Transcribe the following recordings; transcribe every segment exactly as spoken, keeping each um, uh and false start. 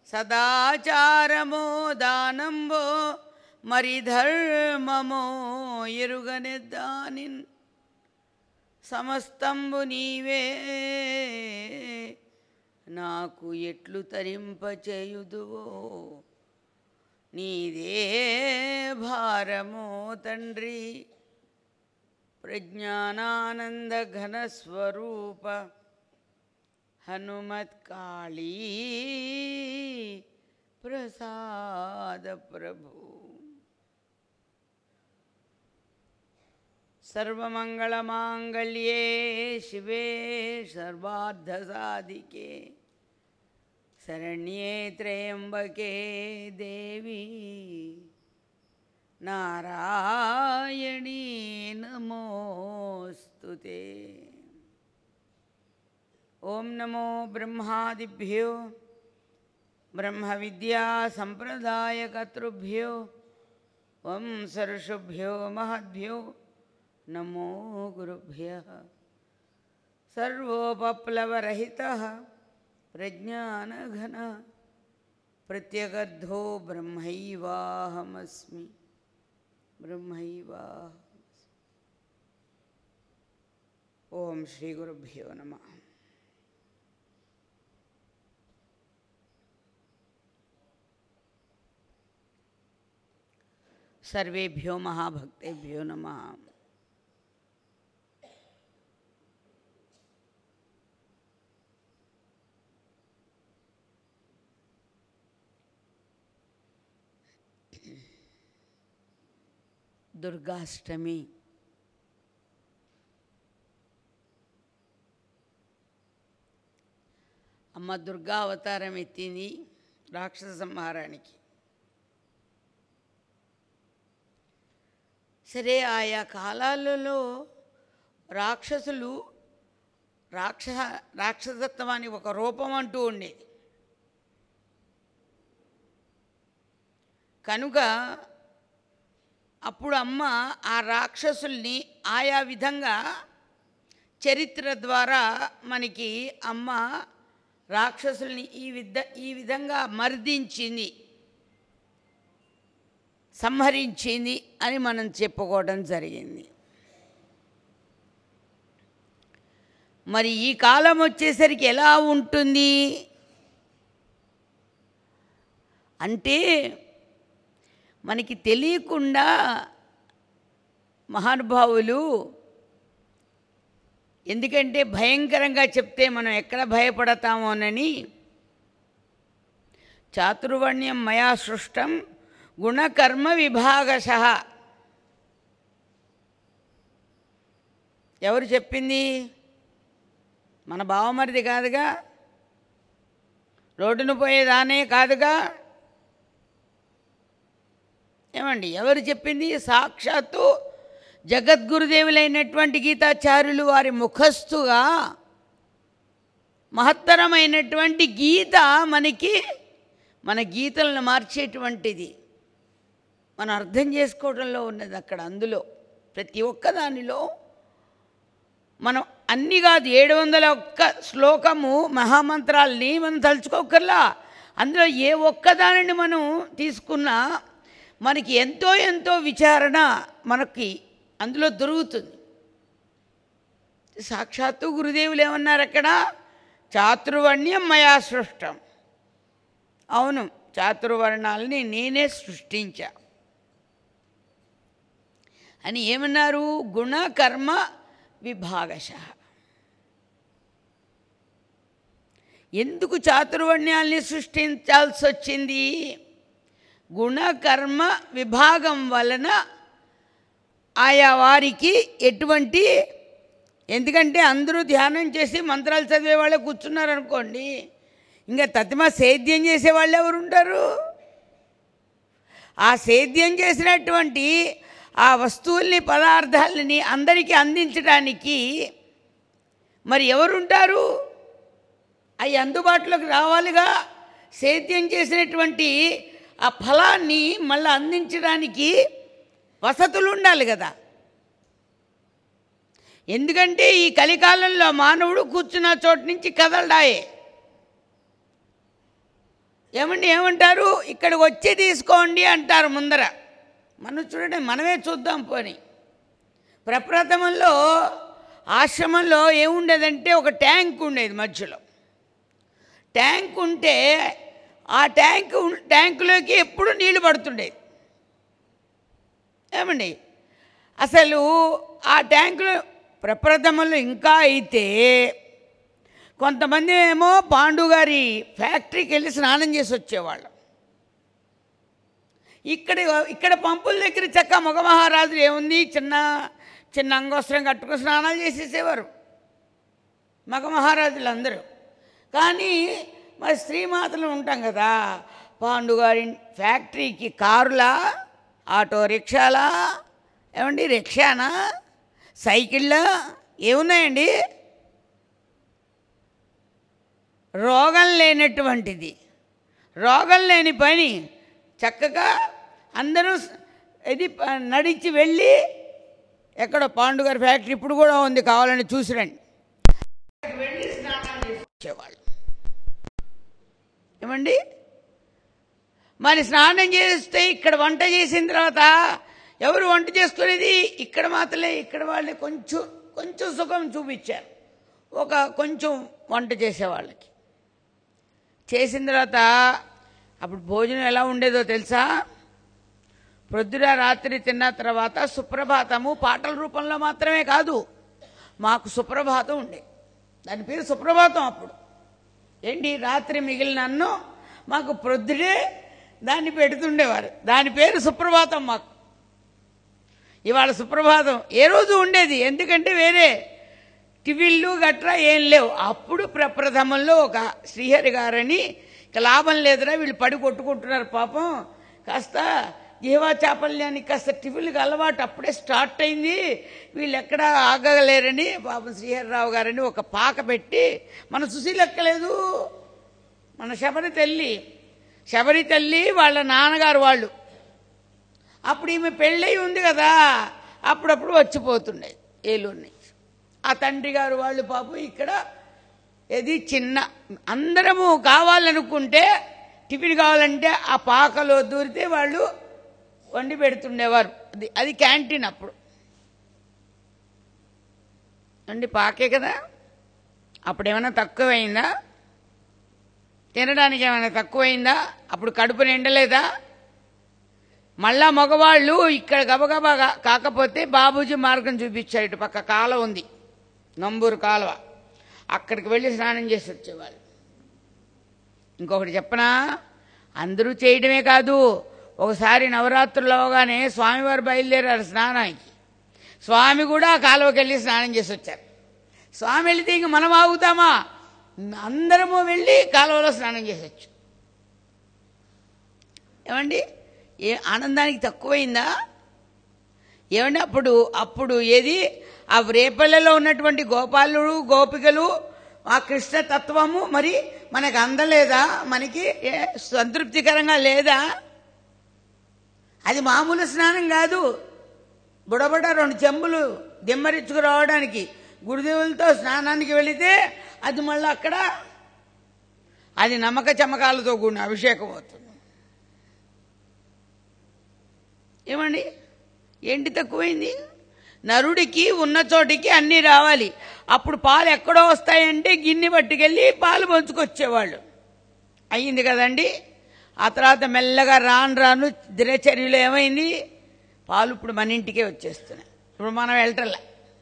సదాచారమో దానంబో మరి ధర్మమో ఎరుగనెద్దానిన్ సమస్తంబు నీవే నాకు ఎట్లు తరింపచేయుదువో నీదే భారమో తండ్రి ప్రజ్ఞానానంద ఘనస్వరూప హనుమత్కాళీ ప్రసాద ప్రభు. సర్వమంగళమాంగళ్యే శివే సర్వార్థసాధికే శరణ్యే త్రయంబకే దేవి నారాయణీ నమోస్తుతే. ఓం నమో బ్రహ్మాదిభ్యో బ్రహ్మ విద్యా సంప్రదాయకర్తృభ్యో వంశర్షుభ్యో మహద్భ్యో నమో గురుభ్యః. సర్వోపప్లవరహితః ప్రజ్ఞానఘన ప్రత్యగర్ధో బ్రహ్మైవాహమస్మి బ్రహ్మైవాహమస్మి. ఓం శ్రీ గురుభ్యో నమః. సర్వేభ్యో మహాభక్తేభ్యో నమః. దుర్గాష్టమి అమ్మ దుర్గా అవతారం ఎత్తింది రాక్షస సంహారానికి. సరే, ఆయా కాలాలలో రాక్షసులు రాక్షస రాక్షసత్వానికి ఒక రూపం అంటూ ఉండేది. కనుక అప్పుడు అమ్మ ఆ రాక్షసుల్ని ఆయా విధంగా చరిత్ర ద్వారా మనకి అమ్మ రాక్షసుల్ని ఈ విధ ఈ విధంగా మర్దించింది, సంహరించింది అని మనం చెప్పుకోవడం జరిగింది. మరి ఈ కాలం వచ్చేసరికి ఎలా ఉంటుంది అంటే, మనకి తెలియకుండా మహానుభావులు, ఎందుకంటే భయంకరంగా చెప్తే మనం ఎక్కడ భయపడతామోనని, చాతుర్వర్ణ్యం మయా సృష్టం గుణకర్మ విభాగశః. ఎవరు చెప్పింది? మన బావమరిది కాదుగా, రోడ్డును పోయేదానే కాదుగా. ఏమండి, ఎవరు చెప్పింది? సాక్షాత్తు జగద్గురుదేవులైనటువంటి గీతాచార్యులు వారి ముఖస్థుగా మహత్తరమైనటువంటి గీత మనకి మన గీతలను మార్చేటువంటిది మనం అర్థం చేసుకోవడంలో ఉన్నది. అక్కడ అందులో ప్రతి ఒక్కదానిలో మనం అన్ని కాదు, ఏడు వందల ఒక్క శ్లోకము మహామంత్రాలని మనం తలుచుకోకర్లా. అందులో ఏ ఒక్కదానిని మనం తీసుకున్నా మనకి ఎంతో ఎంతో విచారణ మనకి అందులో దొరుకుతుంది. సాక్షాత్తు గురుదేవులు ఏమన్నారు అక్కడ? చాతుర్వర్ణ్యం మయా సృష్టం. అవును, చాతుర్వర్ణాలని నేనే సృష్టించా అని ఏమన్నారు? గుణ కర్మ విభాగశః. ఎందుకు చాతుర్వర్ణ్యాల్ని సృష్టించాల్సి వచ్చింది? గుణకర్మ విభాగం వలన ఆయా వారికి ఎటువంటి, ఎందుకంటే అందరూ ధ్యానం చేసి మంత్రాలు చదివే వాళ్ళే కూర్చున్నారనుకోండి, ఇంకా తతిమ సేద్యం చేసేవాళ్ళు ఎవరు ఉంటారు? ఆ సేద్యం చేసినటువంటి ఆ వస్తువుల్ని పదార్థాలని అందరికీ అందించడానికి మరి ఎవరుంటారు? అవి అందుబాటులోకి రావాలిగా. సేద్యం చేసినటువంటి ఆ ఫలాన్ని మళ్ళీ అందించడానికి వసతులు ఉండాలి కదా. ఎందుకంటే ఈ కలికాలంలో మానవుడు కూర్చున్న చోటు నుంచి కదలడాయే. ఏమండి ఏమంటారు, ఇక్కడికి వచ్చి తీసుకోండి అంటారు ముందర. మనం చూడండి, మనమే చూద్దాం పోని. ప్రప్రథమంలో ఆశ్రమంలో ఏముండేదంటే ఒక ట్యాంక్ ఉండేది మధ్యలో. ట్యాంక్ ఉంటే ఆ ట్యాంకు ట్యాంకులోకి ఎప్పుడు నీళ్లు పడుతుండేది. ఏమండి అసలు ఆ ట్యాంకులో ప్రప్రథమంలో ఇంకా అయితే కొంతమంది ఏమో పాండు గారి ఫ్యాక్టరీకి వెళ్ళి స్నానం చేసి వచ్చేవాళ్ళు. ఇక్కడ ఇక్కడ పంపుల దగ్గర చక్క మగ మహారాజులు ఏముంది, చిన్న చిన్న అంగోస్త్రం కట్టుకుని స్నానాలు చేసేసేవారు మగ మహారాజులు అందరూ. కానీ మరి స్త్రీమాతలు ఉంటాం కదా, పాండు గారి ఫ్యాక్టరీకి కారులా, ఆటో రిక్షాలా, ఏమండి రిక్షానా, సైకిళ్ళా, ఏమున్నాయండి? రోగం లేనటువంటిది, రోగం లేని పని చక్కగా అందరూ ఇది నడిచి వెళ్ళి, ఎక్కడో పాండు గారి ఫ్యాక్టరీ ఇప్పుడు కూడా ఉంది, కావాలని చూసిరండి, వెళ్ళి స్నానాలు చేసి వచ్చేవాళ్ళు. ఏమండి మరి స్నానం చేస్తే ఇక్కడ వంట చేసిన తర్వాత ఎవరు వంట చేసుకునేది? ఇక్కడ మాత్రమే, ఇక్కడ వాళ్ళే కొంచెం కొంచెం సుఖం చూపించారు ఒక కొంచెం వంట చేసేవాళ్ళకి. చేసిన తర్వాత అప్పుడు భోజనం ఎలా ఉండేదో తెలుసా? ప్రొద్దున రాత్రి తిన్న తర్వాత సుప్రభాతము పాటల రూపంలో మాత్రమే కాదు, మాకు సుప్రభాతం ఉండే, దాని పేరు సుప్రభాతం. అప్పుడు ఏంటి, రాత్రి మిగిలిన అన్నం మాకు ప్రొద్దునే దాన్ని పెడుతుండేవారు, దాని పేరు సుప్రభాతం మాకు. ఇవాళ సుప్రభాతం ఏ రోజు ఉండేది, ఎందుకంటే వేరే టిఫిన్లు గట్రా ఏం లేవు. అప్పుడు ప్రప్రథమంలో ఒక శ్రీహరి గారని, ఇక లాభం లేదురా వీళ్ళు పడి కొట్టుకుంటున్నారు పాపం, కాస్త జీవా చాపల్యానికి కాస్త టిఫిన్లకు అలవాటు అప్పుడే స్టార్ట్ అయింది, వీళ్ళు ఎక్కడ ఆగలేరని పాపం శ్రీహరిరావు గారని ఒక పాక పెట్టి, మన సుశీలెక్కలేదు, మన శబరి తల్లి శబరి తల్లి వాళ్ళ నాన్నగారు వాళ్ళు, అప్పుడు ఈమె పెళ్ళై ఉంది కదా, అప్పుడప్పుడు వచ్చిపోతుండే ఏలూరు నుంచి. ఆ తండ్రి గారు వాళ్ళు పాపం ఇక్కడ ఏది చిన్న అందరము కావాలనుకుంటే టిఫిన్ కావాలంటే ఆ పాకలో దూరితే వాళ్ళు వండి పెడుతుండేవారు. అది అది క్యాంటీన్. అప్పుడు అండి పాకే కదా, అప్పుడు ఏమైనా తక్కువైందా? తినడానికి ఏమైనా తక్కువైందా? అప్పుడు కడుపు నిండలేదా? మళ్ళా మగవాళ్ళు ఇక్కడ గబగబా కాకపోతే బాబూజీ మార్గం చూపించారు, ఇటు పక్క కాలువ ఉంది, నంబూరు కాలువ, అక్కడికి వెళ్ళి స్నానం చేసి వచ్చేవాళ్ళు. ఇంకొకటి చెప్పనా, అందరూ చేయడమే కాదు, ఒకసారి నవరాత్రులు అవగానే స్వామివారు బయలుదేరారు స్నానానికి, స్వామి కూడా కాలువకి వెళ్ళి స్నానం చేసి వచ్చారు. స్వామి వెళితే ఇంక మనం ఆగుతామా? అందరము వెళ్ళి కాలువలో స్నానం చేసొచ్చు. ఏమండి ఏ ఆనందానికి తక్కువైందా? ఏమండి అప్పుడు అప్పుడు ఏది ఆ రేపల్లెలో ఉన్నటువంటి గోపాలుడు గోపికలు ఆ కృష్ణ తత్వము మరి మనకు అందలేదా? మనకి సంతృప్తికరంగా లేదా? అది మామూలు స్నానం కాదు, బుడబుడ రెండు చెంబులు దిమ్మరించుకు రావడానికి గురుదేవులతో స్నానానికి వెళితే అది మళ్ళీ అక్కడ అది నమ్మక చమకాలతో కూడిన అభిషేకం అవుతుంది. ఏమండి ఏంటి తక్కువైంది? నరుడికి ఉన్న చోటికి అన్నీ రావాలి. అప్పుడు పాలు ఎక్కడో వస్తాయంటే గిన్నె పట్టుకెళ్ళి పాలు పంచుకొచ్చేవాళ్ళు. అయ్యింది కదండి. ఆ తర్వాత మెల్లగా రాను రాను దినచర్యలు ఏమైంది, పాలు ఇప్పుడు మన ఇంటికే వచ్చేస్తున్నాయి, ఇప్పుడు మనం వెళ్ళటల్లా.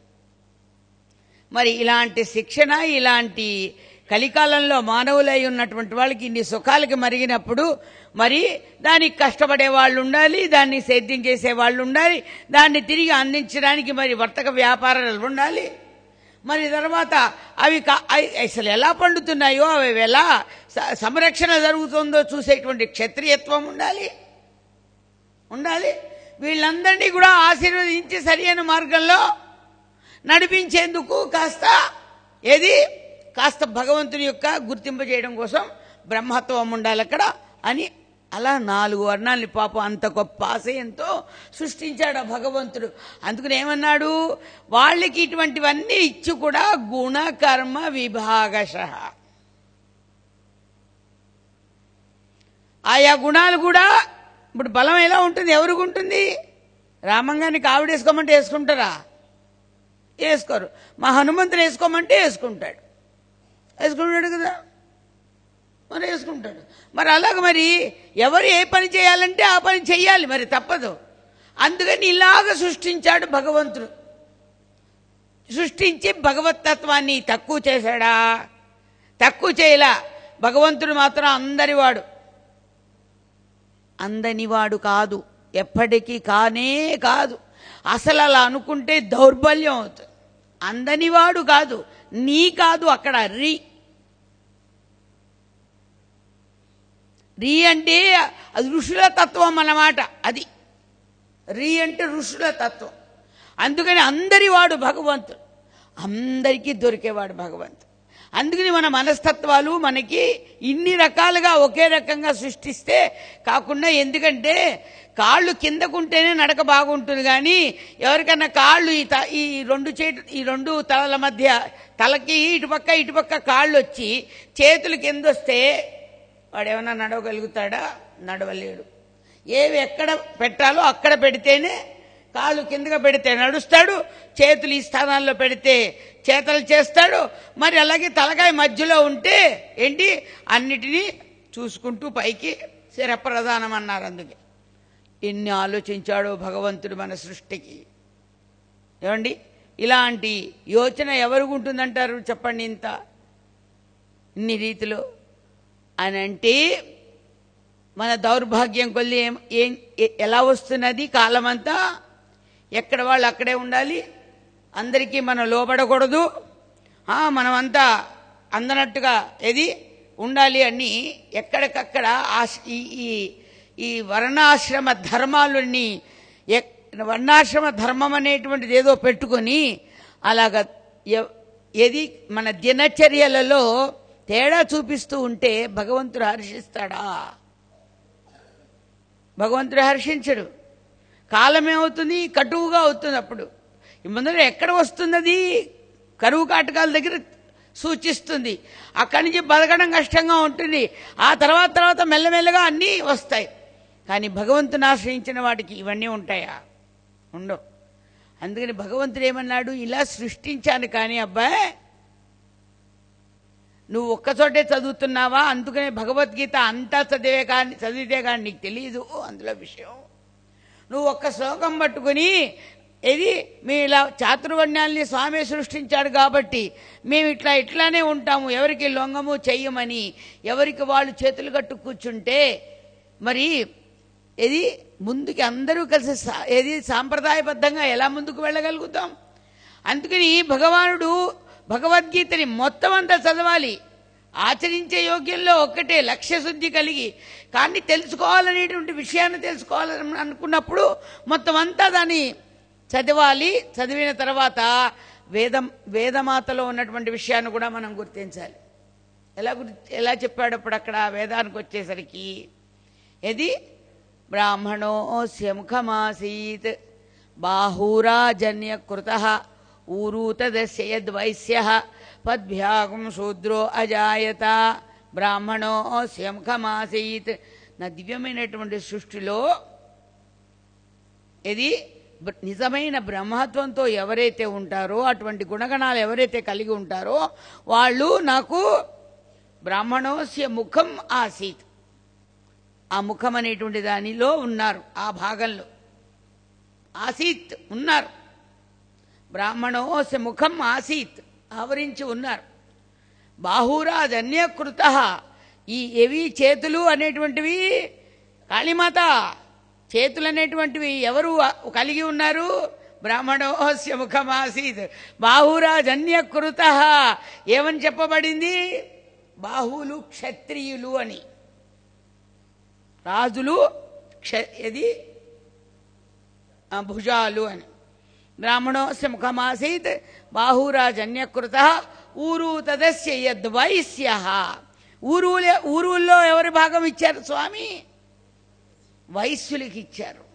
మరి ఇలాంటి శిక్షణ, ఇలాంటి కలికాలంలో మానవులై ఉన్నటువంటి వాళ్ళకి ఇన్ని సుఖాలకి మరిగినప్పుడు మరి దానికి కష్టపడే వాళ్ళు ఉండాలి, దాన్ని సేద్యం చేసే వాళ్ళు ఉండాలి, దాన్ని తిరిగి అందించడానికి మరి వర్తక వ్యాపారాలు ఉండాలి. మరి తర్వాత అవి అసలు ఎలా పండుతున్నాయో అవి ఎలా సంరక్షణ జరుగుతుందో చూసేటువంటి క్షత్రియత్వం ఉండాలి ఉండాలి వీళ్ళందరినీ కూడా ఆశీర్వదించి సరైన మార్గంలో నడిపించేందుకు కాస్త ఏది కాస్త భగవంతుని యొక్క గుర్తింపు చేయడం కోసం బ్రహ్మత్వం ఉండాలి అక్కడ అని అలా నాలుగు వర్ణాలని పాపం అంత గొప్ప ఆశయంతో సృష్టించాడు ఆ భగవంతుడు. అందుకని ఏమన్నాడు, వాళ్ళకి ఇటువంటివన్నీ ఇచ్చి కూడా గుణ కర్మ విభాగశః ఆయా గుణాలు కూడా ఇప్పుడు బలం ఎలా ఉంటుంది, ఎవరికి ఉంటుంది? రామంగాన్ని కావిడ వేసుకోమంటే వేసుకుంటారా? వేసుకోరు. మా హనుమంతుని వేసుకోమంటే వేసుకుంటాడు, వేసుకుంటాడు కదా, మరి వేసుకుంటాడు. మరి అలాగ మరి ఎవరు ఏ పని చేయాలంటే ఆ పని చెయ్యాలి, మరి తప్పదు. అందుకని ఇలాగ సృష్టించాడు భగవంతుడు. సృష్టించి భగవతత్వాన్ని తక్కువ చేశాడా? తక్కువ చేయలా. భగవంతుడు మాత్రం అందరివాడు, అందనివాడు కాదు, ఎప్పటికీ కానే కాదు. అసలు అలా అనుకుంటే దౌర్బల్యం అవుతుంది. అందనివాడు కాదు, నీ కాదు, అక్కడ రీ రీ అంటే అది ఋషుల తత్వం అన్నమాట. అది రీ అంటే ఋషుల తత్వం. అందుకని అందరివాడు భగవంతుడు, అందరికీ దొరికేవాడు భగవంతుడు. అందుకని మన మనస్తత్వాలు మనకి ఇన్ని రకాలుగా ఒకే రకంగా సృష్టిస్తే కాకుండా, ఎందుకంటే కాళ్ళు కిందకుంటేనే నడక బాగుంటుంది. కానీ ఎవరికన్నా కాళ్ళు ఈ త ఈ రెండు చేతు ఈ రెండు తలల మధ్య తలకి ఇటుపక్క ఇటుపక్క కాళ్ళు వచ్చి చేతులు కింద వస్తే వాడు ఏమన్నా నడవగలుగుతాడా? నడవలేడు. ఏవి ఎక్కడ పెట్టాలో అక్కడ పెడితేనే, కాళ్ళు కిందగా పెడితే నడుస్తాడు, చేతులు ఈ స్థానాల్లో పెడితే చేతలు చేస్తాడు. మరి అలాగే తలకాయ మధ్యలో ఉంటే ఏంటి, అన్నిటినీ చూసుకుంటూ పైకి శిరప్రధానం అన్నారు. అందుకే ఎన్ని ఆలోచించాడో భగవంతుడు మన సృష్టికి. ఏమండి, ఇలాంటి యోచన ఎవరికి ఉంటుందంటారు చెప్పండి? ఇంత ఇన్ని రీతిలో అని అంటే మన దౌర్భాగ్యం కొద్ది ఏం ఏం ఎలా వస్తున్నది? కాలమంతా ఎక్కడ వాళ్ళు అక్కడే ఉండాలి, అందరికీ మనం లోబడకూడదు, మనమంతా అందనట్టుగా ఏది ఉండాలి అని ఎక్కడికక్కడ ఈ ఈ వర్ణాశ్రమ ధర్మాలని, వర్ణాశ్రమ ధర్మం అనేటువంటిది ఏదో పెట్టుకొని అలాగ ఏది మన దినచర్యలలో తేడా చూపిస్తూ ఉంటే భగవంతుడు హర్షిస్తాడా? భగవంతుడు హర్షించడు. కాలమేమవుతుంది? కటువుగా అవుతుంది. అప్పుడు ముందర ఎక్కడ వస్తున్నది? కరువు కాటకాల దగ్గర సూచిస్తుంది. అక్కడి నుంచి బతకడం కష్టంగా ఉంటుంది. ఆ తర్వాత తర్వాత మెల్లమెల్లగా అన్నీ వస్తాయి. కానీ భగవంతుని ఆశ్రయించిన వాటికి ఇవన్నీ ఉంటాయా? ఉండవు. అందుకని భగవంతుడు ఏమన్నాడు? ఇలా సృష్టించాను కానీ అబ్బాయి నువ్వు ఒక్కచోటే చదువుతున్నావా? అందుకనే భగవద్గీత అంతా చదివే కానీ చదివితే కానీ నీకు తెలియదు అందులో విషయం. నువ్వు ఒక్క శ్లోకం పట్టుకుని ఇది మీ ఇలా చాతుర్వర్ణ్యాల్ని స్వామి సృష్టించాడు కాబట్టి మేము ఇట్లా ఇట్లానే ఉంటాము, ఎవరికి లొంగము చెయ్యమని ఎవరికి వాళ్ళు చేతులు కట్టు కూర్చుంటే మరి ఇది ముందుకి అందరూ కలిసి ఏది సాంప్రదాయబద్ధంగా ఎలా ముందుకు వెళ్ళగలుగుతాం? అందుకని భగవానుడు భగవద్గీతని మొత్తం అంతా చదవాలి. ఆచరించే యోగ్యంలో ఒక్కటే లక్ష్య శుద్ధి కలిగి, కానీ తెలుసుకోవాలనేటువంటి విషయాన్ని తెలుసుకోవాలని అనుకున్నప్పుడు మొత్తం అంతా దాన్ని చదవాలి. చదివిన తర్వాత వేదం వేదమాతలో ఉన్నటువంటి విషయాన్ని కూడా మనం గుర్తించాలి. ఎలా గుర్తి ఎలా చెప్పాడు అప్పుడు అక్కడ వేదానికి వచ్చేసరికి ఏది బ్రాహ్మణోస్య ముఖమాసీత్ బాహూరాజన్య కృతః ఊరూతదస్య యద్వైశ్యః పద్భ్యాగం శూద్రో అజాయత బ్రాహ్మణోస్య ముఖమాసీత్. నా దివ్యమైనటువంటి సృష్టిలో ఇది నిజమైన బ్రహ్మత్వంతో ఎవరైతే ఉంటారో, అటువంటి గుణగణాలు ఎవరైతే కలిగి ఉంటారో వాళ్ళు నాకు బ్రాహ్మణోస్య ముఖం ఆసీత్, ఆ ముఖం అనేటువంటి దానిలో ఉన్నారు, ఆ భాగంలో ఆసీత్ ఉన్నారు. బ్రాహ్మణోస్య ముఖం ఆసీత్ ఆవరించి ఉన్నారు. బాహురాజన్యకృత, ఈ ఎవి చేతులు అనేటువంటివి కాళీమాత చేతులు అనేటువంటివి ఎవరు కలిగి ఉన్నారు? బ్రాహ్మణోస్య ముఖమాసీత్ బాహురాజన్యకృత. ఏమని చెప్పబడింది? బాహువులు క్షత్రియులు అని, రాజులు ఇది భుజాలు అని. బ్రాహ్మణోస్య ముఖమాసీత్ బాహురాజన్యకృత ఊరూతదస్య యద్వైశ్యః. ఊరులే ఊరుల్లో ఎవరి భాగం ఇచ్చారు స్వామి? వైశ్యులకి ఇచ్చారు.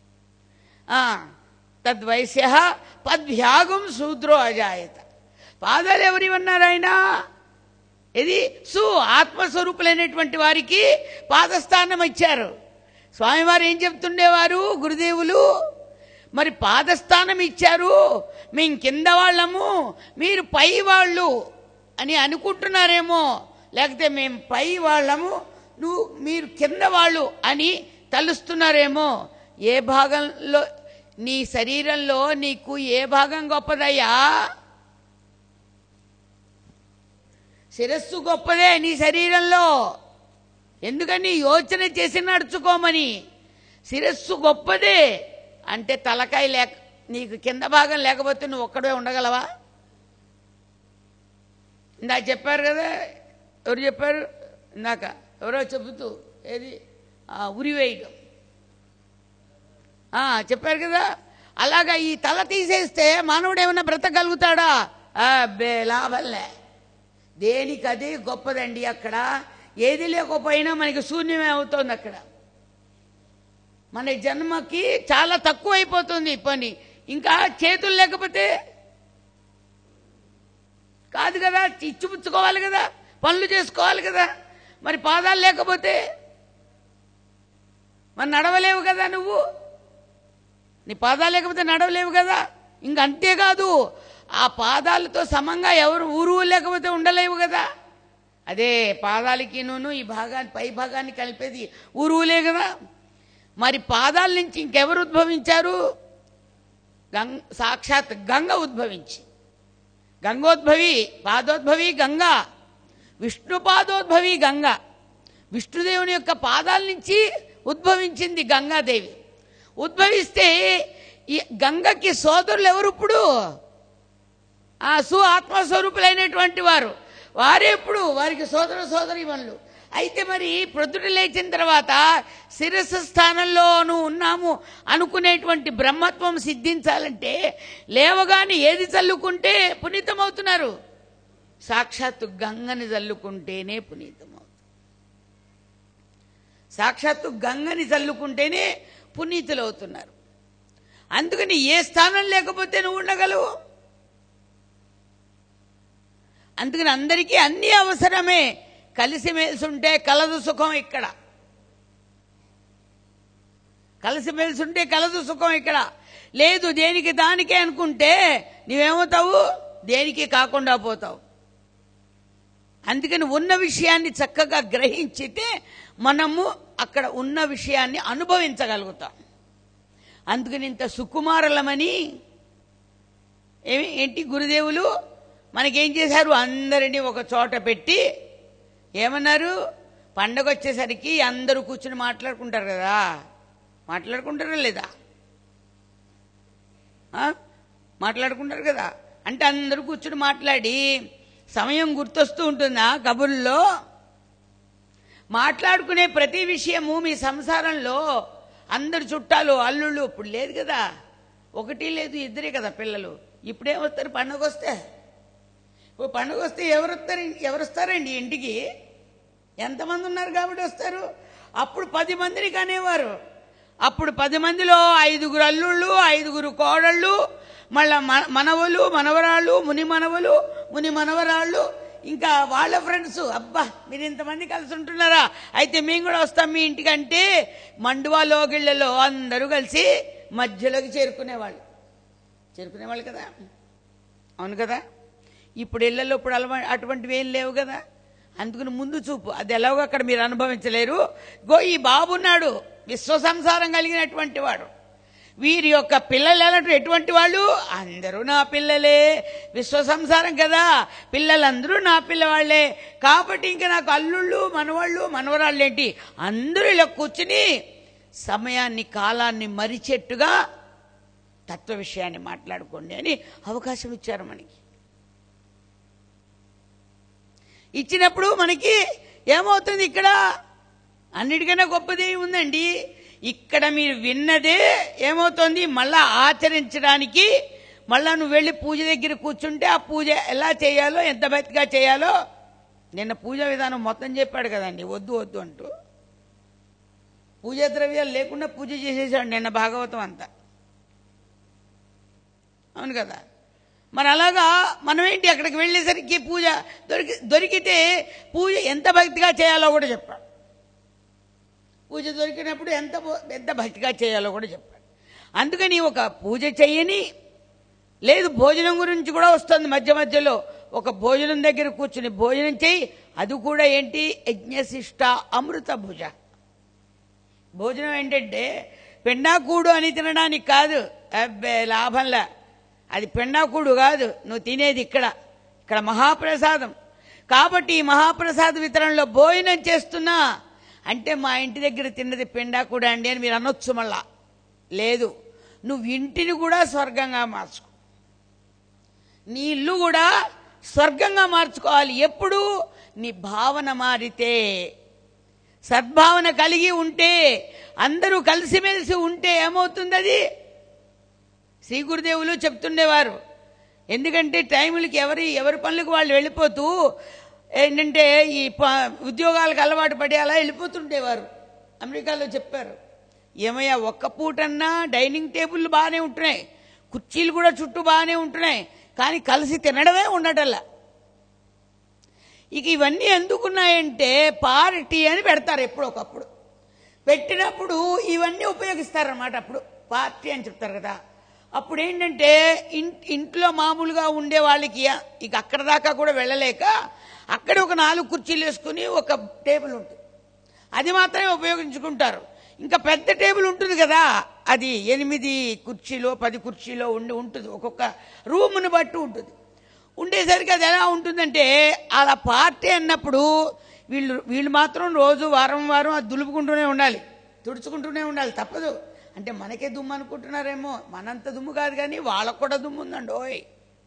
తద్వైశ్యః పద్భ్యాగం శూద్రో అజాయత. పాదాలు ఎవరివన్నారు ఆయన? ఇది సు ఆత్మస్వరూపులైనటువంటి వారికి పాదస్థానం ఇచ్చారు. స్వామివారు ఏం చెప్తుండేవారు గురుదేవులు, మరి పాదస్థానం ఇచ్చారు, మేము కింద వాళ్ళము మీరు పై వాళ్ళు అని అనుకుంటున్నారేమో, లేకపోతే మేము పై వాళ్ళము నువ్వు మీరు కింద వాళ్ళు అని తలుస్తున్నారేమో. ఏ భాగంలో నీ శరీరంలో నీకు ఏ భాగం గొప్పదయ్యా? శిరస్సు గొప్పదే నీ శరీరంలో. ఎందుకని యోచన చేసి నడుచుకోమని. శిరస్సు గొప్పదే అంటే తలకాయ లేక నీకు కింద భాగం లేకపోతే నువ్వు ఒక్కడే ఉండగలవా? ఇందాక చెప్పారు కదా, ఎవరు చెప్పారు ఇందాక, ఎవరో చెబుతూ ఏది ఉరి వేయడం చెప్పారు కదా. అలాగా ఈ తల తీసేస్తే మానవుడు ఏమన్నా బ్రతకగలుగుతాడా? బే లాభంలే. దేనికి అదే గొప్పదండి. అక్కడ ఏది లేకపోయినా మనకి శూన్యమే అవుతుంది. అక్కడ మన జన్మకి చాలా తక్కువ అయిపోతుంది పని. ఇంకా చేతులు లేకపోతే కాదు కదా, ఇచ్చిపుచ్చుకోవాలి కదా, పనులు చేసుకోవాలి కదా. మరి పాదాలు లేకపోతే మరి నడవలేవు కదా, నువ్వు నీ పాదాలు లేకపోతే నడవలేవు కదా. ఇంక అంతేకాదు ఆ పాదాలతో సమంగా ఎవరు ఊరు లేకపోతే ఉండలేవు కదా. అదే పాదాలకి నూను ఈ భాగాన్ని పై భాగాన్ని కలిపేది ఊరువులే కదా. మరి పాదాల నుంచి ఇంకెవరు ఉద్భవించారు? గంగ సాక్షాత్ గంగ ఉద్భవించి, గంగోద్భవి పాదోద్భవి గంగ, విష్ణు పాదోద్భవి గంగ. విష్ణుదేవుని యొక్క పాదాల నుంచి ఉద్భవించింది గంగాదేవి. ఉద్భవిస్తే ఈ గంగకి సోదరులు ఎవరు? ఇప్పుడు ఆ సు ఆత్మస్వరూపులైనటువంటి వారు. వారే ఇప్పుడు వారికి సోదర సోదరీమణులు. అయితే మరి ప్రొద్దుట లేచిన తర్వాత శిరస్సు స్థానంలోనూ ఉన్నాము అనుకునేటువంటి బ్రహ్మత్వం సిద్ధించాలంటే లేవగానే ఏది చల్లుకుంటే పునీతమవుతున్నారు? సాక్షాత్తు గంగని చల్లుకుంటేనే పునీతమవుతుంది. సాక్షాత్తు గంగని చల్లుకుంటేనే పునీతులు అవుతున్నారు. అందుకని ఏ స్థానం లేకపోతే నువ్వు ఉండగలవు? అందుకని అందరికీ అన్నీ అవసరమే. కలిసిమెలిసి ఉంటే కలదు సుఖం ఇక్కడ. కలిసిమెలిసి ఉంటే కలదు సుఖం ఇక్కడ. లేదు దేనికి దానికే అనుకుంటే నువ్వేమవుతావు? దేనికి కాకుండా పోతావు. అందుకని ఉన్న విషయాన్ని చక్కగా గ్రహించితే మనము అక్కడ ఉన్న విషయాన్ని అనుభవించగలుగుతాం. అందుకని ఇంత సుకుమారులమని ఏమి ఏంటి గురుదేవులు మనకేం చేశారు? అందరినీ ఒక చోట పెట్టి ఏమన్నారు? పండగ వచ్చేసరికి అందరూ కూర్చుని మాట్లాడుకుంటారు కదా. మాట్లాడుకుంటారా లేదా? మాట్లాడుకుంటారు కదా. అంటే అందరూ కూర్చుని మాట్లాడి సమయం గుర్తొస్తూ ఉంటుందా? కబుర్లో మాట్లాడుకునే ప్రతి విషయము మీ సంసారంలో అందరు చుట్టాలు అల్లుళ్ళు ఇప్పుడు లేదు కదా. ఒకటి లేదు ఇద్దరే కదా పిల్లలు. ఇప్పుడేమొస్తారు? పండుగ వస్తే ఇప్పుడు పండుగ వస్తే ఎవరు వస్తారు? ఎవరు వస్తారండి ఇంటికి? ఎంతమంది ఉన్నారు కాబట్టి వస్తారు. అప్పుడు పది మందిని కనేవారు. అప్పుడు పది మందిలో ఐదుగురు అల్లుళ్ళు, ఐదుగురు కోడళ్ళు, మళ్ళా మనవలు, మనవరాళ్ళు, ముని మనవలు, ముని మనవరాళ్ళు, ఇంకా వాళ్ళ ఫ్రెండ్స్. అబ్బా మీరు ఇంతమంది కలిసి ఉంటున్నారా? అయితే మేము కూడా వస్తాం మీ ఇంటికంటే మండువా లోగిళ్లలో అందరూ కలిసి మధ్యలోకి చేరుకునేవాళ్ళు. చేరుకునేవాళ్ళు కదా. అవును కదా. ఇప్పుడు ఇళ్లలో ఇప్పుడు అలవా అటువంటివి ఏం లేవు కదా. అందుకని ముందు చూపు అది ఎలాగో అక్కడ మీరు అనుభవించలేరు. గో ఈ బాబున్నాడు విశ్వ సంసారం కలిగినటువంటి వాడు. వీరి యొక్క పిల్లలు ఎలాంటి ఎటువంటి వాళ్ళు? అందరూ నా పిల్లలే. విశ్వ సంసారం కదా, పిల్లలందరూ నా పిల్లవాళ్లే. కాబట్టి ఇంకా నాకు అల్లుళ్ళు, మనవాళ్ళు, మనవరాళ్ళు ఏంటి, అందరూ ఇలా కూర్చుని సమయాన్ని కాలాన్ని మరిచెట్టుగా తత్వ విషయాన్ని మాట్లాడుకోండి అని అవకాశం ఇచ్చారు మనకి. ఇచ్చినప్పుడు మనకి ఏమవుతుంది? ఇక్కడ అన్నిటికన్నా గొప్పది ఉందండి. ఇక్కడ మీరు విన్నదే ఏమవుతుంది? మళ్ళా ఆచరించడానికి మళ్ళా నువ్వు వెళ్ళి పూజ దగ్గర కూర్చుంటే ఆ పూజ ఎలా చేయాలో, ఎంత బతిగా చేయాలో నిన్న పూజ విధానం మొత్తం చెప్పాడు కదండి. వద్దు వద్దు అంటూ పూజా ద్రవ్యాలు లేకుండా పూజ చేసేసాడు నిన్న భాగవతం అంతా. అవును కదా. మరి అలాగా మనమేంటి అక్కడికి వెళ్ళేసరికి పూజ దొరికి దొరికితే పూజ ఎంత భక్తిగా చేయాలో కూడా చెప్పాడు. పూజ దొరికినప్పుడు ఎంత ఎంత భక్తిగా చేయాలో కూడా చెప్పాడు. అందుకని ఒక పూజ చెయ్యని లేదు, భోజనం గురించి కూడా వస్తుంది మధ్య మధ్యలో. ఒక భోజనం దగ్గర కూర్చుని భోజనం చెయ్యి, అది కూడా ఏంటి, యజ్ఞశిష్ట అమృత భుజ. భోజనం ఏంటంటే పెండాకూడు అని తినడానికి కాదు, అబ్బే లాభంలా, అది పెండాకూడు కాదు, నువ్వు తినేది ఇక్కడ ఇక్కడ మహాప్రసాదం. కాబట్టి ఈ మహాప్రసాద వితరణలో భోజనం చేస్తున్నా అంటే మా ఇంటి దగ్గర తిన్నది పెండాకూడు అండి అని మీరు అనొచ్చు. మళ్ళా లేదు, నువ్వు ఇంటిని కూడా స్వర్గంగా మార్చుకో, నీ ఇల్లు కూడా స్వర్గంగా మార్చుకోవాలి. ఎప్పుడు నీ భావన మారితే, సద్భావన కలిగి ఉంటే, అందరూ కలిసిమెలిసి ఉంటే ఏమవుతుంది? అది శ్రీ గురుదేవులు చెప్తుండేవారు. ఎందుకంటే టైములకి ఎవరి ఎవరి పనులకు వాళ్ళు వెళ్ళిపోతూ ఏంటంటే ఈ ఉద్యోగాలకు అలవాటు పడి అలా వెళ్ళిపోతుండేవారు. అమెరికాలో చెప్పారు, ఏమయ్యా ఒక్క పూటన్నా డైనింగ్ టేబుల్ బాగానే ఉంటున్నాయి, కుర్చీలు కూడా చుట్టూ బాగానే ఉంటున్నాయి, కానీ కలిసి తినడమే ఉండటల్లా. ఇక ఇవన్నీ ఎందుకున్నాయంటే పార్టీ అని పెడతారు ఎప్పుడొకప్పుడు. పెట్టినప్పుడు ఇవన్నీ ఉపయోగిస్తారన్నమాట. అప్పుడు పార్టీ అని చెప్తారు కదా. అప్పుడు ఏంటంటే ఇంట్లో మామూలుగా ఉండే వాళ్ళకి ఇక అక్కడ దాకా కూడా వెళ్ళలేక అక్కడ ఒక నాలుగు కుర్చీలు వేసుకుని ఒక టేబుల్ ఉంటుంది, అది మాత్రమే ఉపయోగించుకుంటారు. ఇంకా పెద్ద టేబుల్ ఉంటుంది కదా, అది ఎనిమిది కుర్చీలో పది కుర్చీలో ఉండి ఉంటుంది, ఒక్కొక్క రూమ్ని బట్టి ఉంటుంది. ఉండేసరికి అది ఎలా ఉంటుందంటే అలా పార్టీ అన్నప్పుడు వీళ్ళు వీళ్ళు మాత్రం రోజు వారం వారం అది దులుపుకుంటూనే ఉండాలి, తుడుచుకుంటూనే ఉండాలి, తప్పదు. అంటే మనకే దుమ్ము అనుకుంటున్నారేమో, మనంత దుమ్ము కాదు కానీ వాళ్ళకు కూడా దుమ్ము ఉందండి. ఓయ్,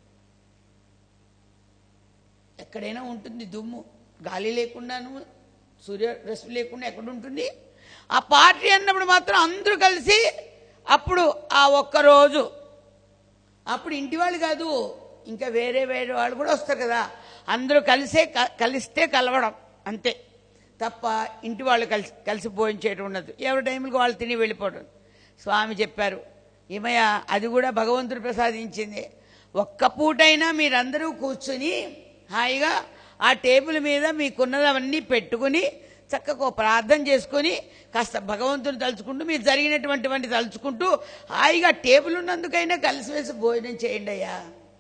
ఎక్కడైనా ఉంటుంది దుమ్ము, గాలి లేకుండాను సూర్యరశ్మి లేకుండా ఎక్కడ ఉంటుంది. ఆ పార్టీ అన్నప్పుడు మాత్రం అందరూ కలిసి అప్పుడు ఆ ఒక్కరోజు అప్పుడు ఇంటి వాళ్ళు కాదు, ఇంకా వేరే వేరే వాళ్ళు కూడా వస్తారు కదా, అందరూ కలిసే కలిస్తే కలవడం అంతే తప్ప ఇంటి వాళ్ళు కలిసి కలిసి భోజనం ఉండదు. ఎవరి టైంకి వాళ్ళు తిని వెళ్ళిపోవడం. స్వామి చెప్పారు, ఏమయ్యా అది కూడా భగవంతుడు ప్రసాదించింది. ఒక్క పూటైనా మీరందరూ కూర్చుని హాయిగా ఆ టేబుల్ మీద మీకున్నదవన్నీ పెట్టుకుని చక్కగా ప్రార్థన చేసుకుని కాస్త భగవంతుని తలుచుకుంటూ మీరు జరిగినటువంటివన్నీ తలుచుకుంటూ హాయిగా టేబుల్ ఉన్నందుకైనా కలిసి వేసి భోజనం చేయండి అయ్యా.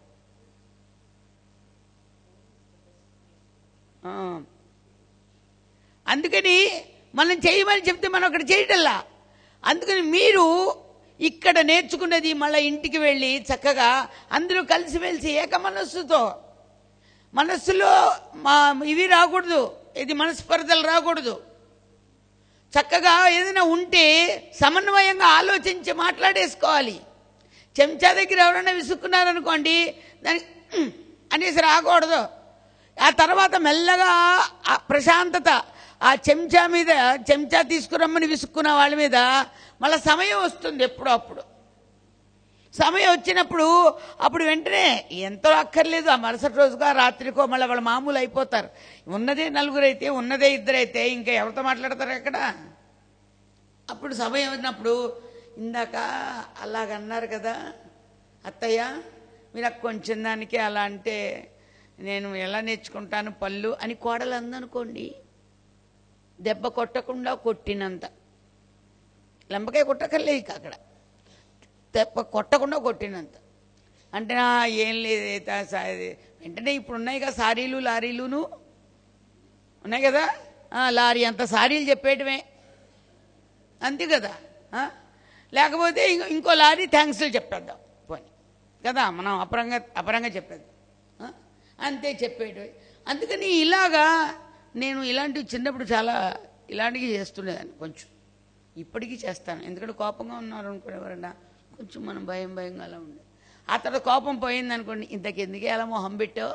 అందుకని మనం చేయమని చెప్తే మనం అక్కడ చేయటల్లా. అందుకని మీరు ఇక్కడ నేర్చుకున్నది మళ్ళీ ఇంటికి వెళ్ళి చక్కగా అందరూ కలిసిమెలిసి ఏక మనస్సుతో, మనస్సులో మా ఇవి రాకూడదు, ఇది మనస్పర్ధలు రాకూడదు. చక్కగా ఏదైనా ఉంటే సమన్వయంగా ఆలోచించి మాట్లాడేసుకోవాలి. చెంచా దగ్గర ఎవరైనా విసుక్కున్నారనుకోండి, దానికి అనేసి రాకూడదు. ఆ తర్వాత మెల్లగా ప్రశాంతత, ఆ చెంచా మీద చెంచా తీసుకురమ్మని విసుక్కున్న వాళ్ళ మీద మళ్ళీ సమయం వస్తుంది. ఎప్పుడో అప్పుడు సమయం వచ్చినప్పుడు అప్పుడు వెంటనే ఎంతో అక్కర్లేదు, ఆ మరుసటి రోజుగా రాత్రికో మళ్ళీ వాళ్ళ మామూలు అయిపోతారు. ఉన్నదే నలుగురు అయితే, ఉన్నదే ఇద్దరైతే ఇంకా ఎవరితో మాట్లాడతారు ఎక్కడ? అప్పుడు సమయం వచ్చినప్పుడు ఇందాక అలాగన్నారు కదా అత్తయ్య, మీరు కొంచెం దానికి అలా అంటే నేను ఎలా నేర్చుకుంటాను పళ్ళు అని కోడలు అందనుకోండి, దెబ్బ కొట్టకుండా కొట్టినంత, లంబకాయ కొట్టకర్లేదు ఇక అక్కడ, దెబ్బ కొట్టకుండా కొట్టినంత అంటే ఏం లేదు వెంటనే ఇప్పుడు ఉన్నాయి కదా సారీలు లారీలును ఉన్నాయి కదా, లారీ అంత సారీలు చెప్పేయటమే అంతే కదా. లేకపోతే ఇంకో లారీ థ్యాంక్స్లు చెప్పేద్దాం పోనీ కదా, మనం అపరంగా అపరంగా చెప్పేద్దాం అంతే చెప్పేయటమే. అందుకని ఇలాగా నేను ఇలాంటివి చిన్నప్పుడు చాలా ఇలాంటివి చేస్తుండేదాన్ని, కొంచెం ఇప్పటికీ చేస్తాను. ఎందుకంటే కోపంగా ఉన్నారు అనుకోండి ఎవరన్నా, కొంచెం మనం భయం భయంగా అలా ఉండే. ఆ తర్వాత కోపం పోయింది అనుకోండి, ఇంతకెందుకే అలా మొహం పెట్టావు,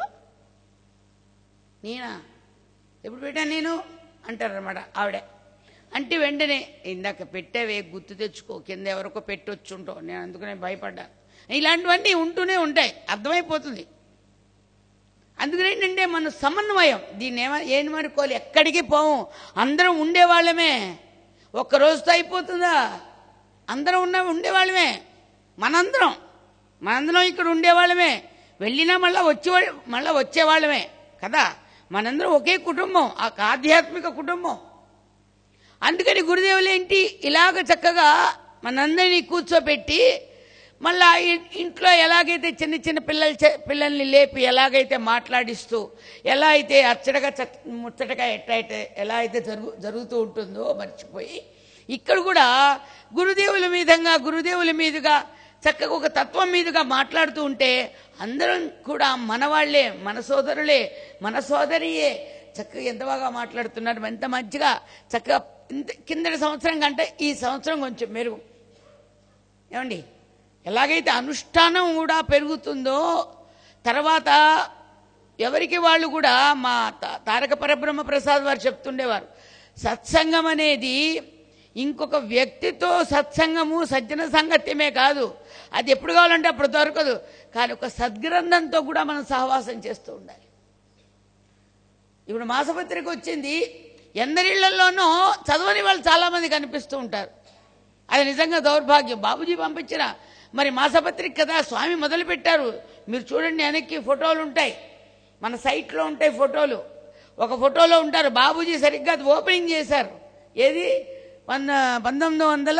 నేనా ఎప్పుడు పెట్టాను నేను అంటారన్నమాట ఆవిడే. అంటే వెంటనే ఇందాక పెట్టావే గుర్తు తెచ్చుకో, కింద ఎవరికో పెట్టొచ్చుంటావు, నేను అందుకనే భయపడ్డాను. ఇలాంటివన్నీ ఉంటూనే ఉంటాయి, అర్థమైపోతుంది. అందుకని ఏంటంటే మన సమన్వయం, దీన్ని ఏమ ఏమనుకోవాలి, ఎక్కడికి పోము, అందరం ఉండేవాళ్ళమే. ఒక్కరోజుతో అయిపోతుందా? అందరం ఉన్న ఉండేవాళ్ళమే, మనందరం మనందరం ఇక్కడ ఉండేవాళ్ళమే. వెళ్ళినా మళ్ళీ వచ్చే మళ్ళీ వచ్చేవాళ్ళమే కదా. మనందరం ఒకే కుటుంబం, ఆ ఆధ్యాత్మిక కుటుంబం. అందుకని గురుదేవులు ఏంటి ఇలాగ చక్కగా మనందరినీ కూర్చోబెట్టి మళ్ళా ఇంట్లో ఎలాగైతే చిన్న చిన్న పిల్లల పిల్లల్ని లేపి ఎలాగైతే మాట్లాడిస్తూ ఎలా అయితే అచ్చటగా ముచ్చటగా ఎట్లయితే ఎలా అయితే జరుగు జరుగుతూ ఉంటుందో మర్చిపోయి ఇక్కడ కూడా గురుదేవుల మీదంగా గురుదేవుల మీదుగా చక్కగా ఒక తత్వం మీదుగా మాట్లాడుతూ ఉంటే అందరం కూడా మనవాళ్లే, మన సోదరులే, మన సోదరియే చక్కగా ఎంత బాగా మాట్లాడుతున్నారు, ఎంత మంచిగా చక్కగా కిందటి సంవత్సరం కంటే ఈ సంవత్సరం కొంచెం మెరుగు. ఏమండి ఎలాగైతే అనుష్ఠానం కూడా పెరుగుతుందో తర్వాత ఎవరికి వాళ్ళు కూడా మా తారక పరబ్రహ్మ ప్రసాద్ వారు చెప్తుండేవారు, సత్సంగం అనేది ఇంకొక వ్యక్తితో సత్సంగము సజ్జన సంగత్యమే కాదు, అది ఎప్పుడు కావాలంటే అప్పుడు దొరకదు. కానీ ఒక సద్గ్రంథంతో కూడా మనం సహవాసం చేస్తూ ఉండాలి. ఇప్పుడు మాసపత్రిక వచ్చింది, ఎందరిళ్లలోనూ చదవని వాళ్ళు చాలామంది కనిపిస్తూ ఉంటారు. అది నిజంగా దౌర్భాగ్యం. బాబుజీ పంపించిన మరి మాసపత్రిక కదా, స్వామి మొదలుపెట్టారు. మీరు చూడండి, వెనక్కి ఫోటోలు ఉంటాయి, మన సైట్లో ఉంటాయి ఫోటోలు. ఒక ఫోటోలో ఉంటారు బాబుజీ, సరిగ్గా అది ఓపెనింగ్ చేశారు. ఏది వంద పంతొమ్మిది వందల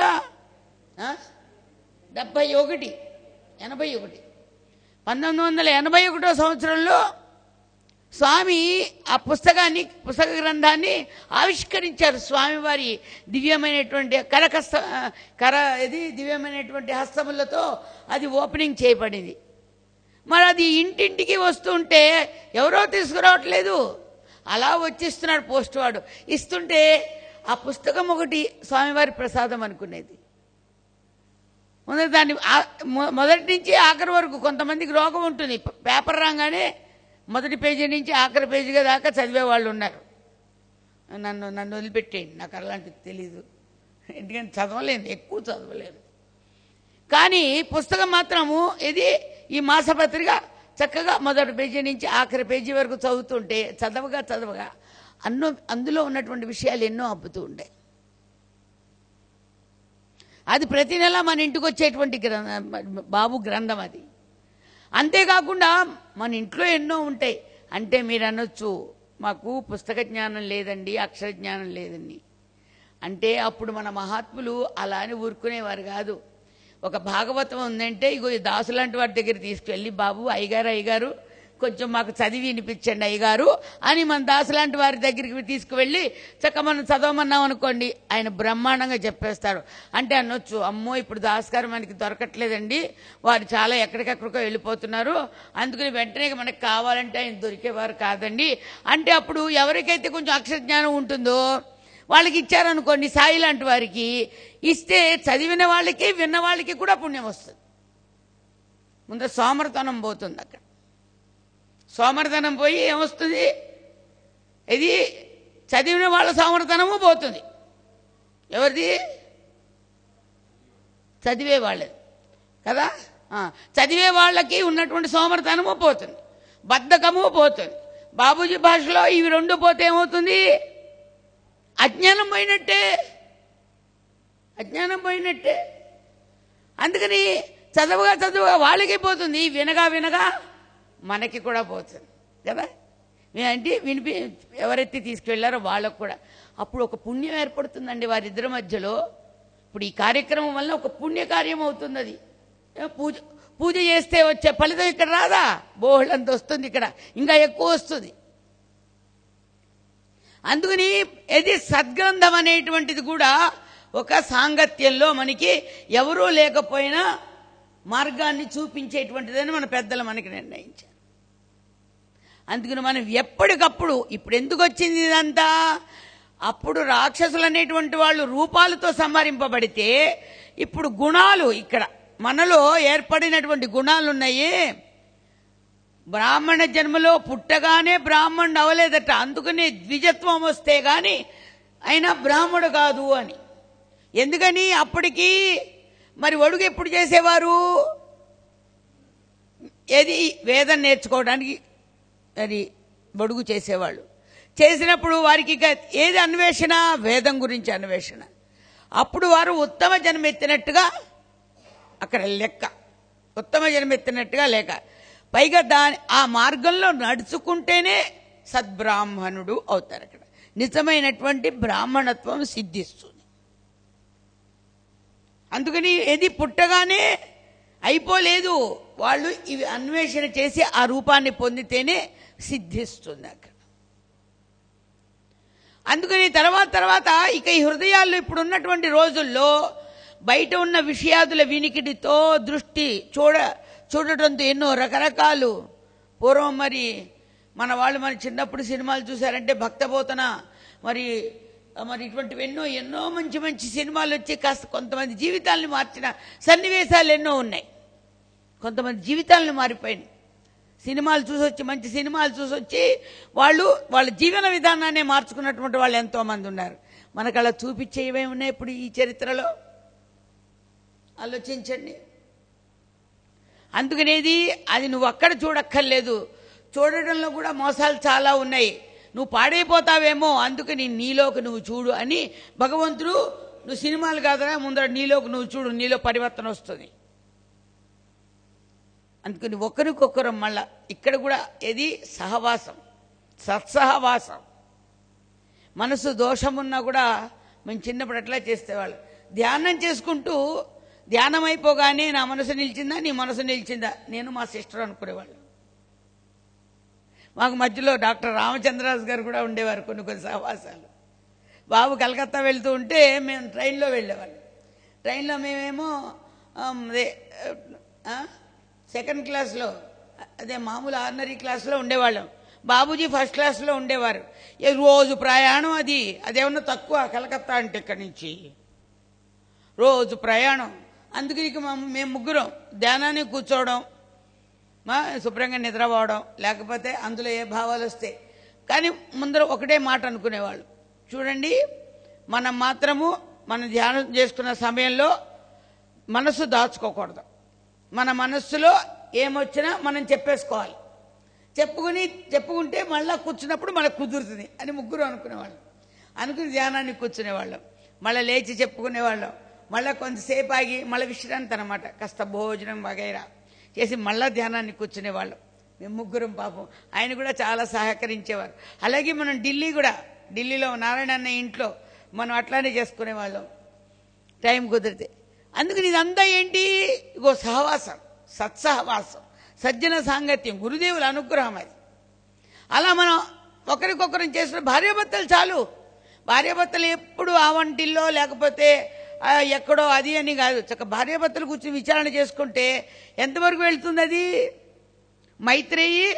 డెబ్బై ఒకటి ఎనభై ఒకటి పంతొమ్మిది వందల ఎనభై ఒకటో సంవత్సరంలో స్వామి ఆ పుస్తకాన్ని పుస్తక గ్రంథాన్ని ఆవిష్కరించారు. స్వామివారి దివ్యమైనటువంటి కరకస్త కర ఇది దివ్యమైనటువంటి హస్తములతో అది ఓపెనింగ్ చేయబడింది. మరి అది ఇంటింటికి వస్తుంటే ఎవరో తీసుకురావట్లేదు, అలా వచ్చిస్తున్నాడు పోస్ట్ వాడు. ఇస్తుంటే ఆ పుస్తకం ఒకటి స్వామివారి ప్రసాదం అనుకునేది. మొదటి దాన్ని మొదటి నుంచి ఆఖరి వరకు కొంతమందికి రోగం ఉంటుంది, పేపర్ రాగానే మొదటి పేజీ నుంచి ఆఖరి పేజీగా దాకా చదివే వాళ్ళు ఉన్నారు. నన్ను నన్ను వదిలిపెట్టేయండి, నాకు అలాంటిది తెలీదు, ఎందుకంటే చదవలేను, ఎక్కువ చదవలేను. కానీ పుస్తకం మాత్రము ఇది ఈ మాసపత్రిక చక్కగా మొదటి పేజీ నుంచి ఆఖరి పేజీ వరకు చదువుతుంటే చదవగా చదవగా అన్నో అందులో ఉన్నటువంటి విషయాలు ఎన్నో అబ్బుతూ ఉంటాయి. అది ప్రతి నెల మన ఇంటికి వచ్చేటువంటి గ్రంథం, బాబు గ్రంథం అది. అంతేకాకుండా మన ఇంట్లో ఎన్నో ఉంటాయి. అంటే మీరు అనొచ్చు మాకు పుస్తక జ్ఞానం లేదండి, అక్షర జ్ఞానం లేదండి అంటే, అప్పుడు మన మహాత్ములు అలా అని ఊరుకునేవారు కాదు. ఒక భాగవతం ఉందంటే ఇగో ఈ దాసు లాంటి వారి దగ్గర తీసుకువెళ్ళి, బాబు అయ్యగారు అయ్యగారు కొంచెం మాకు చదివి వినిపించండి అయ్యగారు అని మన దాసు లాంటి వారి దగ్గరికి తీసుకువెళ్ళి చక్క మనం చదవమన్నాం అనుకోండి, ఆయన బ్రహ్మాండంగా చెప్పేస్తాడు. అంటే అనొచ్చు అమ్మో ఇప్పుడు దాసు గారు మనకి దొరకట్లేదండి, వారు చాలా ఎక్కడికెక్కడికో వెళ్ళిపోతున్నారు, అందుకని వెంటనే మనకు కావాలంటే ఆయన దొరికేవారు కాదండి. అంటే అప్పుడు ఎవరికైతే కొంచెం అక్షర జ్ఞానం ఉంటుందో వాళ్ళకి ఇచ్చారనుకోండి, సాయి లాంటి వారికి ఇస్తే చదివిన వాళ్ళకి విన్న వాళ్ళకి కూడా పుణ్యం వస్తుంది. ముందు సోమరతనం పోతుంది, అక్కడ సోమరతనం పోయి ఏమొస్తుంది, ఇది చదివిన వాళ్ళ సోమరతనము పోతుంది. ఎవరిది? చదివే వాళ్ళది కదా. చదివే వాళ్ళకి ఉన్నటువంటి సోమరతనము పోతుంది, బద్ధకము పోతుంది. బాబూజీ భాషలో ఇవి రెండు పోతే ఏమవుతుంది? అజ్ఞానం పోయినట్టే, అజ్ఞానం పోయినట్టే. అందుకని చదవగా చదువుగా వాళ్ళకి పోతుంది, వినగా వినగా మనకి కూడా పోతుంది కదా. అంటే వినిపి ఎవరైతే తీసుకువెళ్ళారో వాళ్ళకు కూడా అప్పుడు ఒక పుణ్యం ఏర్పడుతుందండి వారిద్దరి మధ్యలో. ఇప్పుడు ఈ కార్యక్రమం వల్ల ఒక పుణ్యకార్యం అవుతుంది. అది పూజ పూజ చేస్తే వచ్చే ఫలితం ఇక్కడ రాదా? బోళ్ళంత వస్తుంది, ఇక్కడ ఇంకా ఎక్కువ వస్తుంది. అందుకని ఇది సద్గ్రంథం అనేటువంటిది కూడా ఒక సాంగత్యంలో మనకి ఎవరూ లేకపోయినా మార్గాన్ని చూపించేటువంటిదని మన పెద్దలు మనకి నిర్ణయించారు. అందుకని మనం ఎప్పటికప్పుడు, ఇప్పుడు ఎందుకు వచ్చింది ఇదంతా, అప్పుడు రాక్షసులు అనేటువంటి వాళ్ళు రూపాలతో సంహరింపబడితే ఇప్పుడు గుణాలు, ఇక్కడ మనలో ఏర్పడినటువంటి గుణాలు ఉన్నాయి. బ్రాహ్మణ జన్మలో పుట్టగానే బ్రాహ్మణుడు అవలేదట, అందుకనే ద్విజత్వం వస్తే గాని అయినా బ్రాహ్మడు కాదు అని. ఎందుకని? అప్పటికి మరి ఒడుగు ఎప్పుడు చేసేవారు? ఏది వేదం నేర్చుకోవడానికి అది ఒడుగు చేసేవాళ్ళు. చేసినప్పుడు వారికి ఏది అన్వేషణ? వేదం గురించి అన్వేషణ. అప్పుడు వారు ఉత్తమ జన్మెత్తినట్టుగా అక్కడ లెక్క, ఉత్తమ జన్మెత్తినట్టుగా లేక పైగా దాని ఆ మార్గంలో నడుచుకుంటేనే సద్బ్రాహ్మణుడు అవుతారు. అక్కడ నిజమైనటువంటి బ్రాహ్మణత్వం సిద్ధిస్తుంది. అందుకని ఏది పుట్టగానే అయిపోలేదు, వాళ్ళు ఇవి అన్వేషణ చేసి ఆ రూపాన్ని పొందితేనే సిద్ధిస్తుంది అక్కడ. అందుకని తర్వాత తర్వాత ఇక ఈ హృదయాల్లో ఇప్పుడు ఉన్నటువంటి రోజుల్లో బయట ఉన్న విషయాదుల వినికిడితో దృష్టి చూడ చూడటంతో ఎన్నో రకరకాలు, పూర్వం మరి మన వాళ్ళు మన చిన్నప్పుడు సినిమాలు చూశారంటే భక్తబోతన మరి మరి ఇటువంటివి ఎన్నో ఎన్నో మంచి మంచి సినిమాలు వచ్చి కాస్త కొంతమంది జీవితాలను మార్చిన సన్నివేశాలు ఎన్నో ఉన్నాయి. కొంతమంది జీవితాలను మారిపోయినాయి. సినిమాలు చూసొచ్చి మంచి సినిమాలు చూసొచ్చి వాళ్ళు వాళ్ళ జీవన విధానాన్ని మార్చుకున్నటువంటి వాళ్ళు ఎంతోమంది ఉన్నారు. మనకు అలా చూపించేవే ఉన్నాయి ఇప్పుడు ఈ చరిత్రలో, ఆలోచించండి. అందుకనేది అది నువ్వు అక్కడ చూడక్కర్లేదు, చూడడంలో కూడా మోసాలు చాలా ఉన్నాయి. నువ్వు పాడైపోతావేమో, అందుకని నీలోకి నువ్వు చూడు అని భగవంతుడు, నువ్వు సినిమాలు కాదరా ముందర నీలోకి నువ్వు చూడు, నీలో పరివర్తన వస్తుంది. అందుకని ఒకరికొకరు మళ్ళా ఇక్కడ కూడా ఏది సహవాసం, సత్సహవాసం. మనసు దోషమున్నా కూడా మేము చిన్నప్పుడు అట్లా చేసేవాళ్ళు. ధ్యానం చేసుకుంటూ ధ్యానం అయిపోగానే నా మనసు నిలిచిందా, నీ మనసు నిలిచిందా, నేను మా సిస్టర్ అనుకునేవాళ్ళు. మాకు మధ్యలో డాక్టర్ రామచంద్రరాజు గారు కూడా ఉండేవారు కొన్ని కొన్ని సహవాసాలు. బాబు కలకత్తా వెళ్తూ ఉంటే మేము ట్రైన్లో వెళ్ళేవాళ్ళం. ట్రైన్లో మేమేమో అదే సెకండ్ క్లాస్లో, అదే మామూలు ఆర్డినరీ క్లాస్లో ఉండేవాళ్ళం. బాబూజీ ఫస్ట్ క్లాస్లో ఉండేవారు. ఏ రోజు ప్రయాణం, అది అదేమన్నా తక్కువ కలకత్తా అంటే ఇక్కడి నుంచి రోజు ప్రయాణం. అందుకని ఇక మేము ముగ్గురం ధ్యానాన్ని కూర్చోవడం, మా శుభ్రంగా నిద్రపోవడం, లేకపోతే అందులో ఏ భావాలు వస్తాయి. కానీ ముందర ఒకటే మాట అనుకునేవాళ్ళు, చూడండి మనం మాత్రము మనం ధ్యానం చేసుకున్న సమయంలో మనసు దాచుకోకూడదు. మన మనస్సులో ఏమొచ్చినా మనం చెప్పేసుకోవాలి. చెప్పుకుని చెప్పుకుంటే మళ్ళీ కూర్చున్నప్పుడు మనకు కుదురుతుంది అని ముగ్గురు అనుకునేవాళ్ళం. అనుకుని ధ్యానాన్ని కూర్చునేవాళ్ళం, మళ్ళీ లేచి చెప్పుకునేవాళ్ళం, మళ్ళీ కొంతసేపు ఆగి మళ్ళీ విశ్రాంతి అనమాట, కాస్త భోజనం వగైరా చేసి మళ్ళా ధ్యానాన్ని కూర్చునేవాళ్ళం మేము ముగ్గురం. పాపం ఆయన కూడా చాలా సహకరించేవారు. అలాగే మనం ఢిల్లీ కూడా, ఢిల్లీలో నారాయణ అన్న ఇంట్లో మనం అట్లానే చేసుకునేవాళ్ళం టైం కుదిరితే. అందుకని ఇదంతా ఏంటి, ఇగో సహవాసం, సత్సహవాసం, సజ్జన సాంగత్యం, గురుదేవుల అనుగ్రహం అది. అలా మనం ఒకరికొకరం చేసిన భార్యాభర్తలు చాలు. భార్యాభర్తలు ఎప్పుడు ఆ వంటిల్లో లేకపోతే ఎక్కడో అది అని కాదు, చక్క భార్యాభర్తలు కూర్చొని విచారణ చేసుకుంటే ఎంతవరకు వెళ్తుంది అది. మైత్రేయి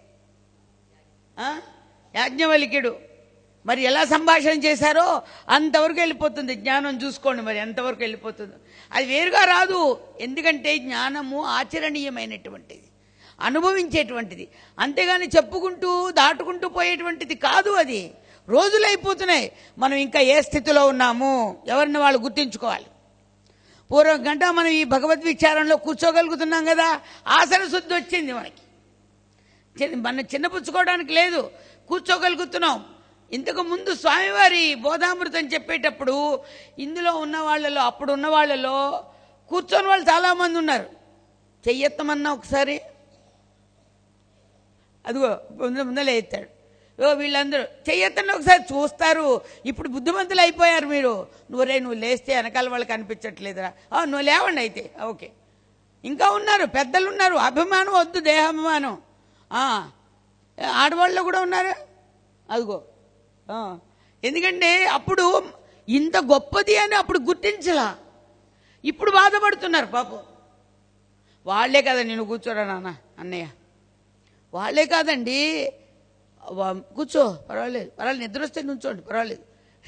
యాజ్ఞవల్క్యుడు మరి ఎలా సంభాషణ చేశారో అంతవరకు వెళ్ళిపోతుంది. జ్ఞానం చూసుకోండి మరి ఎంతవరకు వెళ్ళిపోతుందో. అది వేరుగా రాదు, ఎందుకంటే జ్ఞానము ఆచరణీయమైనటువంటిది, అనుభవించేటువంటిది, అంతేగాని చెప్పుకుంటూ దాటుకుంటూ పోయేటువంటిది కాదు. అది రోజులు అయిపోతున్నాయి, మనం ఇంకా ఏ స్థితిలో ఉన్నాము ఎవరిని వాళ్ళు గుర్తించుకోవాలి. పూర్వం గంట మనం ఈ భగవద్విచారంలో కూర్చోగలుగుతున్నాం కదా, ఆసన శుద్ధి వచ్చింది మనకి. మన చిన్నపుచ్చుకోవడానికి లేదు, కూర్చోగలుగుతున్నాం. ఇంతకు ముందు స్వామివారి బోధామృతం చెప్పేటప్పుడు ఇందులో ఉన్న వాళ్ళలో, అప్పుడు ఉన్న వాళ్ళలో కూర్చొని వాళ్ళు చాలామంది ఉన్నారు. చెయ్యెత్తమన్నా ఒకసారి, అదిగో ముందు ముందలే ఎత్తాడు. ఓ వీళ్ళందరూ చెయ్యెత్తండి ఒకసారి చూస్తారు. ఇప్పుడు బుద్ధిమంతులు అయిపోయారు మీరు. నువ్వు రే నువ్వు లేస్తే వెనకాల వాళ్ళకి అనిపించట్లేదురా, నువ్వు లేవండి అయితే ఓకే. ఇంకా ఉన్నారు, పెద్దలు ఉన్నారు. అభిమానం వద్దు, దేహాభిమానం. ఆడవాళ్ళు కూడా ఉన్నారు, అదిగో. ఎందుకంటే అప్పుడు ఇంత గొప్పది అని అప్పుడు గుర్తించలా, ఇప్పుడు బాధపడుతున్నారు పాపం. వాళ్లే కదా నేను కూర్చోరా నాన్న అన్నయ్య, వాళ్లే కాదండి, కూర్చో పర్వాలేదు, పర్వాలేదు, నిద్ర వస్తే నుంచోండి పర్వాలేదు.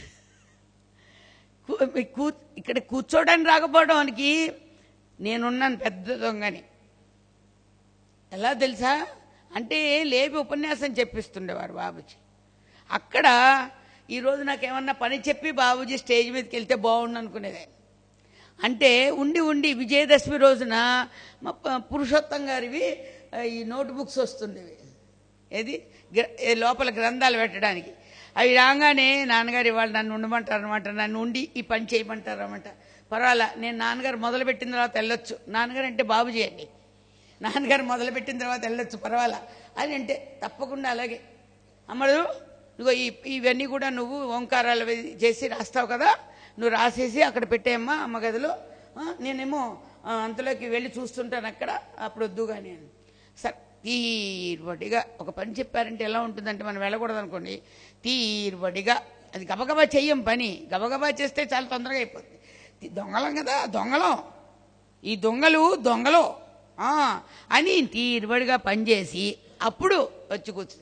ఇక్కడ కూర్చోడానికి రాకపోవడానికి నేనున్నాను పెద్ద దొంగని. ఎలా తెలుసా అంటే లేపి ఉపన్యాసం చెప్పిస్తుండేవారు బాబుజీ. అక్కడ ఈరోజు నాకేమన్నా పని చెప్పి బాబుజీ స్టేజ్ మీదకి వెళ్తే బాగుండు అనుకునేది. అంటే ఉండి ఉండి విజయదశమి రోజున పురుషోత్తం గారివి ఈ నోట్ బుక్స్ వస్తుండేవి, ఏది లోపల గ్రంథాలు పెట్టడానికి. అవి రాగానే నాన్నగారు ఇవాళ నన్ను ఉండమంటారు అనమాట, నన్ను ఉండి ఈ పని చేయమంటారు అనమాట. పర్వాలా, నేను నాన్నగారు మొదలుపెట్టిన తర్వాత వెళ్ళొచ్చు. నాన్నగారు అంటే బాబుజీ అండి. నాన్నగారు మొదలుపెట్టిన తర్వాత వెళ్ళొచ్చు పర్వాలా అని అంటే తప్పకుండా అలాగే అమ్మడు నువ్వు ఈ ఇవన్నీ కూడా నువ్వు ఓంకారాలు చేసి రాస్తావు కదా, నువ్వు రాసేసి అక్కడ పెట్టేయమ్మా అమ్మ గదిలో, నేనేమో అంతలోకి వెళ్ళి చూస్తుంటాను అక్కడ, అప్పుడు వద్దు కానీ అని. సరే తీరుబడిగా ఒక పని చెప్పారంటే ఎలా ఉంటుందంటే మనం వెళ్ళకూడదు అనుకోండి, తీరుబడిగా అది గబగబా చెయ్యం పని, గబగబా చేస్తే చాలా తొందరగా అయిపోతుంది. దొంగలం కదా దొంగలం, ఈ దొంగలు దొంగలు అని తీరుబడిగా పనిచేసి అప్పుడు వచ్చి కూర్చుంది.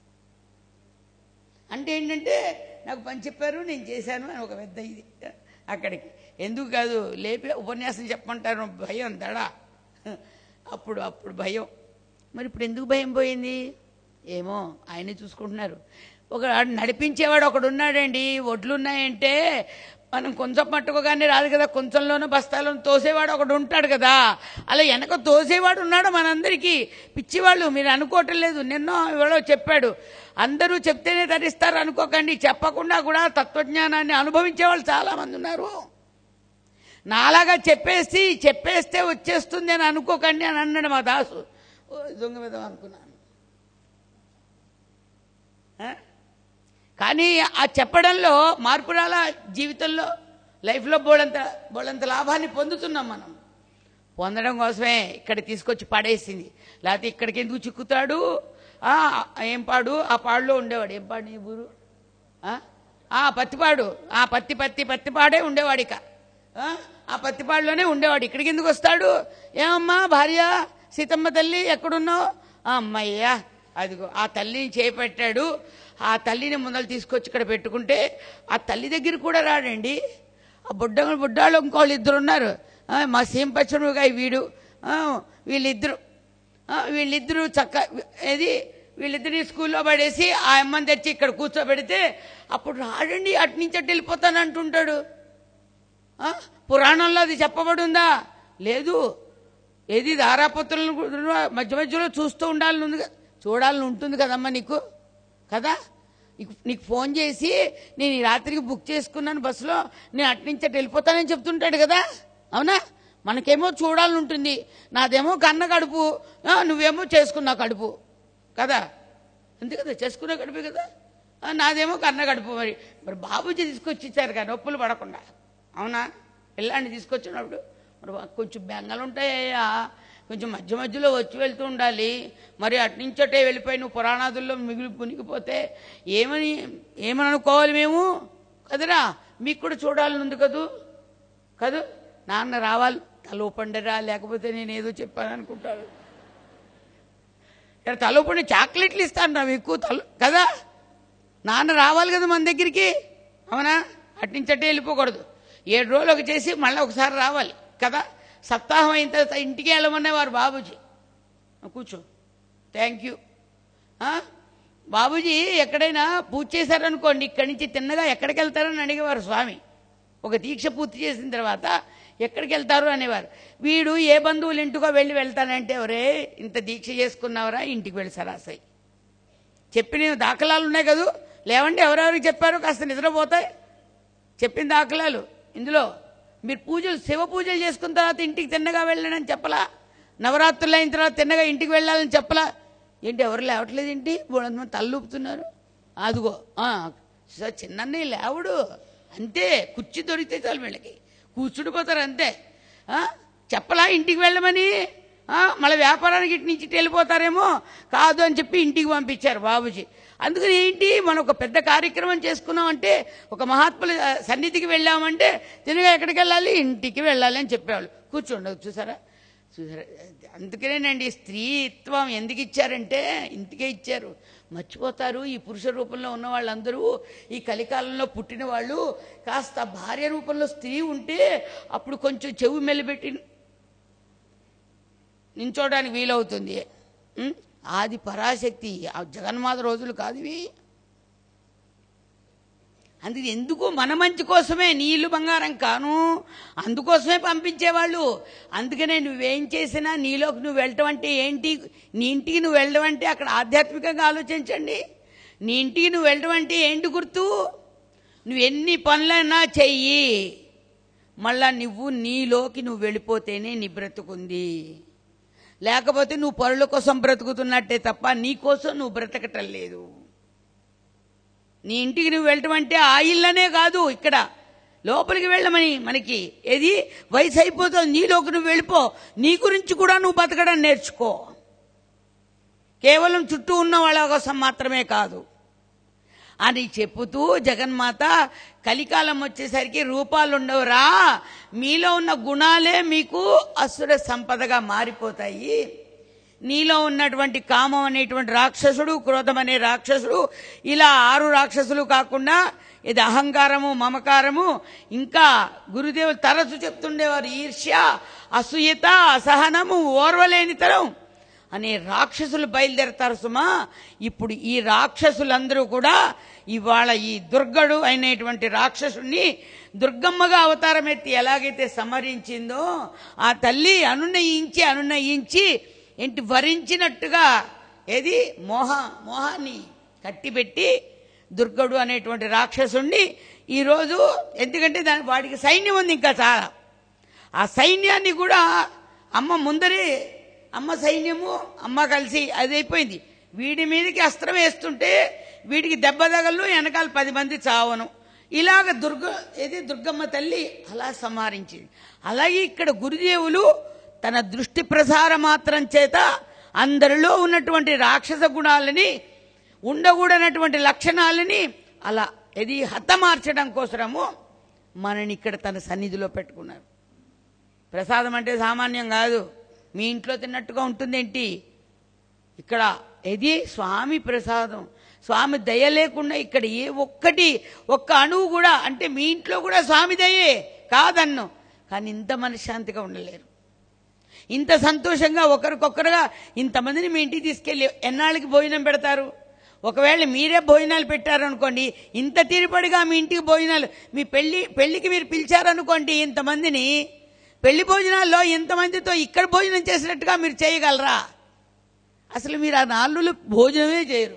అంటే ఏంటంటే నాకు పని చెప్పారు నేను చేశాను అని ఒక పెద్ద ఇది. అక్కడికి ఎందుకు కాదు లేపి ఉపన్యాసం చెప్పమంటారు, భయం దడా, అప్పుడు అప్పుడు భయం. మరి ఇప్పుడు ఎందుకు భయం పోయింది ఏమో, ఆయనే చూసుకుంటున్నారు. ఒక నడిపించేవాడు ఒకడు ఉన్నాడండి, ఒడ్లున్నాయంటే మనం కొంచెం పట్టుకోగానే రాదు కదా, కొంచెంలోనూ బస్తాలను తోసేవాడు ఒకడు ఉంటాడు కదా, అలా వెనక తోసేవాడు ఉన్నాడు మనందరికీ. పిచ్చివాళ్ళు మీరు అనుకోవటం లేదు, నిన్నో ఎవడో చెప్పాడు, అందరూ చెప్తేనే ధరిస్తారు అనుకోకండి, చెప్పకుండా కూడా తత్వజ్ఞానాన్ని అనుభవించేవాళ్ళు చాలామంది ఉన్నారు. నాలాగా చెప్పేసి చెప్పేస్తే వచ్చేస్తుంది అని అనుకోకండి అని అన్నాడు మా దాసు. దొంగ మీద అనుకున్నాను. కానీ ఆ చెప్పడంలో మార్పు రాలా, జీవితంలో లైఫ్లో బోళంత బోళంత లాభాన్ని పొందుతున్నాం మనం. పొందడం కోసమే ఇక్కడ తీసుకొచ్చి పడేసింది, లేకపోతే ఇక్కడికి ఎందుకు చిక్కుతాడు. ఏం పాడు, ఆ పాడులో ఉండేవాడు, ఏం పాడు నీ ఊరు, పత్తిపాడు, ఆ పత్తి పత్తి పత్తిపాడే ఉండేవాడు, ఇక ఆ పత్తిపాడులోనే ఉండేవాడు. ఇక్కడికి ఎందుకు వస్తాడు. ఏమమ్మా భార్య సీతమ్మ తల్లి ఎక్కడున్నావు, అమ్మయ్యా అదిగో ఆ తల్లిని చేపెట్టాడు, ఆ తల్లిని ముందలు తీసుకొచ్చి ఇక్కడ పెట్టుకుంటే ఆ తల్లి దగ్గర కూడా రాడండి. ఆ బుడ్డ బుడ్డాళ్ళు ఇంకోళ్ళు ఇద్దరు ఉన్నారు, మా సీంపచ్చనుగా వీడు, వీళ్ళిద్దరు వీళ్ళిద్దరూ చక్క ఏది వీళ్ళిద్దరిని స్కూల్లో పడేసి ఆ అమ్మని తెచ్చి ఇక్కడ కూర్చోబెడితే అప్పుడు రాడండి, అటు నుంచి అటు వెళ్ళిపోతానంటుంటాడు. పురాణంలో అది చెప్పబడి ఉందా, లేదు. ఏది ధారాపత్రులను మధ్య మధ్యలో చూస్తూ ఉండాలని ఉంది, చూడాలని ఉంటుంది కదమ్మా నీకు కదా. నీకు నీకు ఫోన్ చేసి నేను ఈ రాత్రికి బుక్ చేసుకున్నాను బస్సులో, నేను అటు నుంచి అటు వెళ్ళిపోతానని చెప్తుంటాడు కదా, అవునా. మనకేమో చూడాలని ఉంటుంది, నాదేమో కన్న కడుపు, నువ్వేమో చేసుకున్న కడుపు కదా, అంతే కదా, చేసుకున్న కడుపే కదా, నాదేమో కన్న కడుపు. మరి మరి బాబూజీ తీసుకొచ్చి ఇచ్చారు కదా నొప్పులు పడకుండా, అవునా. పిల్లాన్ని తీసుకొచ్చినప్పుడు మరి కొంచెం బెంగలు ఉంటాయ్యా, కొంచెం మధ్య మధ్యలో వచ్చి వెళ్తూ ఉండాలి. మరి అట్నుంచటే వెళ్ళిపోయి నువ్వు పురాణాదుల్లో మిగిలి మునిగిపోతే ఏమని ఏమని అనుకోవాలి మేము కదరా. మీకు కూడా చూడాలని ఉంది కదూ కదూ. నాన్న రావాలి, తలోపండిరా, లేకపోతే నేను ఏదో చెప్పాను అనుకుంటాను. తలోపండి చాక్లెట్లు ఇస్తాను రా మీకు తల కదా. నాన్న రావాలి కదా మన దగ్గరికి, అవునా. అట్నుంచటే వెళ్ళిపోకూడదు, ఏడు రోజులకు చేసి మళ్ళీ ఒకసారి రావాలి కదా. సప్తాహం అయిన తర్వాత ఇంటికి వెళ్ళమనేవారు బాబూజీ. కూర్చో, థ్యాంక్ యూ. బాబూజీ ఎక్కడైనా పూజ చేశారనుకోండి, ఇక్కడి నుంచి తిన్నగా ఎక్కడికి వెళ్తారని అడిగేవారు స్వామి. ఒక దీక్ష పూర్తి చేసిన తర్వాత ఎక్కడికి వెళ్తారు అనేవారు. వీడు ఏ బంధువులు ఇంటికో వెళ్ళి వెళ్తానంటే, ఒరే ఇంత దీక్ష చేసుకున్నావరా, ఇంటికి వెళ్ళి సరాసరి చెప్పిన దాఖలాలు ఉన్నాయి కదూ, లేవండి ఎవరెవరికి చెప్పారో కాస్త నిద్రపోతాయి చెప్పిన దాఖలాలు. ఇందులో మీరు పూజలు శివ పూజలు చేసుకున్న తర్వాత ఇంటికి తిన్నగా వెళ్ళానని చెప్పలా, నవరాత్రులు అయిన తర్వాత తిన్నగా ఇంటికి వెళ్ళాలని చెప్పలా. ఏంటి ఎవరు లేవట్లేదు ఏంటి, బోళంతమంది తల్లూపుతున్నారు. అదిగో చిన్నన్నయ్య లేవుడు, అంతే. కుర్చీ దొరికితే చాలు వీళ్ళకి కూర్చుండిపోతారు అంతే. చెప్పలా ఇంటికి వెళ్ళమని, మళ్ళీ వ్యాపారానికి ఇటు నుంచి వెళ్ళిపోతారేమో కాదు అని చెప్పి ఇంటికి పంపించారు బాబూజీ. అందుకని ఏంటి, మనం ఒక పెద్ద కార్యక్రమం చేసుకున్నామంటే, ఒక మహాత్ముల సన్నిధికి వెళ్ళామంటే తినగా ఎక్కడికి వెళ్ళాలి, ఇంటికి వెళ్ళాలి అని చెప్పేవాళ్ళు. కూర్చోండి, చూసారా చూసారా. అందుకనేనండి స్త్రీత్వం ఎందుకు ఇచ్చారంటే ఇంటికే ఇచ్చారు. మర్చిపోతారు ఈ పురుష రూపంలో ఉన్న వాళ్ళందరూ, ఈ కలికాలంలో పుట్టిన వాళ్ళు కాస్త భార్య రూపంలో స్త్రీ ఉంటే అప్పుడు కొంచెం చెవి మెలిపెట్టి నించోడానికి వీలవుతుంది. ఆది పరాశక్తి ఆ జగన్మాత రోజులు కాదు ఇవి. అందుకే ఎందుకు మన మంచి కోసమే, నీళ్లు బంగారం కాను, అందుకోసమే పంపించేవాళ్ళు. అందుకనే నువ్వేం చేసినా నీలోకి నువ్వు వెళ్ళటం అంటే ఏంటి, నీ ఇంటికి నువ్వు వెళ్ళడం అంటే అక్కడ ఆధ్యాత్మికంగా ఆలోచించండి. నీ ఇంటికి నువ్వు వెళ్ళడం అంటే ఏంటి గుర్తు, నువ్వు ఎన్ని పనులైనా చెయ్యి, మళ్ళా నువ్వు నీలోకి నువ్వు వెళ్ళిపోతేనే నీ బ్రతుకుంది. లేకపోతే నువ్వు పరుల కోసం బ్రతుకుతున్నట్టే తప్ప నీ కోసం నువ్వు బ్రతకటం లేదు. నీ ఇంటికి నువ్వు వెళ్ళటం అంటే ఆ ఇల్లనే కాదు, ఇక్కడ లోపలికి వెళ్ళమని మనకి ఏది వయసు అయిపోతుంది, నీలోకి నువ్వు వెళ్ళిపో, నీ గురించి కూడా నువ్వు బతకడం నేర్చుకో. కేవలం చుట్టూ ఉన్న వాళ్ళ కోసం మాత్రమే కాదు అని చెప్పుతూ జగన్మాత కలికాలం వచ్చేసరికి రూపాలు ఉండవురా, మీలో ఉన్న గుణాలే మీకు అసుర సంపదగా మారిపోతాయి. నీలో ఉన్నటువంటి కామం అనేటువంటి రాక్షసుడు, క్రోధం అనే రాక్షసుడు, ఇలా ఆరు రాక్షసులు కాకుండా ఇది అహంకారము, మమకారము, ఇంకా గురుదేవులు తరచు చెప్తుండేవారు ఈర్ష్య, అసూయత, అసహనము, ఓర్వలేనితనం అనే రాక్షసులు బయలుదేరతారు సుమా. ఇప్పుడు ఈ రాక్షసులందరూ కూడా ఇవాళ ఈ దుర్గడు అయినటువంటి రాక్షసుని దుర్గమ్మగా అవతారం ఎత్తి ఎలాగైతే సంహరించిందో ఆ తల్లి అనునయించి అనునయించి ఏంటి వరించినట్టుగా ఏది మోహ మోహాన్ని కట్టిపెట్టి దుర్గడు అనేటువంటి రాక్షసుణ్ణి ఈరోజు, ఎందుకంటే దాని వాడికి సైన్యం ఉంది ఇంకా చాలా, ఆ సైన్యాన్ని కూడా అమ్మ ముందరే అమ్మ సైన్యము అమ్మ కలిసి అది అయిపోయింది. వీడి మీదకి అస్త్రం వేస్తుంటే వీడికి దెబ్బ తగలు, వెనకాల పది మంది చావను. ఇలాగ దుర్గ ఏది దుర్గమ్మ తల్లి అలా సంహరించింది. అలాగే ఇక్కడ గురుదేవులు తన దృష్టి ప్రసార మాత్రం చేత అందరిలో ఉన్నటువంటి రాక్షస గుణాలని, ఉండకూడనటువంటి లక్షణాలని అలా ఇది హతమార్చడం కోసము మనని ఇక్కడ తన సన్నిధిలో పెట్టుకున్నారు. ప్రసాదం అంటే సామాన్యం కాదు, మీ ఇంట్లో తిన్నట్టుగా ఉంటుందేంటి, ఇక్కడ ఇది స్వామి ప్రసాదం. స్వామి దయ లేకుండా ఇక్కడ ఏ ఒక్కటి ఒక్క అణువు కూడా, అంటే మీ ఇంట్లో కూడా స్వామి దయే కాదన్ను, కానీ ఇంత మనశ్శాంతిగా ఉండలేరు, ఇంత సంతోషంగా ఒకరికొకరుగా ఇంతమందిని మీ ఇంటికి తీసుకెళ్ళి ఎన్నాళ్ళకి భోజనం పెడతారు. ఒకవేళ మీరే భోజనాలు పెట్టారనుకోండి, ఇంత తీరిపడిగా మీ ఇంటికి భోజనాలు, మీ పెళ్లి పెళ్లికి మీరు పిలిచారనుకోండి ఇంతమందిని, పెళ్లి భోజనాల్లో ఇంతమందితో ఇక్కడ భోజనం చేసినట్టుగా మీరు చేయగలరా? అసలు మీరు ఆ నాలుగు భోజనమే చేయరు.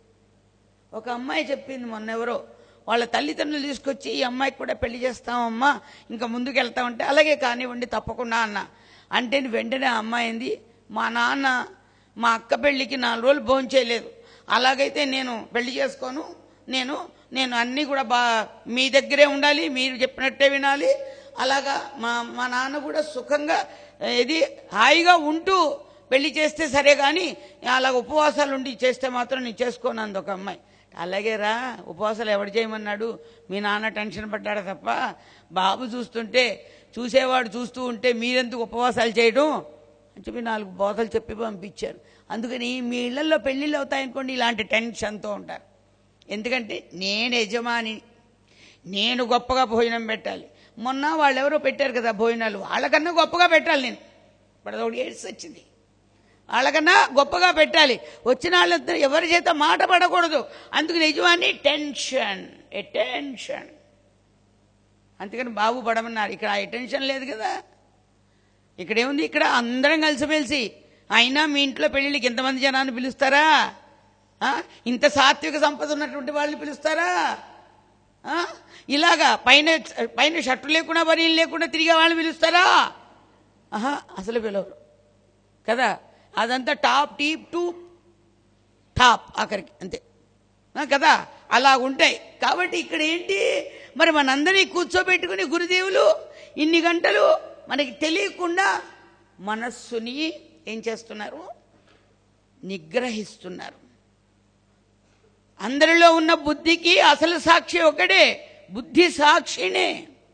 ఒక అమ్మాయి చెప్పింది మొన్న, ఎవరో వాళ్ళ తల్లిదండ్రులు తీసుకొచ్చి ఈ అమ్మాయికి కూడా పెళ్లి చేస్తామమ్మా, ఇంకా ముందుకు వెళ్తామంటే అలాగే కానివ్వండి తప్పకుండా అన్న. అంటే వెంటనే ఆ అమ్మాయి ఏంది, మా నాన్న మా అక్క పెళ్లికి నాలుగు రోజులు భోజనం చేయలేదు, అలాగైతే నేను పెళ్లి చేసుకోను, నేను నేను అన్నీ కూడా బా మీ దగ్గరే ఉండాలి, మీరు చెప్పినట్టే వినాలి, అలాగా మా మా నాన్న కూడా సుఖంగా ఇది హాయిగా ఉంటూ పెళ్లి చేస్తే సరే, కానీ అలాగ ఉపవాసాలు ఉండి చేస్తే మాత్రం నేను చేసుకోను అంది ఒక అమ్మాయి. అలాగే రా, ఉపవాసాలు ఎవడు చేయమన్నాడు, మీ నాన్న టెన్షన్ పడ్డాడు తప్ప, బాబు చూస్తుంటే చూసేవాడు చూస్తూ ఉంటే మీరెందుకు ఉపవాసాలు చేయడం అని చెప్పి నాలుగు బోధలు చెప్పి పంపించారు. అందుకని మీ ఇళ్లలో పెళ్లిళ్ళు అవుతాయనుకోండి, ఇలాంటి టెన్షన్తో ఉంటారు. ఎందుకంటే నేను యజమాని, నేను గొప్పగా భోజనం పెట్టాలి. మొన్న వాళ్ళు ఎవరో పెట్టారు కదా భోజనాలు, వాళ్ళకన్నా గొప్పగా పెట్టాలి నేను, ఇప్పుడు ఒకటి ఏడ్స్ వచ్చింది, వాళ్ళకన్నా గొప్పగా పెట్టాలి, వచ్చిన వాళ్ళందరూ ఎవరి చేత మాట పడకూడదు. అందుకు యజమాని టెన్షన్, ఏ టెన్షన్, అందుకని బాబు పడమన్నారు. ఇక్కడ ఆ టెన్షన్ లేదు కదా, ఇక్కడేముంది, ఇక్కడ అందరం కలిసిమెలిసి. అయినా మీ ఇంట్లో పెళ్లిళ్ళకి ఎంతమంది జనాన్ని పిలుస్తారా? ఇంత సాత్విక సంపద ఉన్నటువంటి వాళ్ళని పిలుస్తారా? ఇలాగా పైన పైన షర్టు లేకుండా బనీలు లేకుండా తిరిగే వాళ్ళని పిలుస్తారా? ఆహా, అసలు పిలవరు కదా. అదంతా టాప్ టీప్ టు టాప్ ఆఖరికి అంతే కదా, అలా ఉంటాయి. కాబట్టి ఇక్కడ ఏంటి మరి, మనందరినీ కూర్చోబెట్టుకుని గురుదేవులు ఇన్ని గంటలు మనకి తెలియకుండా మనస్సుని ఏం చేస్తున్నారు, నిగ్రహిస్తున్నారు. అందరిలో ఉన్న బుద్ధికి అసలు సాక్షి ఒకటే, బుద్ధి సాక్షినే.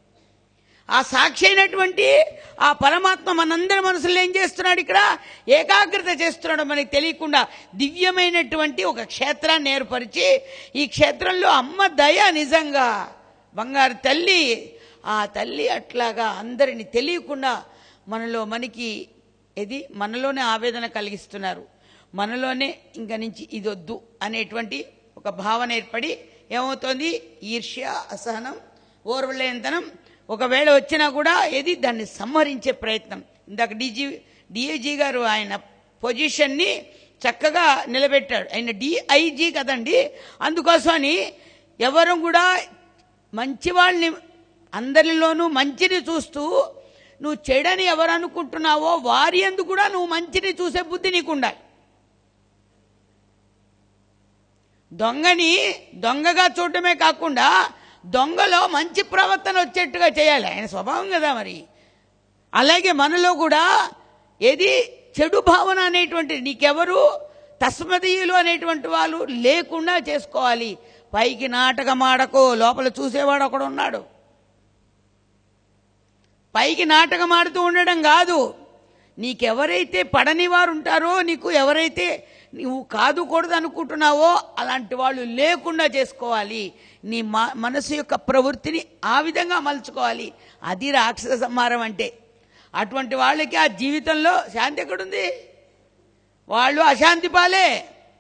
ఆ సాక్షి అయినటువంటి ఆ పరమాత్మ మనందరి మనసులో ఏం చేస్తున్నాడు, ఇక్కడ ఏకాగ్రత చేస్తున్నాడు. మనకి తెలియకుండా దివ్యమైనటువంటి ఒక క్షేత్రాన్ని ఏర్పరిచి, ఈ క్షేత్రంలో అమ్మ దయ నిజంగా బంగారు తల్లి, ఆ తల్లి అట్లాగా అందరిని తెలియకుండా మనలో మనకి ఇది మనలోనే ఆవేదన కలిగిస్తున్నారు. మనలోనే ఇంక నుంచి ఇదొద్దు అనేటువంటి ఒక భావన ఏర్పడి ఏమవుతోంది, ఈర్ష్య, అసహనం, ఓర్వలేనితనం ఒకవేళ వచ్చినా కూడా ఏది దాన్ని సంహరించే ప్రయత్నం. ఇందాక డీజీ డిఐజీ గారు ఆయన పొజిషన్ని చక్కగా నిలబెట్టాడు. ఆయన డిఐజీ కదండి, అందుకోసమని ఎవరు కూడా మంచి వాళ్ళని, అందరిలోనూ మంచిని చూస్తూ నువ్వు చెడని ఎవరు అనుకుంటున్నావో వారి యందు కూడా నువ్వు మంచిని చూసే బుద్ధి నీకు ఉండాలి. దొంగని దొంగగా చూడటమే కాకుండా దొంగలో మంచి ప్రవర్తన వచ్చేట్టుగా చేయాలి, ఆయన స్వభావం కదా. మరి అలాగే మనలో కూడా ఏది చెడు భావన అనేటువంటిది నీకెవరు తస్మదీయులు అనేటువంటి వాళ్ళు లేకుండా చేసుకోవాలి. పైకి నాటకం ఆడకో, లోపల చూసేవాడు ఒకడు ఉన్నాడు. పైకి నాటకం ఆడుతూ ఉండడం కాదు, నీకెవరైతే పడని వారు ఉంటారో, నీకు ఎవరైతే నువ్వు కాదుకూడదు అనుకుంటున్నావో అలాంటి వాళ్ళు లేకుండా చేసుకోవాలి. నీ మనసు యొక్క ప్రవృత్తిని ఆ విధంగా మలుచుకోవాలి. అది రాక్షస సంహారం అంటే. అటువంటి వాళ్ళకి ఆ జీవితంలో శాంతి ఎక్కడుంది? వాళ్ళు అశాంతి పాలే.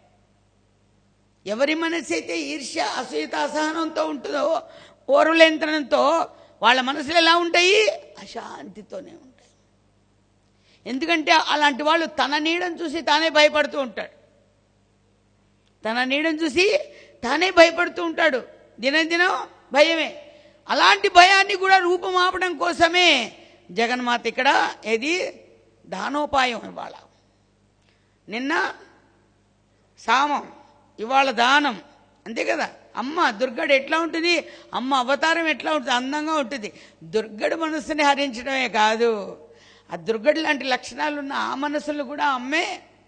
ఎవరి మనసు అయితే ఈర్ష్య, అసూయత, అసహనంతో ఉంటుందో, ఓర్వలేంతనంతో వాళ్ళ మనసులు ఎలా ఉంటాయి? అశాంతితోనే ఉంటాయి. ఎందుకంటే అలాంటి వాళ్ళు తన నీడను చూసి తానే భయపడుతూ ఉంటాడు. తన నీడను చూసి తానే భయపడుతూ ఉంటాడు. దినదినం భయమే. అలాంటి భయాన్ని కూడా రూపమాపడం కోసమే జగన్మాత ఇక్కడ ఏది దానోపాయం. ఇవాళ నిన్న సామం, ఇవాళ దానం, అంతే కదా. అమ్మ దుర్గడు ఎట్లా ఉంటుంది? అమ్మ అవతారం ఎట్లా ఉంటుంది? అందంగా ఉంటుంది. దుర్గడు మనస్సుని హరించడమే కాదు, ఆ దుర్గడు లాంటి లక్షణాలు ఉన్న ఆ మనసులు కూడా అమ్మే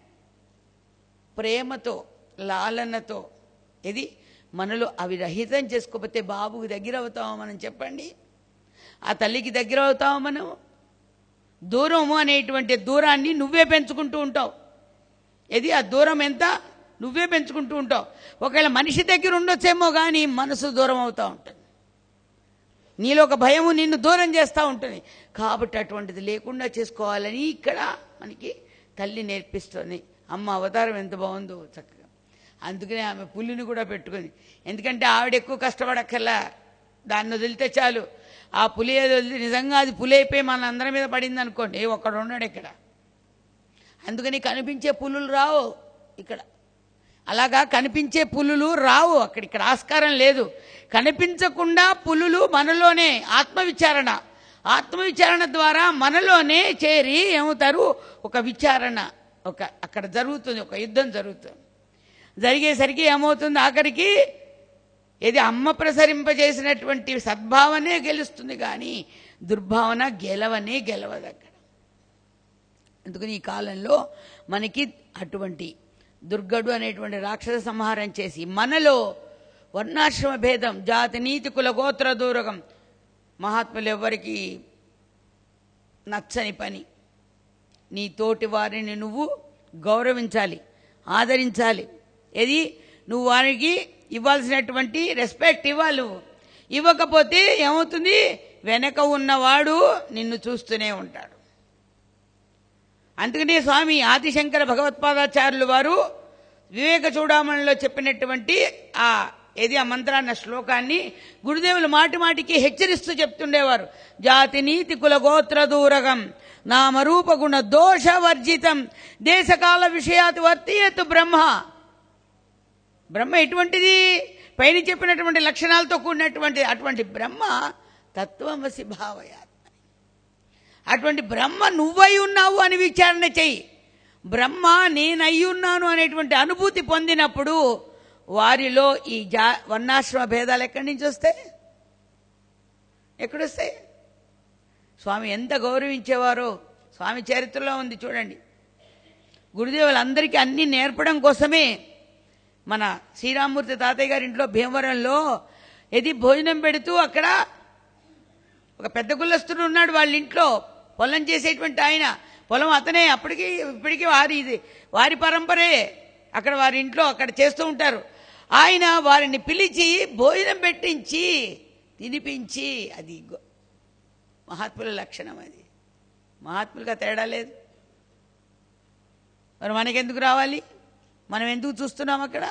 ప్రేమతో, లాలనతో ఇది మనలో అవి రహితం చేసుకోకపోతే బాబుకి దగ్గర అవుతామో మనం చెప్పండి? ఆ తల్లికి దగ్గర అవుతామో మనం? దూరము అనేటువంటి దూరాన్ని నువ్వే పెంచుకుంటూ ఉంటావు. ఇది ఆ దూరం ఎంత నువ్వే పెంచుకుంటూ ఉంటావు. ఒకవేళ మనిషి దగ్గర ఉండొచ్చేమో కానీ మనసు దూరం అవుతూ ఉంటుంది. నీలో ఒక భయము నిన్ను దూరం చేస్తూ ఉంటుంది. కాబట్టి అటువంటిది లేకుండా చేసుకోవాలని ఇక్కడ మనకి తల్లి నేర్పిస్తుంది. అమ్మ అవతారం ఎంత బాగుందో చక్కగా. అందుకనే ఆమె పులిని కూడా పెట్టుకుంది. ఎందుకంటే ఆవిడ ఎక్కువ కష్టపడక్కర్లా, దాన్ని వదిలితే చాలు. ఆ పులి ఏదో వదిలి నిజంగా అది పులి అయిపోయి మన అందరి మీద పడింది అనుకోండి, ఒక్కడు ఉన్నాడు ఇక్కడ. అందుకని కనిపించే పులులు రావు ఇక్కడ. అలాగా కనిపించే పులులు రావు అక్కడ. ఇక్కడ ఆస్కారం లేదు. కనిపించకుండా పులులు మనలోనే ఆత్మవిచారణ ఆత్మవిచారణ ద్వారా మనలోనే చేరి ఏమవుతారు? ఒక విచారణ ఒక అక్కడ జరుగుతుంది, ఒక యుద్ధం జరుగుతుంది. జరిగేసరికి ఏమవుతుంది? ఆఖరికి ఇది అమ్మ ప్రసరింపజేసినటువంటి సద్భావనే గెలుస్తుంది, కానీ దుర్భావన గెలవనే గెలవదు అక్కడ. అందుకని ఈ కాలంలో మనకి అటువంటి దుర్గడు అనేటువంటి రాక్షస సంహారం చేసి మనలో వర్ణాశ్రమ భేదం, జాతి, నీతి, కుల, గోత్ర దూరకం మహాత్ములు ఎవ్వరికి నచ్చని పని. నీ తోటి వారిని నువ్వు గౌరవించాలి, ఆదరించాలి. ఏది నువ్వు వారికి ఇవ్వాల్సినటువంటి రెస్పెక్ట్ ఇవ్వాలి. ఇవ్వకపోతే ఏమవుతుంది? వెనక ఉన్నవాడు నిన్ను చూస్తూనే ఉంటాడు. అందుకనే స్వామి ఆదిశంకర భగవత్పాదాచార్యులు వారు వివేక చూడామణిలో చెప్పినటువంటి ఆ ఏది ఆ మంత్రాన్న శ్లోకాన్ని గురుదేవులు మాటి మాటికి హెచ్చరిస్తూ చెప్తుండేవారు. జాతి, నీతి, కుల, గోత్ర దూరగం నామరూప గుణ దోష వర్జితం దేశకాల విషయాత్ వర్తియత్ బ్రహ్మ. బ్రహ్మ ఎటువంటిది? పైన చెప్పినటువంటి లక్షణాలతో కూడినటువంటి అటువంటి బ్రహ్మ తత్వమసి భావయాత్మ. అటువంటి బ్రహ్మ నువ్వై ఉన్నావు అని విచారణ చెయ్యి. బ్రహ్మ నేనయ్యున్నాను అనేటువంటి అనుభూతి పొందినప్పుడు వారిలో ఈ జా వర్ణాశ్రమ భేదాలు ఎక్కడి నుంచి వస్తాయి? ఎక్కడొస్తాయి? స్వామి ఎంత గౌరవించేవారో స్వామి చరిత్రలో ఉంది చూడండి. గురుదేవులందరికీ అన్నీ నేర్పడం కోసమే మన శ్రీరామూర్తి తాతయ్య గారి ఇంట్లో భీమవరంలో ఏది భోజనం పెడుతూ అక్కడ ఒక పెద్ద కులస్తుడు ఉన్నాడు. వాళ్ళ ఇంట్లో పొలం చేసేటువంటి ఆయన. పొలం అతనే, అప్పటికి ఇప్పటికీ వారి ఇది వారి పరంపరే. అక్కడ వారి ఇంట్లో అక్కడ చేస్తూ ఉంటారు. ఆయన వారిని పిలిచి భోజనం పెట్టించి తినిపించి, అది మహాత్ముల లక్షణం. అది మహాత్ములుగా తేడా లేదు. మరి మనకెందుకు రావాలి? మనం ఎందుకు చూస్తున్నాం అక్కడ?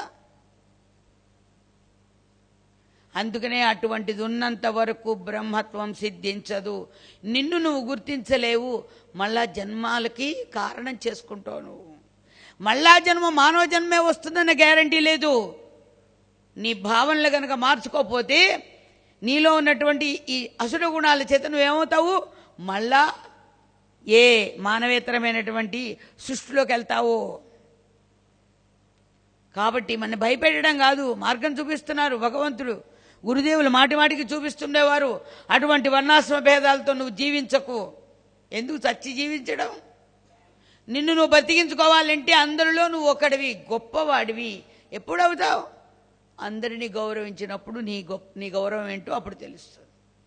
అందుకనే అటువంటిది ఉన్నంత వరకు బ్రహ్మత్వం సిద్ధించదు. నిన్ను నువ్వు గుర్తించలేవు. మళ్ళా జన్మాలకి కారణం చేసుకుంటావు నువ్వు. మళ్ళా జన్మ మానవ జన్మే వస్తుందన్న గ్యారంటీ లేదు. నీ భావనలు కనుక మార్చుకోకపోతే నీలో ఉన్నటువంటి ఈ అసుర గుణాల చేత నువ్వేమవుతావు? మళ్ళా ఏ మానవేతరమైనటువంటి సృష్టిలోకి వెళ్తావో. కాబట్టి మన భయపెట్టడం కాదు, మార్గం చూపిస్తున్నారు భగవంతుడు. గురుదేవులు మాటి మాటికి చూపిస్తుండేవారు, అటువంటి వర్ణాశ్రమ భేదాలతో నువ్వు జీవించకు. ఎందుకు చచ్చి జీవించడం? నిన్ను నువ్వు బతికించుకోవాలంటే అందరిలో నువ్వు ఒకడివి, గొప్పవాడివి. ఎప్పుడు అవుతావు? అందరినీ గౌరవించినప్పుడు నీ గొప్ప నీ గౌరవం ఏంటో అప్పుడు తెలుస్తుంది.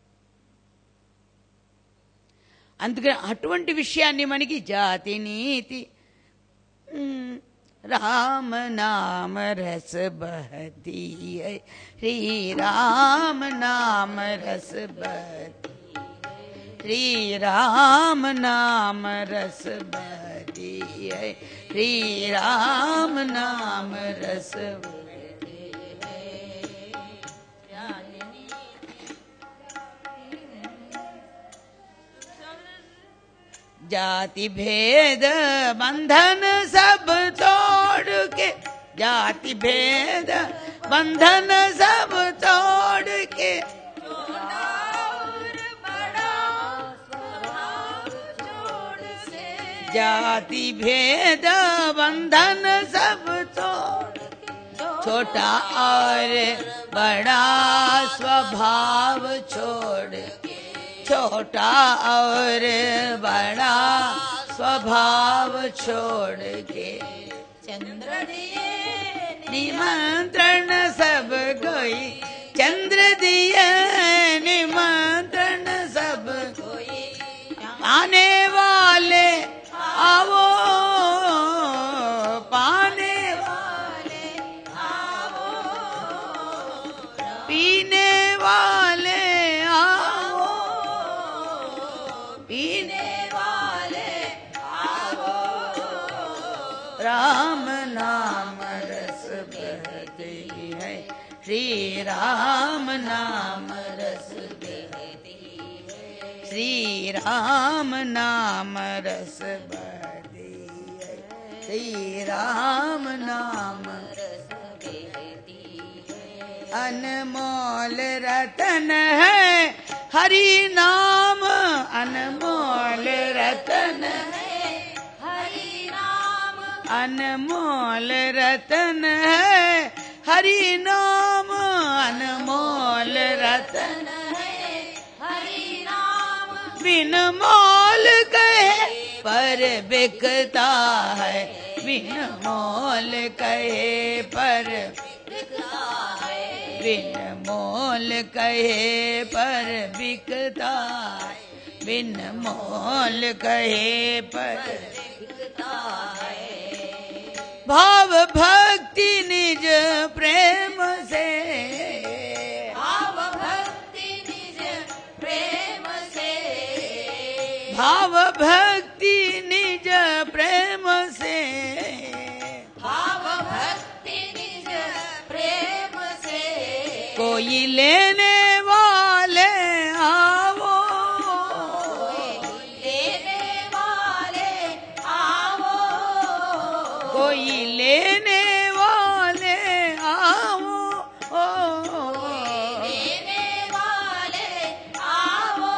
అందుకని అటువంటి విషయాన్ని మనకి జాతి నీతి राम नाम रस बहती है, श्री राम नाम रस बहती, श्री राम नाम रस बहती है, श्री राम नाम रस बहती है। जाति भेद बंधन सब तोड़ के, जाति भेद बंधन सब तोड़ के, जाति भेद बंधन सब तोड़, छोटा और बड़ा स्वभाव छोड़, छोटा और बड़ा स्वभाव छोड़ के, चंद्र दिए निमंत्रण सब कोई, चंद्र दिए निमंत्रण सब कोई, आने वाले आवो, पाने वाले आवो, पीने वाले आओ, पीने वाले आओ, राम नाम रस बहती है, श्री राम नाम रस बहती है, श्री राम नाम रस बहती है, श्री राम नाम रस बहती है। अनमोल रतन है हरि नाम, अनमोल रतन है हरि नाम, अनमोल रतन है हरि नाम, अनमोल रतन है हरि नाम, बिन मोल कहे पर बिकता है, बिन मोल कहे पर बिकता है, बिन मोल कहे पर बिकता है, बिन मोल कहे पर बिकता है। भाव भक्ति निज प्रेम से, भाव भक्ति निज प्रेम से, भाव भक्ति निज प्रेम से, भाव भक्ति निज प्रेम से, कोई लेने वाले आवो, लेने वाले आवो, कोई लेने वाले आओ, लेने वाले आओ,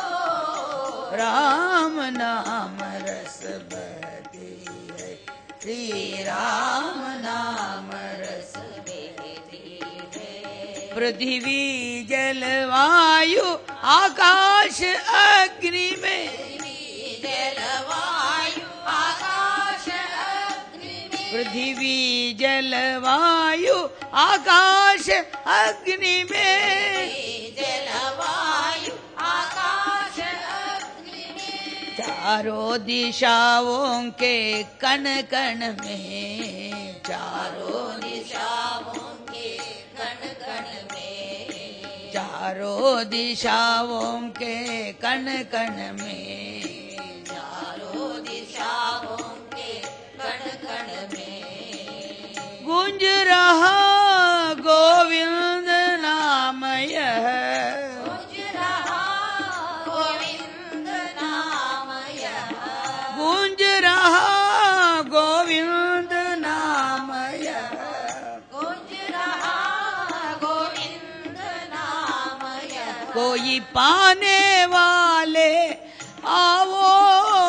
राम नाम रस बहती है, श्री राम नाम रस बहती है। पृथ्वी जल वायु आकाश अग्नि में, जल वायु आकाश अग्नि में, पृथ्वी जल वायु आकाश अग्नि में, जल वायु आकाश अग्नि में, चारों दिशाओं के कण कण में, चारों दिशाओं के कण कण में, चारों दिशाओं के कण कण में, चारों दिशाओं के कण कण में, गूंज रहा गोविंद नाम यह, गूंज रहा गोविंद नाम यह, गूंज रहा गोविंद नाम यह, गूंज रहा गोविंद नाम यह, कोई पाने वाले आओ,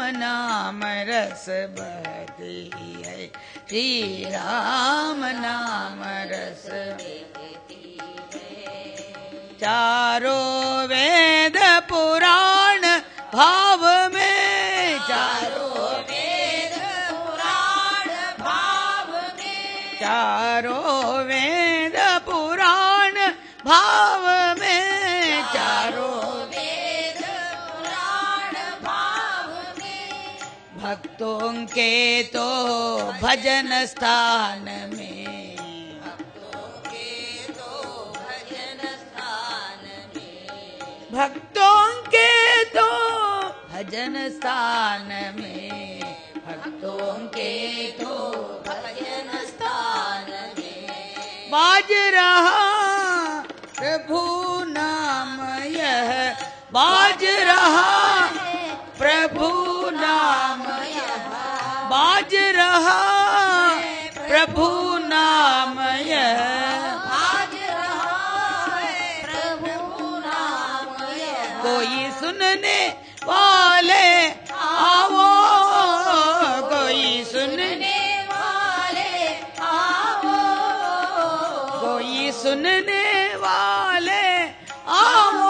नाम रस बहती है, श्री राम नाम रस बहती है। चारों वेद पुराण भाव में, चारों वेद पुराण भाव में, चारों वेद पुराण भाव में, चारों वेद पुराण भाव में, भक्तों के तो भजन स्थान में, भक्तों के तो भजन स्थान में, भक्तों के तो भजन स्थान में, भक्तों के तो भजन स्थान में, बाज रहा प्रभु नाम यह, बाज रहा प्रभु नाम यह, बाज रहा प्रभु नाम यह, बाज रहा प्रभु नाम यह, कोई सुनने वाले आओ, कोई सुनने वाले आओ, कोई सुनने वाले आओ,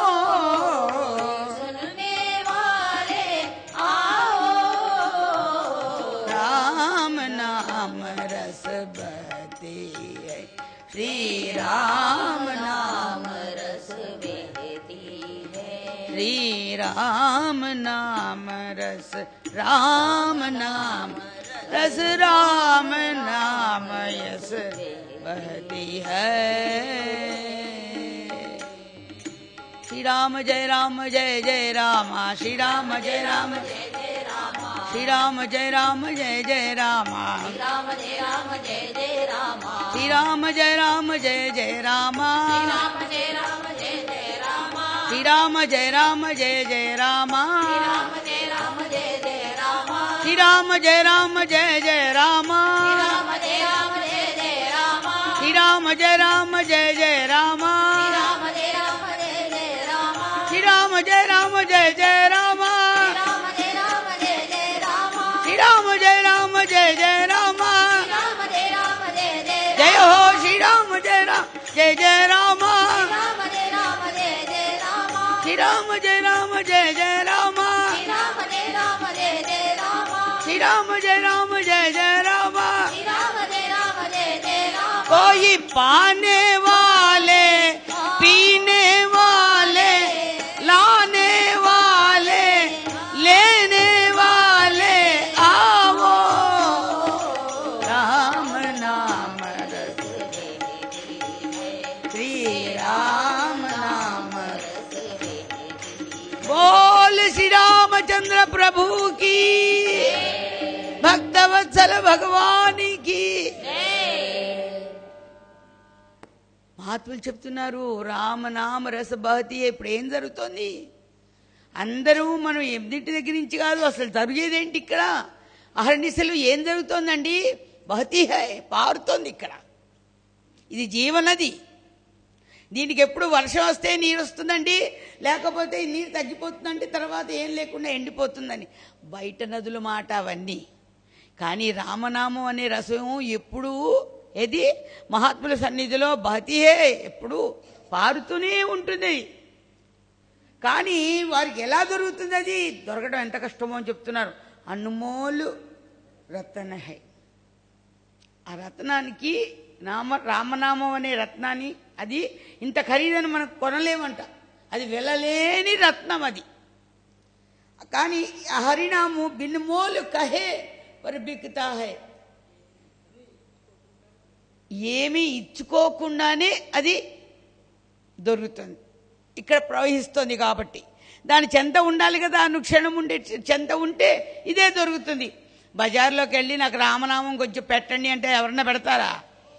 सुनने वाले आओ, राम नाम रस बहती है, श्री राम नाम रस बहती है, श्री राम नाम रस, राम नाम रस, राम नाम यस बहती है। श्री राम जय राम जय जय राम, श्री राम जय राम जय जय राम, श्री राम जय राम जय जय राम, श्री राम जय राम जय जय राम, श्री राम जय राम जय जय राम, श्री राम जय राम जय जय राम, श्री राम जय राम जय जय राम, श्री राम जय राम जय जय राम, श्री राम जय राम जय जय राम, श्री राम जय राम जय जय राम, जय हो श्री राम जय राम जय जय राम, श्री राम जय राम जय जय राम, श्री राम जय राम जय जय राम, कोई पाने वाले पीने वाले लाने वाले लेने वाले आओ, राम नाम रस श्री राम नाम बोल श्री रामचंद्र प्रभु की, भक्तवत्सल भगवान की। మహాత్ములు చెప్తున్నారు రామనామ రస బహతి. ఇప్పుడు ఏం జరుగుతోంది? అందరూ మనం ఎన్నింటి దగ్గర నుంచి కాదు, అసలు జరిగేదేంటి ఇక్కడ? అహర్నిశలు ఏం జరుగుతోందండి? బహతి హై, పారుతోంది ఇక్కడ. ఇది జీవనది. దీనికి ఎప్పుడు వర్షం వస్తే నీరు వస్తుందండి, లేకపోతే ఈ నీరు తగ్గిపోతుందండి, తర్వాత ఏం లేకుండా ఎండిపోతుందని బయట నదుల మాట అవన్నీ. కానీ రామనామం అనే రసం ఎప్పుడూ ఏది మహాత్ముల సన్నిధిలో బహతియే, ఎప్పుడు పారుతూనే ఉంటుంది. కానీ వారికి ఎలా దొరుకుతుంది? అది దొరకడం ఎంత కష్టమో అని చెప్తున్నారు. అన్మోలు రతన హై. ఆ రత్నానికి నామ రామనామం అనే రత్నాన్ని, అది ఇంత ఖరీదని మనం కొనలేమంట. అది వెలలేని రత్నం అది. కానీ హరినాము బిన్మోలు కహే పర్ బిక్తా హై. ఏమీ ఇచ్చుకోకుండానే అది దొరుకుతుంది, ఇక్కడ ప్రవహిస్తుంది. కాబట్టి దాని చెంత ఉండాలి కదా, అనుక్షణం ఉండే చెంత ఉంటే ఇదే దొరుకుతుంది. బజార్లోకి వెళ్ళి నాకు రామనామం కొంచెం పెట్టండి అంటే ఎవరన్నా పెడతారా?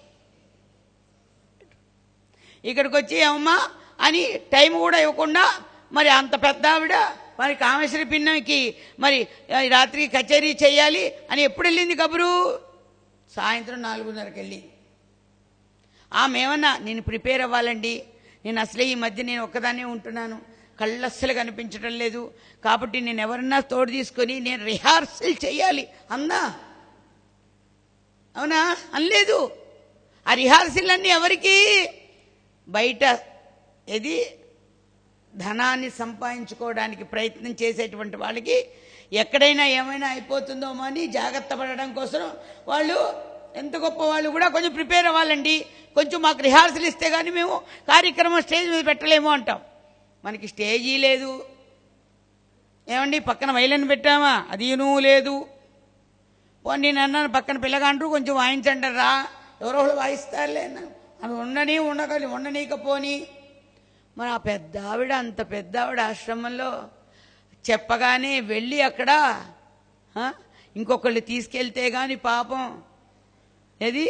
ఇక్కడికి వచ్చి ఏమమ్మా అని టైం కూడా ఇవ్వకుండా మరి అంత పెద్ద ఆవిడ మరి కామేశ్వరి పిన్నకి మరి రాత్రి కచేరీ చేయాలి అని ఎప్పుడు వెళ్ళింది కబురు? సాయంత్రం నాలుగున్నరకు వెళ్ళింది. ఆమె ఏమన్నా నేను ప్రిపేర్ అవ్వాలండి, నేను అసలే ఈ మధ్య నేను ఒక్కదాన్నే ఉంటున్నాను, కళ్ళు అస్సలు కనిపించడం లేదు. కాబట్టి నేను ఎవరన్నా తోడు తీసుకొని నేను రిహార్సల్ చేయాలి అన్నా, అవునా? అనలేదు. ఆ రిహార్సల్ అన్నీ ఎవరికి? బయట ఏది ధనాన్ని సంపాదించుకోవడానికి ప్రయత్నం చేసేటువంటి వాళ్ళకి ఎక్కడైనా ఏమైనా అయిపోతుందో అని జాగ్రత్త పడడం కోసం వాళ్ళు ఎంత గొప్ప వాళ్ళు కూడా కొంచెం ప్రిపేర్ అవ్వాలండి, కొంచెం మాకు రిహార్సల్ ఇస్తే కానీ మేము కార్యక్రమం స్టేజ్ మీద పెట్టలేము అంటాం. మనకి స్టేజీ లేదు, ఏమండి పక్కన వైలెన్ పెట్టామా, అదీనూ లేదు. పోనీ నేను అన్నాను పక్కన పిల్లగాండ్రు కొంచెం వాయించంటారా, ఎవరో వాళ్ళు వాయిస్తారులే అన్నాను. అవి ఉండని ఉండగలి ఉండనీకపోని మరి ఆ పెద్ద ఆవిడ అంత పెద్ద ఆవిడ ఆశ్రమంలో చెప్పగానే వెళ్ళి అక్కడ ఇంకొకళ్ళు తీసుకెళ్తే గాని పాపం ఏది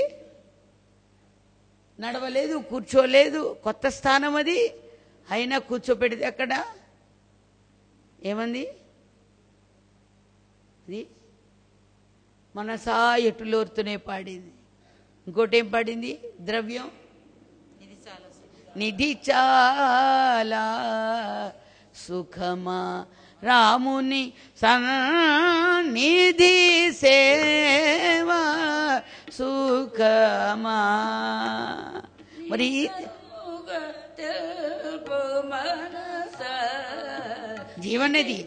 నడవలేదు, కూర్చోలేదు. కొత్త స్థానం అది, అయినా కూర్చోపెడితే అక్కడ ఏమంది అది మనసా ఎటులోరుతూనే పాడింది. ఇంకోటి ఏం పాడింది? ద్రవ్యం నిధి చాలా సుఖమా రాముని సన్నిధి సేవా సుఖమా. మరి జీవనది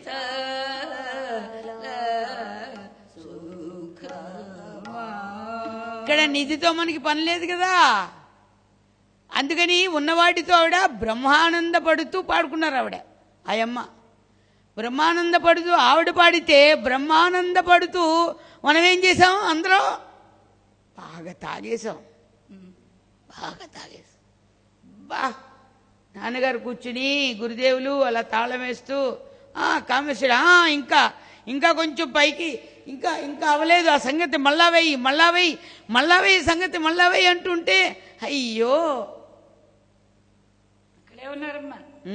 ఇక్కడ నిధితో మనకి పని లేదు కదా. అందుకని ఉన్నవాటితో ఆవిడ బ్రహ్మానందపడుతూ పాడుకున్నారు. ఆవిడ ఆయమ్మ బ్రహ్మానందపడుతూ ఆవిడ పాడితే బ్రహ్మానందపడుతూ మనం ఏం చేసాం? అందరం బాగా తాగేశాం, బాగా తాగేశాం. బా నాన్నగారు కూర్చుని గురుదేవులు అలా తాళం వేస్తూ కామేశ్వర ఇంకా ఇంకా కొంచెం పైకి ఇంకా ఇంకా అవ్వలేదు, ఆ సంగతి మళ్ళా వెయ్యి మళ్ళా వెయ్యి మళ్ళా వెయ్యి సంగతి మళ్ళా వెయ్యి అంటుంటే అయ్యో అక్కడే ఉన్నారమ్మా.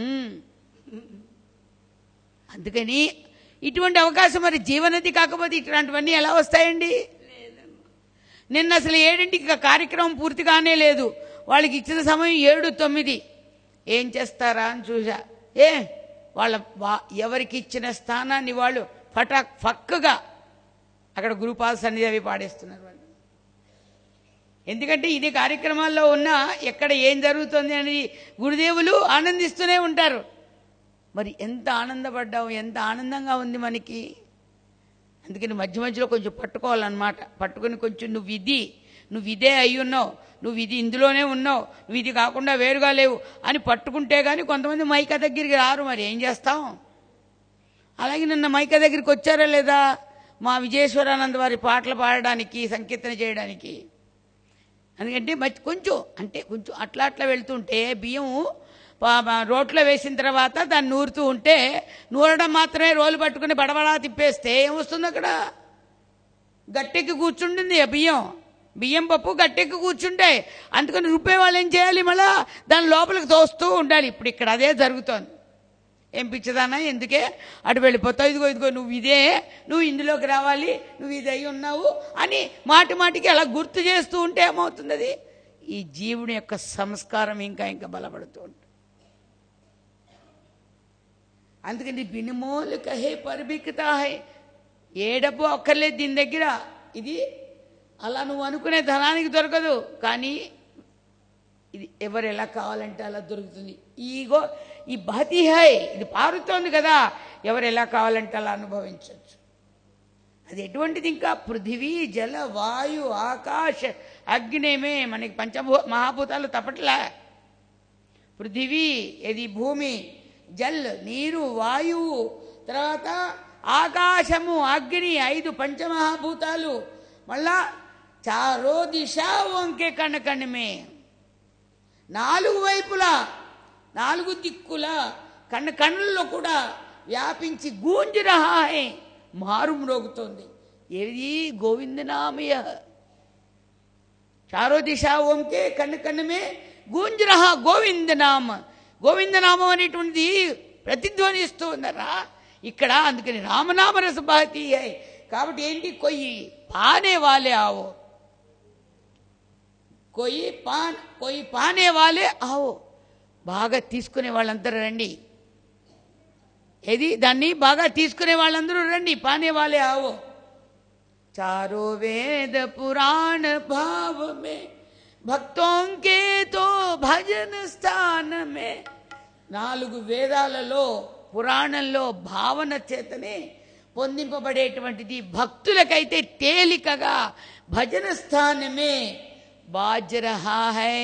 అందుకని ఇటువంటి అవకాశం మరి జీవనది కాకపోతే ఇట్లాంటివన్నీ ఎలా వస్తాయండి? నిన్న అసలు ఏడింటికి కార్యక్రమం పూర్తి కానే లేదు. వాళ్ళకి ఇచ్చిన సమయం ఏడు తొమ్మిది. ఏం చేస్తారా అని చూసా. ఏ వాళ్ళ ఎవరికి ఇచ్చిన స్థానాన్ని వాళ్ళు ఫటాక్ ఫక్కుగా అక్కడ గురుపాద సన్నిధి అవి పాడేస్తున్నారు వాళ్ళు. ఎందుకంటే ఇది కార్యక్రమాల్లో ఉన్న ఎక్కడ ఏం జరుగుతుంది అనేది గురుదేవులు ఆనందిస్తూనే ఉంటారు. మరి ఎంత ఆనందపడ్డావు, ఎంత ఆనందంగా ఉంది మనకి. అందుకని మధ్య మధ్యలో కొంచెం పట్టుకోవాలన్నమాట. పట్టుకుని కొంచెం నువ్వు ఇది నువ్వు ఇదే అయి ఉన్నావు, నువ్వు ఇది ఇందులోనే ఉన్నావు, నువ్వు ఇది కాకుండా వేరుగా లేవు అని పట్టుకుంటే కానీ కొంతమంది మైక దగ్గరికి రారు. మరి ఏం చేస్తాం? అలాగే నిన్న మైక దగ్గరికి వచ్చారా లేదా మా విజయేశ్వరానంద వారి పాటలు పాడడానికి, సంకీర్తన చేయడానికి? ఎందుకంటే మధ్య కొంచెం అంటే కొంచెం అట్లా అట్లా వెళ్తుంటే బియ్యం రోట్లో వేసిన తర్వాత దాన్ని నూరుతూ ఉంటే నూరడం మాత్రమే రోలు పట్టుకుని బడబడా తిప్పేస్తే ఏమొస్తుంది? అక్కడ గట్టెక్కి కూర్చుంటుంది ఆ బియ్యం. బియ్యం పప్పు గట్టెక్కి కూర్చుంటాయి. అందుకని రుబ్బే వాళ్ళు ఏం చేయాలి? మళ్ళా దాని లోపలికి తోస్తూ ఉండాలి. ఇప్పుడు ఇక్కడ అదే జరుగుతోంది. ఏం పిచ్చదానా, ఎందుకే అటు వెళ్ళిపోతావు, ఇదిగో ఇదిగో నువ్వు ఇదే, నువ్వు ఇందులోకి రావాలి, నువ్వు ఇది అయి ఉన్నావు అని మాటి మాటికి అలా గుర్తు చేస్తూ ఉంటే ఏమవుతుంది? అది ఈ జీవుని యొక్క సంస్కారం ఇంకా ఇంకా బలపడుతూ ఉంటుంది. అందుకని బినుమోలు కహే పరిబిక్తా హై, ఏ డబ్బు అక్కర్లేదు దీని దగ్గర. ఇది అలా నువ్వు అనుకునే ధనానికి దొరకదు, కానీ ఇది ఎవరు ఎలా కావాలంటే అలా దొరుకుతుంది. ఈగో ఈ బహతి హై, ఇది పారుతోంది కదా, ఎవరు ఎలా కావాలంటే అలా అనుభవించవచ్చు. అది ఎటువంటిది? ఇంకా పృథివీ జల వాయు ఆకాశ అగ్నేమే మనకి పంచభూ మహాభూతాలు తప్పట్లే. పృథివీ ఏది భూమి, జల్ నీరు, వాయువు, తర్వాత ఆకాశము, అగ్ని, ఐదు పంచమహాభూతాలు. మళ్ళా చారో దిశా వంకే కణకణమే, నాలుగు వైపులా నాలుగు దిక్కుల కన్న కన్నుల్లో కూడా వ్యాపించి గూంజి రహాయే మారు మ్రోగుతోంది. ఏది? గోవిందనామయ. చారో దిశా ఓంకే కన్ను కన్నమే గూంజి రహా గోవిందనామ. గోవిందనామం అనేటువంటిది ప్రతిధ్వనిస్తూ ఉన్నారా ఇక్కడ. అందుకని రామనామ రస బహతి హై. కాబట్టి ఏంటి? కొయ్యి పానే వాలే ఆవో, కొయ్యి పాన్ కొయ్యి పానే వాలే ఆవో. బాగా తీసుకునే వాళ్ళందరూ రండి. ఏది దాన్ని బాగా తీసుకునే వాళ్ళందరూ రండి, పానే వాళ్ళే ఆవో. చారో వేద పురాణ భావ మే భక్తోం కే తో భజన స్థాన మే. నాలుగు వేదాలలో పురాణంలో భావన చేతనే పొందింపబడేటువంటిది. భక్తులకైతే తేలికగా భజన స్థానమే బాజ్ రహా హై.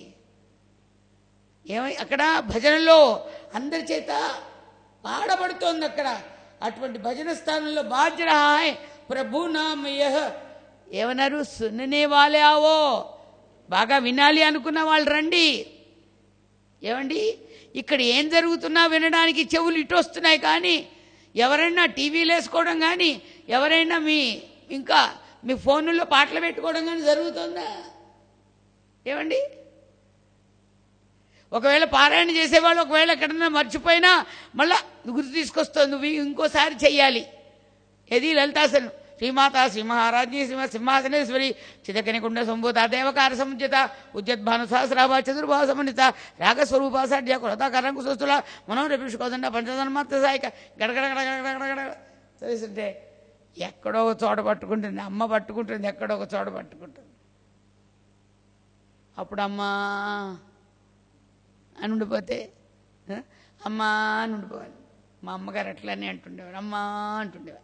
ఏమై అక్కడ భజనలో అందరి చేత పాడబడుతోంది. అక్కడ అటువంటి భజన స్థానంలో బాజ్ రహా హై ప్రభు నామ యహ. ఏమన్నారు? సుననే వాలే ఆవో. బాగా వినాలి అనుకున్న వాళ్ళు రండి. ఏమండి, ఇక్కడ ఏం జరుగుతున్నా వినడానికి చెవులు ఇటు వస్తున్నాయి, కానీ ఎవరైనా టీవీలు వేసుకోవడం కానీ, ఎవరైనా మీ ఇంకా మీ ఫోన్లో పాటలు పెట్టుకోవడం కానీ జరుగుతుందా? ఏమండి, ఒకవేళ పారాయణ చేసేవాళ్ళు ఒకవేళ ఎక్కడన్నా మర్చిపోయినా మళ్ళా గుర్తు తీసుకొస్తుంది, నువ్వు ఇంకోసారి చెయ్యాలి. ఏది లలితాసనం. శ్రీమాత శ్రీ మహారాజ్ఞి శ్రీమ సింహాసనేశ్వరి చిదకనికుండ సంభూత దేవకార సముచిత ఉద్యద్భాను సహస్రాభ చతుర్భావ సమన్విత రాగస్వరూప సాధ్య కులతాకరంకు సుస్తుల మనోరభిషుకోదండ పంచధన్మాత్ర సాయిక గడగడ గడగడ తెలుసుంటే ఎక్కడో ఒక చోట పట్టుకుంటుంది, అమ్మ పట్టుకుంటుంది, ఎక్కడో ఒక చోట పట్టుకుంటుంది. అప్పుడు అమ్మా అని ఉండిపోతే అమ్మా అని ఉండిపోవాలి. మా అమ్మగారు అట్లనే అంటుండేవారు, అమ్మా అంటుండేవారు.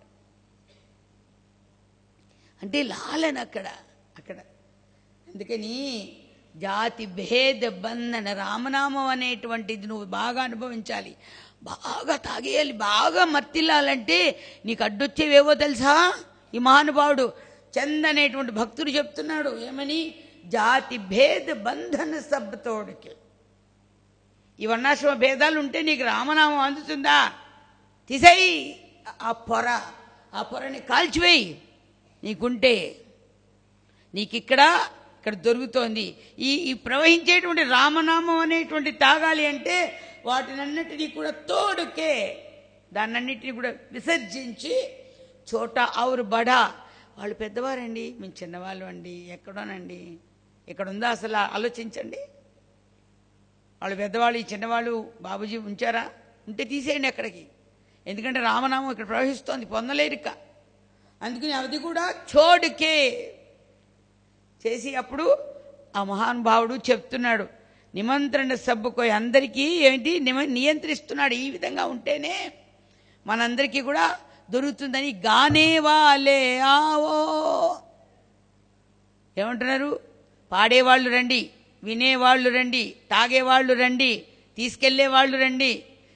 అంటే లాలన అక్కడ అక్కడ అందుకని జాతి భేద బంధన రామనామం అనేటువంటిది నువ్వు బాగా అనుభవించాలి, బాగా తాగేయాలి, బాగా మర్తిల్లాలంటే నీకు అడ్డొచ్చేవేవో తెలుసా? ఈ మహానుభావుడు చంద్ అనేటువంటి భక్తుడు చెప్తున్నాడు. ఏమని? జాతి భేద బంధన సబ్బతోడికి. ఈ వర్ణాశ్రమ భేదాలు ఉంటే నీకు రామనామం అందుతుందా? తీసేయి ఆ పొర, ఆ పొరని కాల్చివేయి. నీకుంటే నీకు ఇక్కడ ఇక్కడ దొరుకుతోంది. ఈ ఈ ప్రవహించేటువంటి రామనామం అనేటువంటి తాగాలి అంటే వాటినన్నిటినీ కూడా తోడుకే, దాన్నన్నిటినీ కూడా విసర్జించి చోట ఆవురు బడా. వాళ్ళు పెద్దవారండి, మేము చిన్నవాళ్ళు అండి, ఎక్కడోనండి, ఇక్కడ ఉందా అసలు ఆలోచించండి. వాళ్ళు పెద్దవాళ్ళు, ఈ చిన్నవాళ్ళు బాబుజీ ఉంచారా? ఉంటే తీసేయండి అక్కడికి. ఎందుకంటే రామనామం ఇక్కడ ప్రవహిస్తోంది, పొందలేరిక. అందుకని అది కూడా చోడుకే చేసి అప్పుడు ఆ మహానుభావుడు చెప్తున్నాడు, నిమంత్రణ సబ్బుకో అందరికీ ఏంటి నియంత్రిస్తున్నాడు. ఈ విధంగా ఉంటేనే మనందరికీ కూడా దొరుకుతుందని. గానే వాలే ఆవో ఏమంటున్నారు? పాడేవాళ్ళు రండి, వినేవాళ్ళు రండి, తాగేవాళ్ళు రండి, తీసుకెళ్లే వాళ్ళు రండి.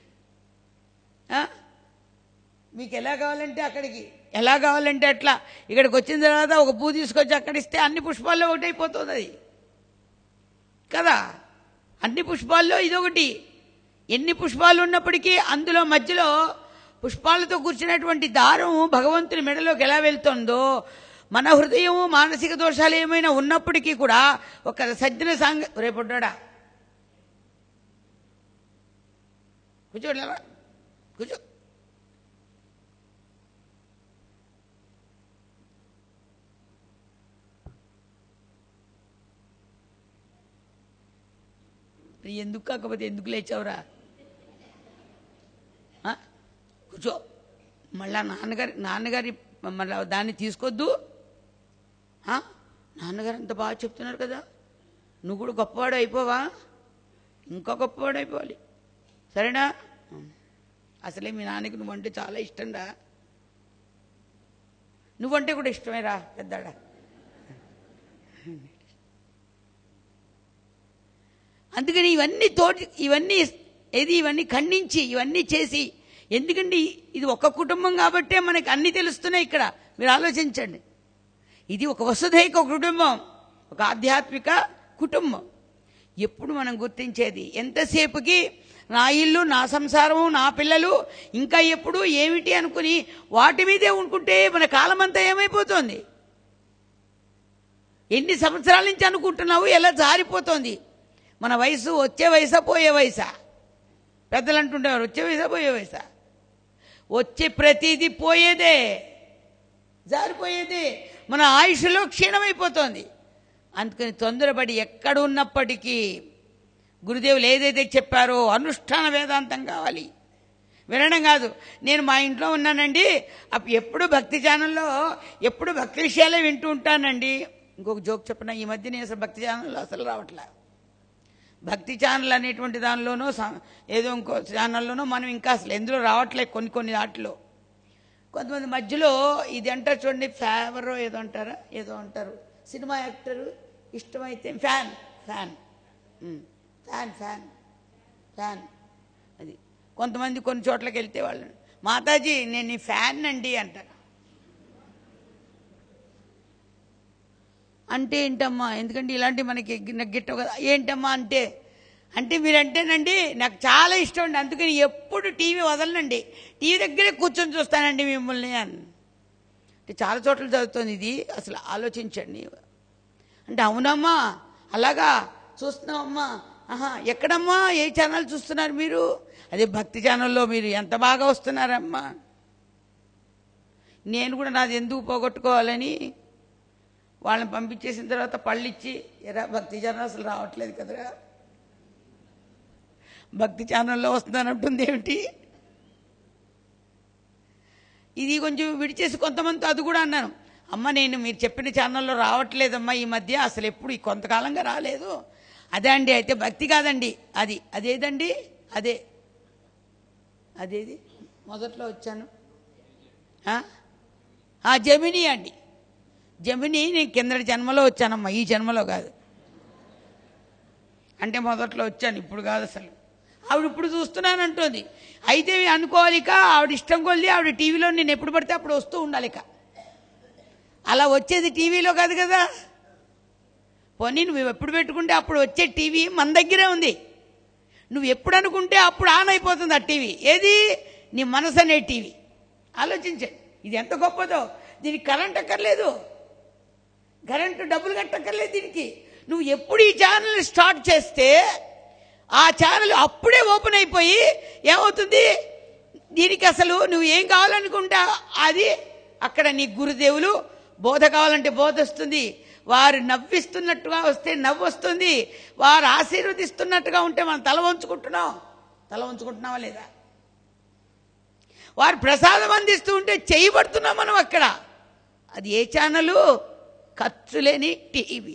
మీకు ఎలా కావాలంటే అక్కడికి, ఎలా కావాలంటే అట్లా. ఇక్కడికి వచ్చిన తర్వాత ఒక పువ్వు తీసుకొచ్చి అక్కడ ఇస్తే అన్ని పుష్పాల్లో ఒకటైపోతుంది అది కదా. అన్ని పుష్పాల్లో ఇదొకటి. ఎన్ని పుష్పాలు ఉన్నప్పటికీ అందులో మధ్యలో పుష్పాలతో కూర్చున్నటువంటి దారం భగవంతుని మెడలోకి ఎలా వెళ్తుందో, మన హృదయం మానసిక దోషాలు ఏమైనా ఉన్నప్పటికీ కూడా ఒక సజ్జన సాంగ రేపొడ్డా కూర్చోట్లేవా కూర్చో. ఎందుకు కాకపోతే ఎందుకు లేచావురా? కూర్చో. మళ్ళా నాన్నగారి నాన్నగారి మళ్ళా దాన్ని తీసుకొద్దు. నాన్నగారు అంత బాగా చెప్తున్నారు కదా, నువ్వు కూడా గొప్పవాడు అయిపోవా? ఇంకా గొప్పవాడు అయిపోవాలి, సరేనా? అసలే మీ నాన్నకి నువ్వంటే చాలా ఇష్టంరా. నువ్వంటే కూడా ఇష్టమేరా పెద్దాడా. అందుకని ఇవన్నీ తోటి ఇవన్నీ ఏది ఇవన్నీ ఖండించి ఇవన్నీ చేసి, ఎందుకంటే ఇది ఒక కుటుంబం కాబట్టే మనకి అన్ని తెలుస్తున్నాయి. ఇక్కడ మీరు ఆలోచించండి, ఇది ఒక వసుధైక కుటుంబం, ఒక ఆధ్యాత్మిక కుటుంబం. ఎప్పుడు మనం గుర్తించేది ఎంతసేపుకి నా ఇల్లు, నా సంసారము, నా పిల్లలు, ఇంకా ఎప్పుడు ఏమిటి అనుకుని వాటి మీదే ఉంటుంటే మన కాలమంతా ఏమైపోతుంది? ఎన్ని సంవత్సరాల నుంచి అనుకుంటున్నావు, ఎలా జారిపోతుంది మన వయసు. వచ్చే వయసా పోయే వయసా? పెద్దలు అంటుండేవారు, వచ్చే వయసా పోయే వయసా? వచ్చే ప్రతిదీ పోయేదే, జారిపోయేదే. మన ఆయుష్లో క్షీణమైపోతుంది. అందుకని తొందరపడి ఎక్కడ ఉన్నప్పటికీ గురుదేవులు ఏదైతే చెప్పారో అనుష్ఠాన వేదాంతం కావాలి. వినడం కాదు. నేను మా ఇంట్లో ఉన్నానండి, అప్పుడు ఎప్పుడు భక్తి ఛానల్లో ఎప్పుడు భక్తి విషయాలే వింటూ ఉంటానండి. ఇంకొక జోక్ చెప్పిన, ఈ మధ్య నేను అసలు భక్తి ఛానల్లో అసలు రావట్లే. భక్తి ఛానల్ అనేటువంటి దానిలోనో ఏదో ఇంకో ఛానల్లోనో మనం ఇంకా అసలు ఎందులో రావట్లే. కొన్ని కొన్ని వాటిలో కొంతమంది మధ్యలో ఇది అంటారు చూడండి, ఫేవరో ఏదో అంటారా, ఏదో అంటారు, సినిమా యాక్టరు ఇష్టమైతే fan fan fan fan fan అది. కొంతమంది కొన్ని చోట్లకి వెళ్తే వాళ్ళు, మాతాజీ నేను నీ ఫ్యాన్ అండి అంటారు. అంటే ఏంటమ్మా, ఎందుకంటే ఇలాంటి మనకి గిట్టవు కదా. ఏంటమ్మా అంటే, అంటే మీరంటేనండి నాకు చాలా ఇష్టం అండి, అందుకని ఎప్పుడు టీవీ వదలనండి, టీవీ దగ్గరే కూర్చొని చూస్తానండి మిమ్మల్ని అని. అంటే చాలా చోట్ల చదువుతుంది ఇది, అసలు ఆలోచించండి. అంటే అవునమ్మా అలాగా చూస్తున్నామమ్మా. ఆహా ఎక్కడమ్మా, ఏ ఛానల్ చూస్తున్నారు మీరు? అదే భక్తి ఛానల్లో మీరు ఎంత బాగా వస్తున్నారమ్మా. నేను కూడా నాది ఎందుకు పోగొట్టుకోవాలని వాళ్ళని పంపించేసిన తర్వాత పళ్ళు ఇచ్చి, ఎరా భక్తి ఛానల్ అసలు రావట్లేదు కదరా, భక్తి ఛానల్లో వస్తున్నానంటుంది ఏమిటి. ఇది కొంచెం విడిచేసి కొంతమందితో అది కూడా అన్నాను, అమ్మ నేను మీరు చెప్పిన ఛానల్లో రావట్లేదమ్మా ఈ మధ్య, అసలు ఎప్పుడు ఈ కొంతకాలంగా రాలేదు. అదే అండి, అయితే భక్తి కాదండి అది. అదేదండి, అదే అదేది మొదట్లో వచ్చాను జమినీ అండి. జమినీ నేను కిందటి జన్మలో వచ్చానమ్మా, ఈ జన్మలో కాదు. అంటే మొదట్లో వచ్చాను, ఇప్పుడు కాదు అసలు. ఆవిడ ఇప్పుడు చూస్తున్నానంటుంది. అయితే అనుకోవాలి ఇక ఆవిడ ఇష్టం కొద్ది ఆవిడ టీవీలో నేను ఎప్పుడు పడితే అప్పుడు వస్తూ ఉండాలి. ఇక అలా వచ్చేది టీవీలో కాదు కదా. పోనీ నువ్వు ఎప్పుడు పెట్టుకుంటే అప్పుడు వచ్చే టీవీ మన దగ్గరే ఉంది. నువ్వు ఎప్పుడు అనుకుంటే అప్పుడు ఆన్ అయిపోతుంది ఆ టీవీ. ఏది? నీ మనసు అనే టీవీ. ఆలోచించండి, ఇది ఎంత గొప్పదో. దీనికి కరెంట్ అక్కర్లేదు, కరెంటు డబ్బులు కట్టక్కర్లేదు దీనికి. నువ్వు ఎప్పుడు ఈ ఛానల్ స్టార్ట్ చేస్తే ఆ ఛానల్ అప్పుడే ఓపెన్ అయిపోయి ఏమవుతుంది, దీనికి అసలు నువ్వు ఏం కావాలనుకుంటా అది అక్కడ నీ గురుదేవులు బోధ కావాలంటే బోధ వస్తుంది, వారు నవ్విస్తున్నట్టుగా వస్తే నవ్వు వస్తుంది, వారు ఆశీర్వదిస్తున్నట్టుగా ఉంటే మనం తల వంచుకుంటున్నాం, తల వంచుకుంటున్నావా లేదా? వారు ప్రసాదం అందిస్తూ ఉంటే చేయబడుతున్నాం మనం అక్కడ. అది ఏ ఛానలు? ఖర్చు లేని టీవీ.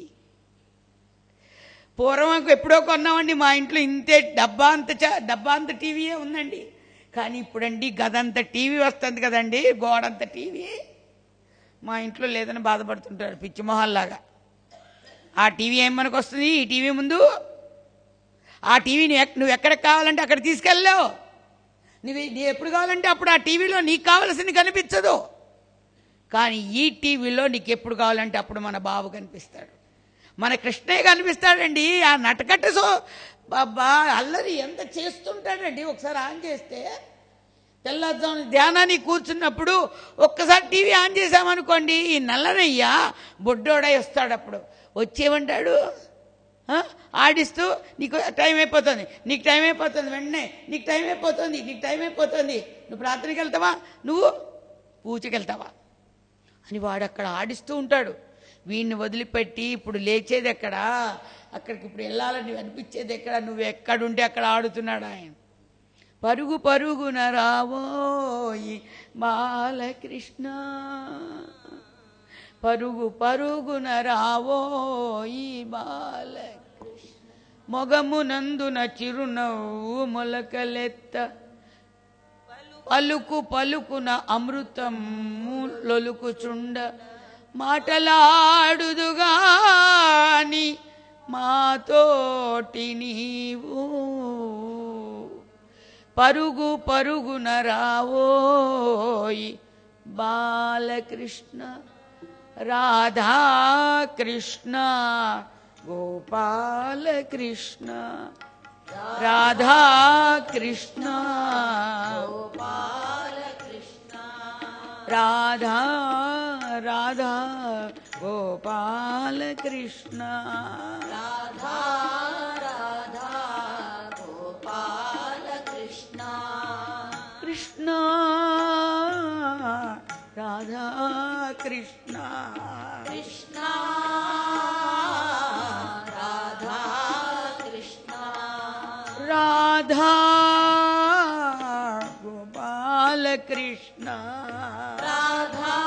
పూర్వం ఎప్పుడో కొన్నామండి, మా ఇంట్లో ఇంతే డబ్బా అంత డబ్బా అంత టీవీయే ఉందండి. కానీ ఇప్పుడండి గదంత టీవీ వస్తుంది కదండి, గోడంత టీవీ. మా ఇంట్లో లేదని బాధపడుతుంటాడు పిచ్చి మొహాల్లాగా. ఆ టీవీ ఏం మనకు వస్తుంది ఈ టీవీ ముందు? ఆ టీవీని నువ్వు ఎక్కడికి కావాలంటే అక్కడ తీసుకెళ్ళావు. నువ్వు నీ ఎప్పుడు కావాలంటే అప్పుడు ఆ టీవీలో నీకు కావాల్సింది కనిపించదు. కానీ ఈ టీవీలో నీకు ఎప్పుడు కావాలంటే అప్పుడు మన బాబు కనిపిస్తాడు, మన కృష్ణయ్య కనిపిస్తాడండి. ఆ నటకట్ట సో బాబా అల్లరి ఎంత చేస్తుంటాడండి. ఒకసారి ఆన్ చేస్తే తెల్లవారుజామున ధ్యానానికి కూర్చున్నప్పుడు ఒక్కసారి టీవీ ఆన్ చేసామనుకోండి, ఈ నల్లనయ్య బొడ్డోడై వస్తాడు. అప్పుడు వచ్చేమంటాడు ఆడిస్తూ, నీకు టైం అయిపోతుంది, నీకు టైం అయిపోతుంది, వెంటనే నీకు టైం అయిపోతుంది, నీకు టైం అయిపోతుంది, నువ్వు ప్రార్థనకి వెళ్తావా, నువ్వు పూజకి వెళ్తావా అని వాడు అక్కడ ఆడిస్తూ ఉంటాడు. వీడిని వదిలిపెట్టి ఇప్పుడు లేచేది ఎక్కడా, అక్కడికి ఇప్పుడు వెళ్ళాలని అనిపించేది ఎక్కడ, నువ్వు ఎక్కడుంటే అక్కడ ఆడుతున్నాడు ఆయన. పరుగు పరుగున రావోయి బాలకృష్ణ, పరుగు పరుగున రావోయి బాలకృష్ణ, మొగమునందున చిరునవ్వు మొలకలెత్త, పలుకు పలుకున అమృతము లొలుకుచుండ, మాటలాడుదుగాని మాతోటి నీవు, పరుగు పరుగున రావోయి బాలకృష్ణ, రాధాకృష్ణ గోపాలకృష్ణ, రాధాకృష్ణ గోపాలకృష్ణ, రాధా రాధా గోపాలకృష్ణ, రాధా రాధా గోపాలకృష్ణ, కృష్ణ రాధా కృష్ణ, కృష్ణ రాధా కృష్ణ, రాధా కృష్ణ రాధా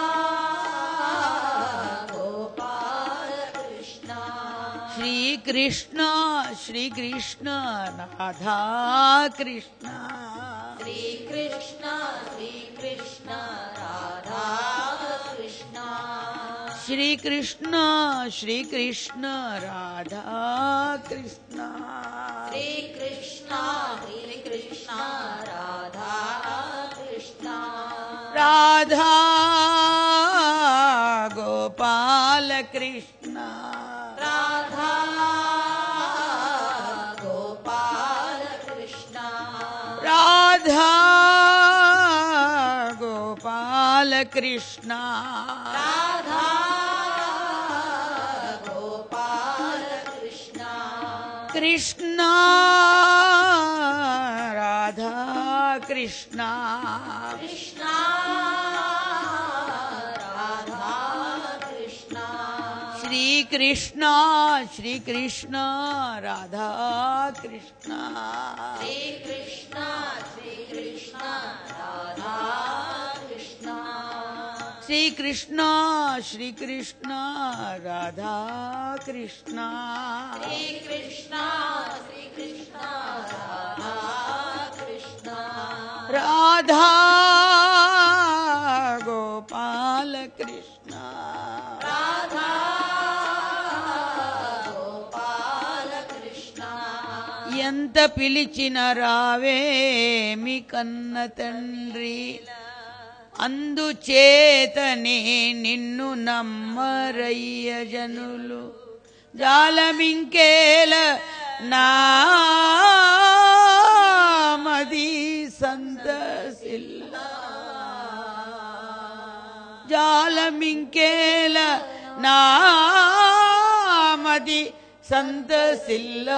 గోపాల కృష్ణ శ్రీకృష్ణ శ్రీకృష్ణ రాధా కృష్ణ శ్రీకృష్ణ శ్రీకృష్ణ రాధా కృష్ణ శ్రీకృష్ణ శ్రీకృష్ణ రాధా కృష్ణ శ్రీకృష్ణ శ్రీకృష్ణ రాధా కృష్ణ రాధా గోపాల కృష్ణ రాధా గోపాల కృష్ణ రాధా గోపాల కృష్ణ రాధా గోపాల కృష్ణ కృష్ణ రాధా కృష్ణ కృష్ణ రాధా కృష్ణ శ్రీకృష్ణ శ్రీకృష్ణ రాధా కృష్ణ శ్రీకృష్ణ శ్రీకృష్ణ రాధా కృష్ణ శ్రీకృష్ణ శ్రీకృష్ణ రాధా కృష్ణ శ్రీకృష్ణ శ్రీకృష్ణ రాధా కృష్ణ రాధా గోపాల కృష్ణ రాధా గోపాల కృష్ణ ఎంత పిలిచిన రావేమి కన్న తండ్రి అందుచేతనే నిన్ను నమ్మరయ్య జనులు జాలమింకేల నామది సంతసిల్ల జాలమింకేల నామది సంతసిల్ల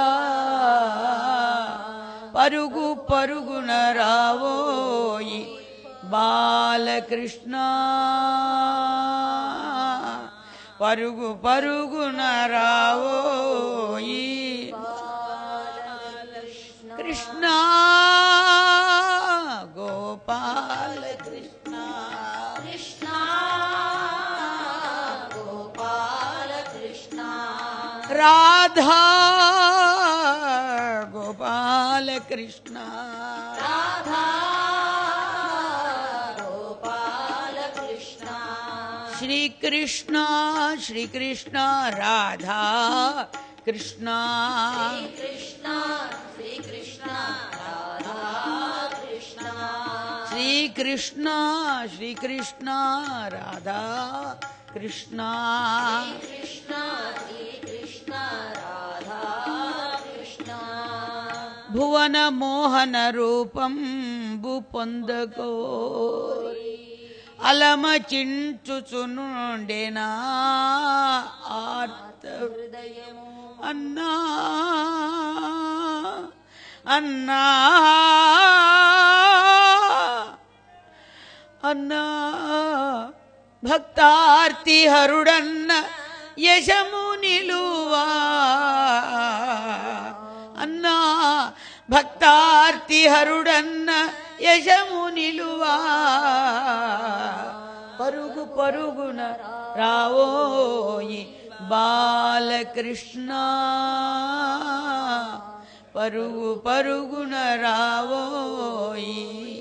పరుగు పరుగున రావోయి బాలకృష్ణ పరుగు పరుగున రావోయి కృష్ణ గోపాల కృష్ణ కృష్ణ గోపాల కృష్ణ రాధా గోపాల కృష్ణ రాధా గోపాల కృష్ణ శ్రీకృష్ణ శ్రీకృష్ణ రాధా కృష్ణ కృష్ణ శ్రీకృష్ణ రాధా కృష్ణ శ్రీకృష్ణ శ్రీకృష్ణ రాధా కృష్ణ కృష్ణ శ్రీకృష్ణ రాధా కృష్ణ భువన మోహన రూపం బు పొందకో అలమ చించుచునుండెనా ఆర్త హృదయము అన్నా అన్నా అన్నా భక్తార్తి హరుడన్న యశము నిలువా అన్నా భక్తార్తి హరుడన్న యశము నిలువా పరుగు పరుగున రావోయి బాలకృష్ణ పరుగు పరుగున రావోయి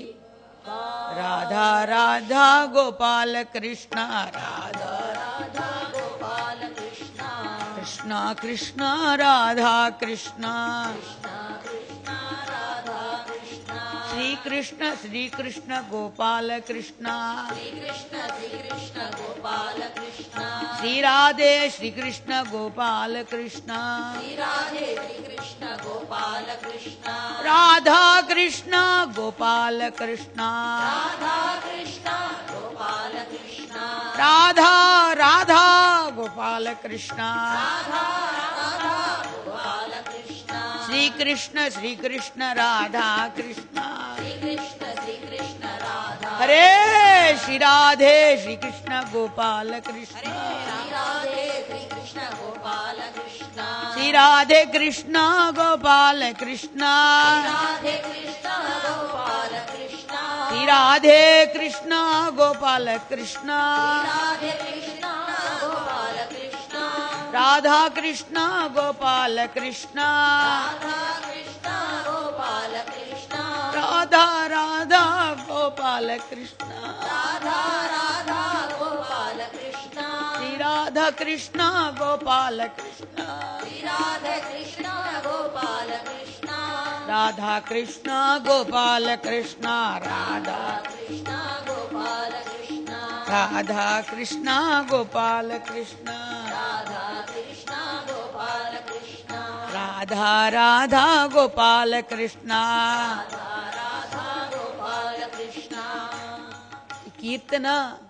రాధా రాధా గోపాల కృష్ణ రాధా రాధా గోపాల కృష్ణ కృష్ణ కృష్ణ రాధా కృష్ణ కృష్ణ రాధా కృష్ణ శ్రీకృష్ణ శ్రీకృష్ణ గోపాల కృష్ణ శ్రీకృష్ణ శ్రీకృష్ణ గోపాల కృష్ణ శ్రీరాధే శ్రీకృష్ణ గోపాల కృష్ణ శ్రీరాధే శ్రీకృష్ణ గోపాల కృష్ణ రాధా కృష్ణ గోపాల కృష్ణ రాధా కృష్ణ గోపాల కృష్ణ రాధా రాధా గోపాల కృష్ణ రాధా రాధా గోపాల కృష్ణ శ్రీకృష్ణ శ్రీకృష్ణ రాధా కృష్ణ శ్రీకృష్ణ శ్రీకృష్ణ రాధా హరే శ్రీ రాధే శ్రీకృష్ణ గోపాల కృష్ణ శ్రీరాధే శ్రీకృష్ణ గోపాల కృష్ణ శ్రీ రాధే కృష్ణ గోపాల కృష్ణ రాధే కృష్ణ గోపాల కృష్ణ శ్రీ రాధే కృష్ణ గోపాల కృష్ణ రాధే కృష్ణ గోపాల కృష్ణ రాధా కృష్ణ గోపాల కృష్ణ రాధా కృష్ణ గోపాల కృష్ణ రాధా రాధా గోపాల కృష్ణ రాధా రాధా గోపాల కృష్ణ శ్రీ రాధా కృష్ణ గోపాల కృష్ణ శ్రీ రాధే కృష్ణ గోపాల కృష్ణ రాధా కృష్ణ గోపాల కృష్ణ రాధా కృష్ణ గోపాల కృష్ణ రాధా కృష్ణ గోపాల కృష్ణ రాధా కృష్ణ గోపాల కృష్ణ రాధా రాధా గోపాల కృష్ణ రాధా గోపాల కృష్ణ ఈ కీర్తన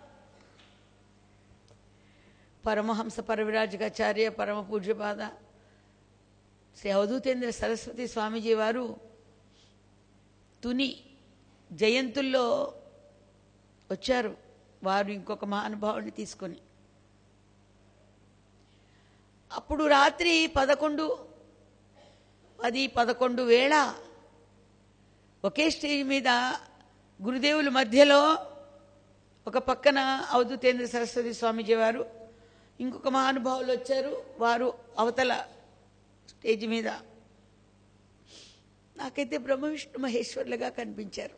పరమహంస పరివిరాజకాచార్య పరమ పూజ్యపాద శ్రీ అవధూతేంద్ర సరస్వతి స్వామీజీ వారు తుని జయంతుల్లో వచ్చారు. వారు ఇంకొక మహానుభావుడిని తీసుకొని అప్పుడు రాత్రి పదకొండు పది పదకొండు వేళ ఒకే స్టేజ్ మీద గురుదేవుల మధ్యలో ఒక పక్కన అవధూతేంద్ర సరస్వతి స్వామీజీ వారు, ఇంకొక మహానుభావులు వచ్చారు. వారు అవతల స్టేజ్ మీద. నాకైతే బ్రహ్మ విష్ణు మహేశ్వర్లుగా కనిపించారు.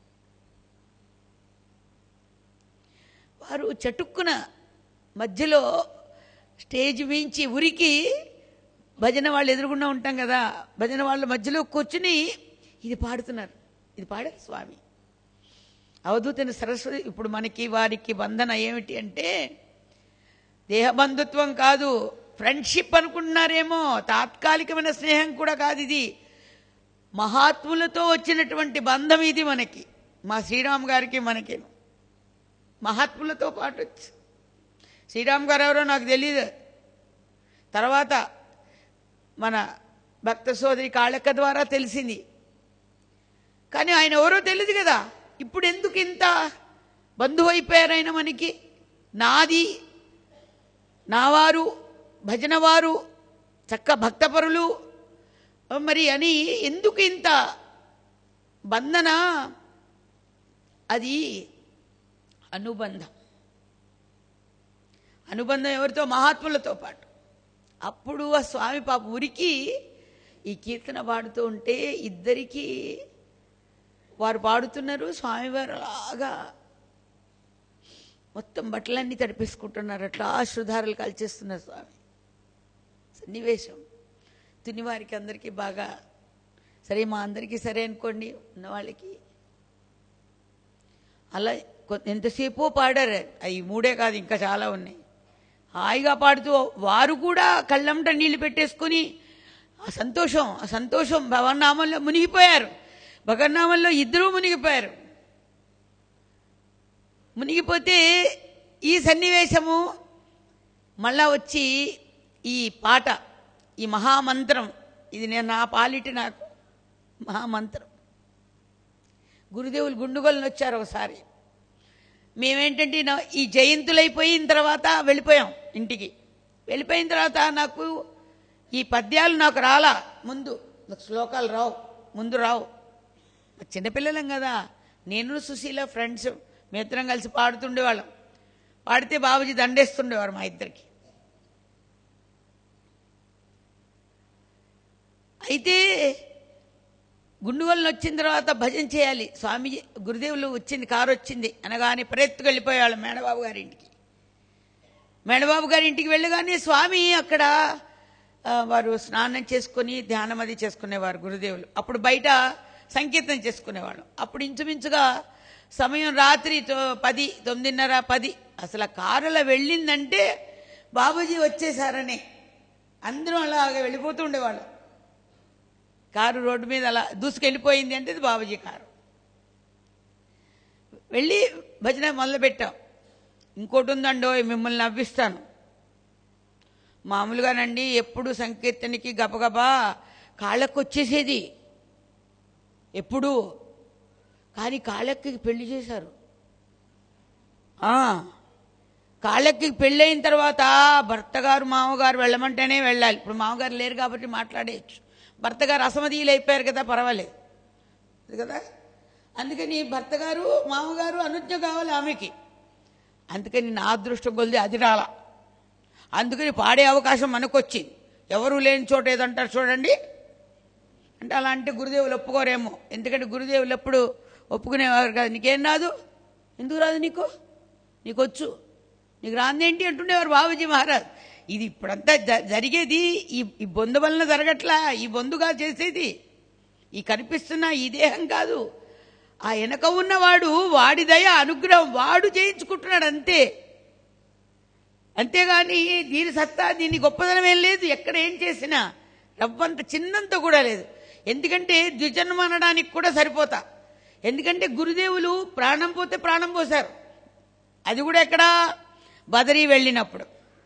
వారు చటుక్కున మధ్యలో స్టేజ్ మించి ఉరికి భజన వాళ్ళు ఎదురుగుండా ఉంటాం కదా, భజన వాళ్ళ మధ్యలో కూర్చుని ఇది పాడుతున్నారు. ఇది పాడారు స్వామి అవధూతైన సరస్వతి. ఇప్పుడు మనకి వారికి బంధన ఏమిటి అంటే దేహబంధుత్వం కాదు, ఫ్రెండ్షిప్ అనుకుంటున్నారేమో, తాత్కాలికమైన స్నేహం కూడా కాదు. ఇది మహాత్ములతో వచ్చినటువంటి బంధం. ఇది మనకి, మా శ్రీరామ్ గారికి మనకి మహాత్ములతో పాటు వచ్చి. శ్రీరామ్ గారు ఎవరో నాకు తెలియదు, తర్వాత మన భక్త సోదరి కాళక్క ద్వారా తెలిసింది. కానీ ఆయన ఎవరో తెలియదు కదా. ఇప్పుడు ఎందుకు ఇంత బంధువు అయిపోయారు ఆయన మనకి? నాది, నావారు, భజనవారు, చక్క భక్తపరులు మరి అని ఎందుకు ఇంత బంధన? అది అనుబంధం. అనుబంధం ఎవరితో? మహాత్ములతో పాటు. అప్పుడు ఆ స్వామి పాప ఉరికి ఈ కీర్తన పాడుతూ ఉంటే ఇద్దరికీ వారు పాడుతున్నారు, స్వామివారు అలాగా మొత్తం బట్టలన్నీ తడిపేసుకుంటున్నారు. అట్లా అశ్రుధారలు కాల్చేస్తున్నారు స్వామి. సన్నివేశం తునివారికి అందరికీ బాగా సరే, మా అందరికీ సరే అనుకోండి, ఉన్న వాళ్ళకి అలా ఎంతసేపో పాడారు. అవి మూడే కాదు, ఇంకా చాలా ఉన్నాయి. హాయిగా పాడుతూ వారు కూడా కళ్ళంట నీళ్లు పెట్టేసుకుని ఆ సంతోషం ఆ సంతోషం భగవన్నామంలో మునిగిపోయారు. భగవన్నామంలో ఇద్దరూ మునిగిపోయారు. మునిగిపోతే ఈ సన్నివేశము మళ్ళా వచ్చి ఈ పాట, ఈ మహామంత్రం, ఇది నేను నా పాలిటి నాకు మహామంత్రం. గురుదేవులు గుండుగోలను వచ్చారు ఒకసారి. మేమేంటంటే ఈ జయంతులైపోయిన తర్వాత వెళ్ళిపోయాం ఇంటికి. వెళ్ళిపోయిన తర్వాత నాకు ఈ పద్యాలు నాకు రాలా, ముందు నాకు శ్లోకాలు రావు, ముందు రావు. చిన్నపిల్లలం కదా, నేను సుశీల ఫ్రెండ్స్ మేమిద్దరం కలిసి పాడుతుండేవాళ్ళం. పాడితే బాబుజీ దండేస్తుండేవారు మా ఇద్దరికి. అయితే గుండుగోలను వచ్చిన తర్వాత భజన చేయాలి. స్వామి గురుదేవులు వచ్చింది, కారు వచ్చింది అనగానే పరిగెత్తుకు వెళ్ళిపోయేవాళ్ళం మేడబాబు గారి ఇంటికి. మేడబాబు గారి ఇంటికి వెళ్ళగానే స్వామి అక్కడ వారు స్నానం చేసుకుని ధ్యానం అది చేసుకునేవారు గురుదేవులు. అప్పుడు బయట సంకీర్తన చేసుకునేవాళ్ళం. అప్పుడు ఇంచుమించుగా సమయం రాత్రి పది తొమ్మిదిన్నర పది. అసలు కారులో వెళ్ళిందంటే బాబూజీ వచ్చేసారని అందరం అలాగ వెళ్ళిపోతూ ఉండేవాళ్ళం. కారు రోడ్డు మీద అలా దూసుకెళ్ళిపోయింది అంటే ఇది బాబూజీ కారు. వెళ్ళి భజన మొదలుపెట్టాం. ఇంకోటి ఉందండో, మిమ్మల్ని నవ్విస్తాను. మామూలుగానండి ఎప్పుడు సంకీర్తనకి గబగబా కాళ్ళకు వచ్చేసేది ఎప్పుడు. కానీ కాళ్ళకి పెళ్లి చేశారు. కాళ్ళకి పెళ్ళైన తర్వాత భర్త గారు మామగారు వెళ్ళమంటేనే వెళ్ళాలి. ఇప్పుడు మామగారు లేరు కాబట్టి మాట్లాడేయచ్చు. భర్త గారు అసమధీయులు అయిపోయారు కదా, పర్వాలేదు కదా. అందుకని భర్త గారు మామగారు అనుజ్ఞ కావాలి ఆమెకి. అందుకని నా అదృష్టం కొలిది అది రాలా. అందుకని పాడే అవకాశం మనకు వచ్చింది. ఎవరు లేని చోట ఏదంటారు చూడండి అంటే అలా అంటే గురుదేవులు ఒప్పుకోరేమో. ఎందుకంటే గురుదేవులు ఎప్పుడు ఒప్పుకునేవారు కాదు. నీకేం రాదు, ఎందుకు రాదు, నీకు నీకు వచ్చు, నీకు రాందేంటి అంటుండేవారు బాబూజీ మహారాజ్. ఇది ఇప్పుడంతా జరిగేది ఈ ఈ బొందు వలన జరగట్లా, ఈ బొందుగా చేసేది ఈ కనిపిస్తున్న ఈ దేహం కాదు. ఆ వెనక ఉన్నవాడు వాడి దయ అనుగ్రహం వాడు చేయించుకుంటున్నాడు అంతే. అంతేగాని దీని సత్తా దీని గొప్పదనం ఏం లేదు. ఎక్కడ ఏం చేసినా రవ్వంత చిన్నంత కూడా లేదు. ఎందుకంటే ద్విజన్మ అనడానికి కూడా సరిపోతా. ఎందుకంటే గురుదేవులు ప్రాణం పోతే ప్రాణం పోశారు. అది కూడా ఎక్కడ బదరీ వెళ్ళినప్పుడు.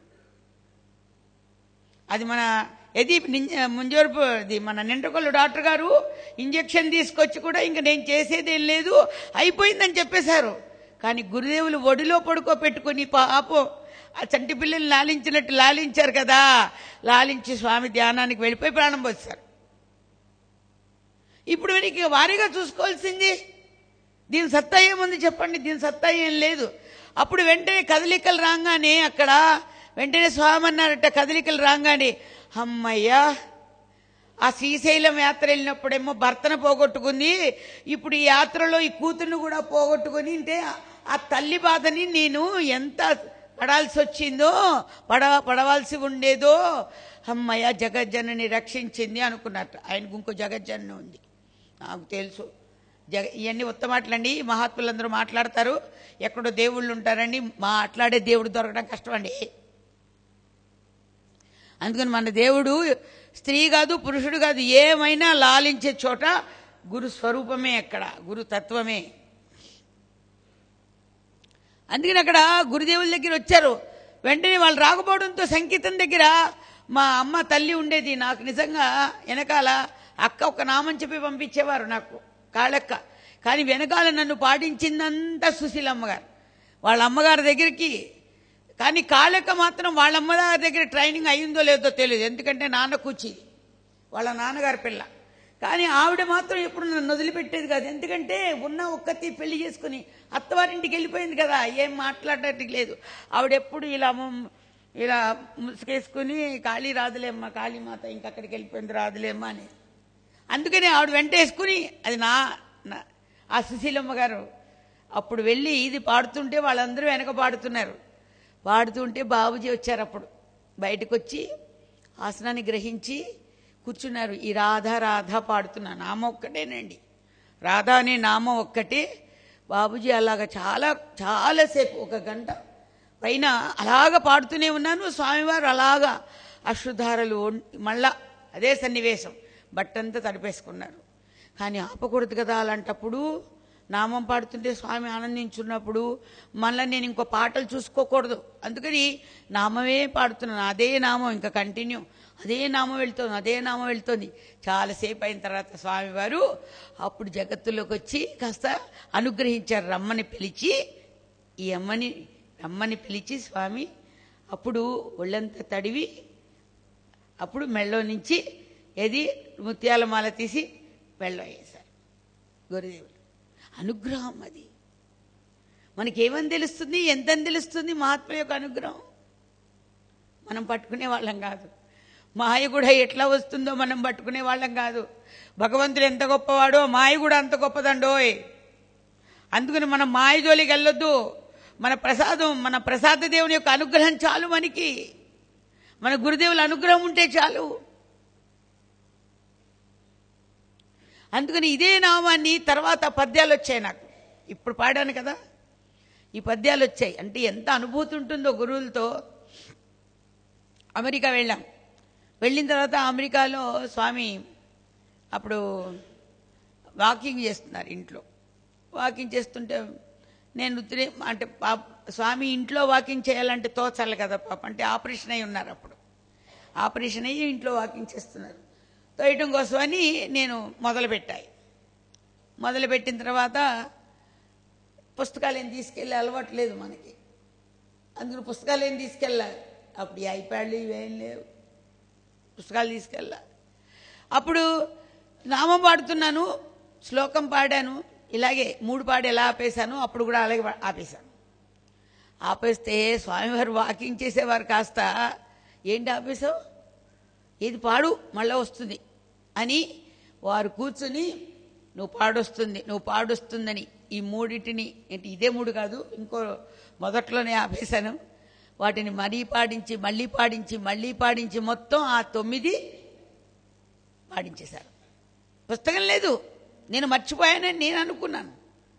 అది మన ఎది ముంజోర్పు ఇది మన నిండ్రకొల్లు డాక్టర్ గారు ఇంజెక్షన్ తీసుకొచ్చి కూడా ఇంక నేను చేసేదేం లేదు అయిపోయిందని చెప్పేశారు. కానీ గురుదేవులు ఒడిలో పడుకోబెట్టుకుని పాపం ఆ చంటి పిల్లల్ని లాలించినట్టు లాలించారు కదా. లాలించి స్వామి ధ్యానానికి వెళ్ళిపోయి ప్రాణం పోస్తారు. ఇప్పుడు మనకి వారీగా చూసుకోవాల్సింది దీని సత్తా ఏముంది చెప్పండి. దీని సత్తా ఏం లేదు. అప్పుడు వెంటనే కదలికలు రాగానే అక్కడ వెంటనే స్వామి అన్నారట, కదలికలు రాగానే అమ్మయ్యా ఆ శ్రీశైలం యాత్ర వెళ్ళినప్పుడేమో భర్తను పోగొట్టుకుంది, ఇప్పుడు ఈ యాత్రలో ఈ కూతుర్ని కూడా పోగొట్టుకుని అంటే ఆ తల్లి బాధని నేను ఎంత పడాల్సి వచ్చిందో పడ పడవలసి ఉండేదో. అమ్మయ్య జగజ్జనని రక్షించింది అనుకున్నట్ట. ఆయనకు ఇంకో జగజ్జనని ఉంది నాకు తెలుసు. జగ ఇవన్నీ ఉత్తమాటలండి. మహాత్ములందరూ మాట్లాడతారు, ఎక్కడో దేవుళ్ళు ఉంటారండి. మాట్లాడే దేవుడు దొరకడం కష్టమండి. అందుకని మన దేవుడు స్త్రీ కాదు పురుషుడు కాదు, ఏమైనా లాలించే చోట గురు స్వరూపమే, అక్కడ గురు తత్వమే. అందుకని అక్కడ గురుదేవుల దగ్గర వచ్చారు. వెంటనే వాళ్ళు రాకపోవడంతో సంకీర్తన దగ్గర మా అమ్మ తల్లి ఉండేది. నాకు నిజంగా వెనకాల అక్క ఒక నామం చెప్పి పంపించేవారు నాకు, కాళక్క. కానీ వెనకాల నన్ను పాటించిందంతా సుశీలమ్మ గారు, వాళ్ళ అమ్మగారి దగ్గరికి. కానీ కాళక్క మాత్రం వాళ్ళ అమ్మగారి దగ్గర ట్రైనింగ్ అయ్యిందో లేదో తెలియదు. ఎందుకంటే నాన్న కూచి వాళ్ళ నాన్నగారి పిల్ల. కానీ ఆవిడ మాత్రం ఎప్పుడు నన్ను వదిలిపెట్టేది కాదు. ఎందుకంటే ఉన్న ఒక్కతి పెళ్లి చేసుకుని అత్తవారింటికి వెళ్ళిపోయింది కదా, ఏం మాట్లాడటానికి లేదు. ఆవిడెప్పుడు ఇలా ఇలా ముసుకేసుకుని కాళీ రాదులేమ్మా, కాళీమాత ఇంకక్కడికి వెళ్ళిపోయింది రాదులేమ్మా అని. అందుకని ఆవిడ వెంటేసుకుని అది నా ఆ సుశీలమ్మ గారు అప్పుడు వెళ్ళి ఇది పాడుతుంటే వాళ్ళందరూ వెనక పాడుతున్నారు. పాడుతుంటే బాబుజీ వచ్చారు. అప్పుడు బయటకు వచ్చి ఆసనాన్ని గ్రహించి కూర్చున్నారు. ఈ రాధా రాధా పాడుతున్నా నామం ఒక్కటేనండి, రాధా అనే నామం ఒక్కటే. బాబుజీ అలాగ చాలా చాలాసేపు ఒక గంట పైన అలాగ పాడుతూనే ఉన్నాను. స్వామివారు అలాగా అశ్రుధారలు మళ్ళా అదే సన్నివేశం, బట్టంతా తడిపేసుకున్నారు. కానీ ఆపకూడదు కదా అలాంటప్పుడు. నామం పాడుతుంటే స్వామి ఆనందించున్నప్పుడు మళ్ళీ నేను ఇంకో పాటలు చూసుకోకూడదు. అందుకని నామమే పాడుతున్నాను, అదే నామం ఇంకా కంటిన్యూ, అదే నామం వెళ్తుంది, అదే నామం వెళ్తుంది. చాలాసేపు అయిన తర్వాత స్వామివారు అప్పుడు జగత్తులోకి వచ్చి కాస్త అనుగ్రహించారు. రమ్మని పిలిచి ఈ అమ్మని రమ్మని పిలిచి స్వామి అప్పుడు ఒళ్ళంతా తడివి అప్పుడు మెళ్ళో నుంచి ఏది ముత్యాల మాల తీసి మెళ్ళో వేశారు గురుదేవులు. అనుగ్రహం అది మనకేమని తెలుస్తుంది, ఎంతని తెలుస్తుంది మహాత్ముల యొక్క అనుగ్రహం. మనం పట్టుకునే వాళ్ళం కాదు. మాయ కూడా ఎట్లా వస్తుందో మనం పట్టుకునే వాళ్ళం కాదు. భగవంతుడు ఎంత గొప్పవాడో మాయ కూడా అంత గొప్పదండోయ్. అందుకని మనం మాయ జోలికి వెళ్ళొద్దు. మన ప్రసాదం మన ప్రసాద దేవుని యొక్క అనుగ్రహం చాలు మనకి. మన గురుదేవుల అనుగ్రహం ఉంటే చాలు. అందుకని ఇదే నామాన్ని తర్వాత పద్యాలు వచ్చాయి నాకు. ఇప్పుడు పాడాను కదా, ఈ పద్యాలు వచ్చాయి. అంటే ఎంత అనుభూతి ఉంటుందో గురువులతో. అమెరికా వెళ్ళాం. వెళ్ళిన తర్వాత అమెరికాలో స్వామి అప్పుడు వాకింగ్ చేస్తున్నారు ఇంట్లో. వాకింగ్ చేస్తుంటే నేను అంటే పాప స్వామి ఇంట్లో వాకింగ్ చేయాలంటే తోచాలి కదా పాప. అంటే ఆపరేషన్ అయి ఉన్నారు. అప్పుడు ఆపరేషన్ అయ్యి ఇంట్లో వాకింగ్ చేస్తున్నారు. తోయటం కోసమని నేను మొదలుపెట్టాయి. మొదలుపెట్టిన తర్వాత పుస్తకాలు ఏం తీసుకెళ్ళి అలవాటు లేదు మనకి. అందుకని పుస్తకాలు ఏం తీసుకెళ్ళాలి. అప్పుడు ఈ ఐప్యాడ్లు ఇవేం లేవు, పుస్తకాలు తీసుకెళ్ళా. అప్పుడు నామం పాడుతున్నాను, శ్లోకం పాడాను. ఇలాగే మూడు పాడు ఎలా ఆపేశాను అప్పుడు కూడా అలాగే ఆపేశాను. ఆపేస్తే స్వామివారు వాకింగ్ చేసేవారు కాస్త ఏంటి ఆపేశావు, ఏది పాడు మళ్ళీ వస్తుంది అని వారు కూర్చుని నువ్వు పాడొస్తుంది నువ్వు పాడొస్తుందని ఈ మూడింటిని ఏంటి ఇదే మూడు కాదు ఇంకో మొదట్లోనే ఆపేశాను. వాటిని మరీ పాడించి మళ్ళీ పాడించి మళ్ళీ పాడించి మొత్తం ఆ తొమ్మిది పాడించేశారు. పుస్తకం లేదు, నేను మర్చిపోయానని నేను అనుకున్నాను,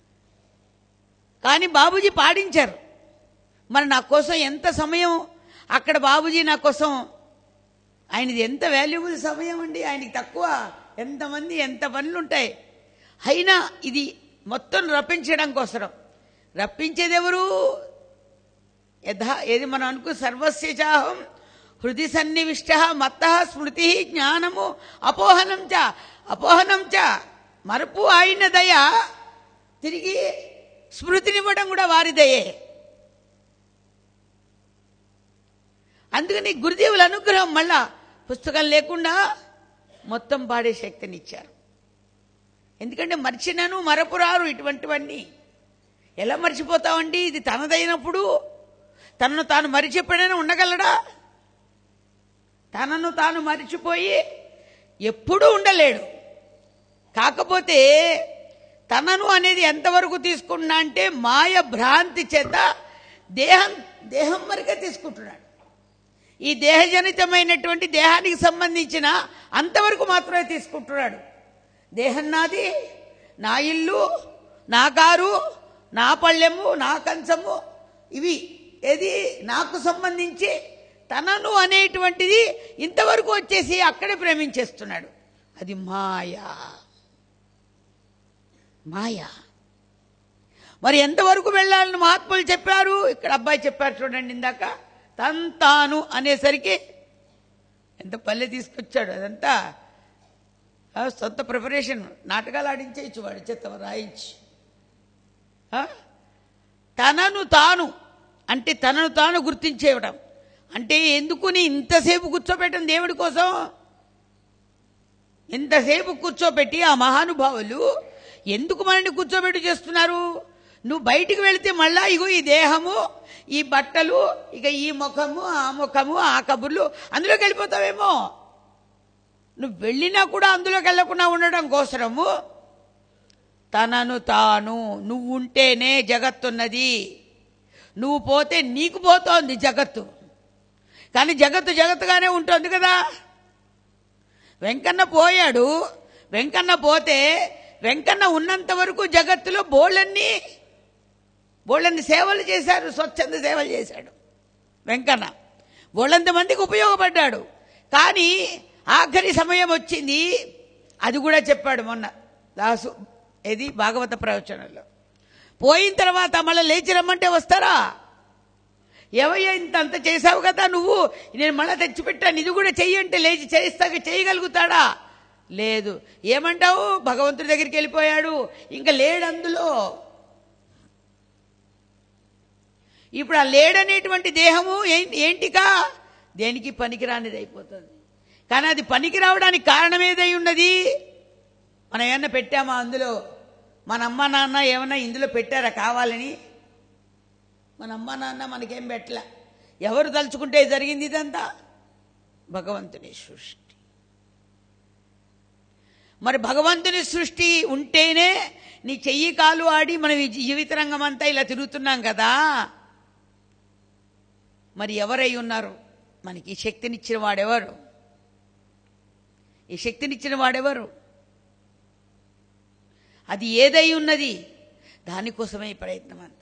కానీ బాబూజీ పాడించారు. మరి నా కోసం ఎంత సమయం అక్కడ బాబూజీ నా కోసం, ఆయనది ఎంత వాల్యుబుల్ సమయం అండి, ఆయనకి తక్కువ ఎంతమంది ఎంత పనులు ఉంటాయి. అయినా ఇది మొత్తం రప్పించడం కోసం. రప్పించేదెవరు? యథా ఏది మనం అనుకు సర్వస్య చాహం హృది సన్నివిష్ట మత్త స్మృతి జ్ఞానము అపోహనం చ అపోహనం చ మరపు ఆయన దయ, తిరిగి స్మృతినివ్వడం కూడా వారి దయే. అందుకని గురుదేవుల అనుగ్రహం మళ్ళా పుస్తకం లేకుండా మొత్తం పాడే శక్తినిచ్చారు. ఎందుకంటే మర్చినను మరపురారు ఇటువంటివన్నీ. ఎలా మర్చిపోతామండి? ఇది తనదైనప్పుడు తనను తాను మరిచిపోయినా ఉండగలడా? తనను తాను మరిచిపోయి ఎప్పుడూ ఉండలేడు. కాకపోతే తనను అనేది ఎంతవరకు తీసుకున్నా అంటే మాయ భ్రాంతి చేత దేహం దేహం వరకే తీసుకుంటున్నాడు. ఈ దేహజనితమైనటువంటి దేహానికి సంబంధించిన అంతవరకు మాత్రమే తీసుకుంటున్నాడు. దేహం నాది, నా ఇల్లు, నా కారు, నా పళ్ళెము, నా కంచము, ఇవి ఏది నాకు సంబంధించి తనను అనేటువంటిది ఇంతవరకు వచ్చేసి అక్కడే ప్రేమించేస్తున్నాడు. అది మాయా మాయా. మరి ఎంతవరకు వెళ్ళాలని మహాత్ములు చెప్పారు? ఇక్కడ అబ్బాయి చెప్పారు చూడండి ఇందాక, తంతాను అనేసరికి ఎంత పల్లె తీసుకొచ్చాడు. అదంతా సొంత ప్రిపరేషన్. నాటకాలు ఆడించేయచ్చు వాడి చేత రాయించి. తనను తాను అంటే తనను తాను గుర్తించేయడం అంటే ఎందుకుని ఇంతసేపు కూర్చోబెట్టం దేవుడి కోసం. ఇంతసేపు కూర్చోబెట్టి ఆ మహానుభావులు ఎందుకు మనల్ని కూర్చోబెట్టి చేస్తున్నారు? నువ్వు బయటికి వెళితే మళ్ళా ఇగో ఈ దేహము, ఈ బట్టలు, ఇక ఈ ముఖము, ఆ ముఖము, ఆ కబుర్లు అందులోకి వెళ్ళిపోతావేమో. నువ్వు వెళ్ళినా కూడా అందులోకి వెళ్ళకుండా ఉండడం కోసము తనను తాను, నువ్వు ఉంటేనే జగత్తున్నది, నువ్వు పోతే నీకు పోతోంది జగత్తు. కానీ జగత్తు జగత్తుగానే ఉంటుంది కదా. వెంకన్న పోయాడు, వెంకన్న పోతే వెంకన్న ఉన్నంత వరకు జగత్తులో బోళ్ళన్ని బోళ్ళన్ని సేవలు చేశారు, స్వచ్ఛంద సేవలు చేశాడు వెంకన్న. బోళ్ళంత మందికి ఉపయోగపడ్డాడు. కానీ ఆఖరి సమయం వచ్చింది, అది కూడా చెప్పాడు మొన్న దాసు ఏది భాగవత ప్రవచనంలో. పోయిన తర్వాత మళ్ళీ లేచి రమ్మంటే వస్తారా? ఏవయ్యా ఇంత అంత చేశావు కదా నువ్వు, నేను మళ్ళీ తెచ్చిపెట్టాను ఇది కూడా చెయ్యంటే లేచి చేయిస్తాక చేయగలుగుతాడా? లేదు. ఏమంటావు? భగవంతుడి దగ్గరికి వెళ్ళిపోయాడు, ఇంకా లేడు అందులో. ఇప్పుడు ఆ లేడనేటువంటి దేహము ఏంటికా దేనికి పనికిరానిది అయిపోతుంది. కానీ అది పనికి రావడానికి కారణం ఏదై ఉన్నది? మనం ఏమన్నా పెట్టామా అందులో? మన అమ్మ నాన్న ఏమన్నా ఇందులో పెట్టారా కావాలని? మన అమ్మ నాన్న మనకేం పెట్టలే. ఎవరు తలుచుకుంటే జరిగింది ఇదంతా? భగవంతుని సృష్టి. మరి భగవంతుని సృష్టి ఉంటేనే నీ చెయ్యి కాలు ఆడి మనం ఈ జీవిత రంగం అంతా ఇలా తిరుగుతున్నాం కదా. మరి ఎవరై ఉన్నారు మనకి? ఈ శక్తినిచ్చిన వాడెవరు? ఈ శక్తినిచ్చిన వాడెవరు? అది ఏదై ఉన్నది? దానికోసమే ఈ ప్రయత్నం అంతా.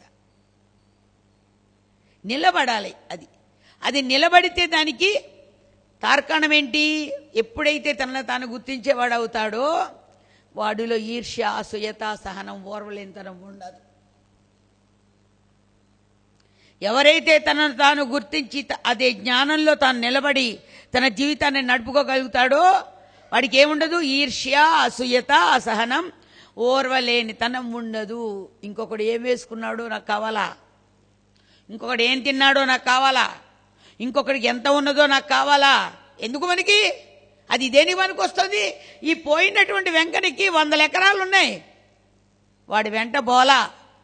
నిలబడాలి. అది అది నిలబడితే దానికి తార్కాణం ఏంటి? ఎప్పుడైతే తనను తాను గుర్తించేవాడు అవుతాడో వాడిలో ఈర్ష్య, అసూయత, సహనం, ఓర్వలేనితనం ఉండదు. ఎవరైతే తనను తాను గుర్తించి అదే జ్ఞానంలో తాను నిలబడి తన జీవితాన్ని నడుపుకోగలుగుతాడో వాడికి ఏముండదు? ఈర్ష్య, అసూయత, అసహనం, ఓర్వలేనితనం ఉండదు. ఇంకొకడు ఏం వేసుకున్నాడో నాకు కావాలా, ఇంకొకడు ఏం తిన్నాడో నాకు కావాలా, ఇంకొకడికి ఎంత ఉన్నదో నాకు కావాలా. ఎందుకు మనకి? అది దేనికి మనకు వస్తుంది? ఈ పోయినటువంటి వెంకనికి వందల ఎకరాలు ఉన్నాయి. వాడి వెంట బోలా.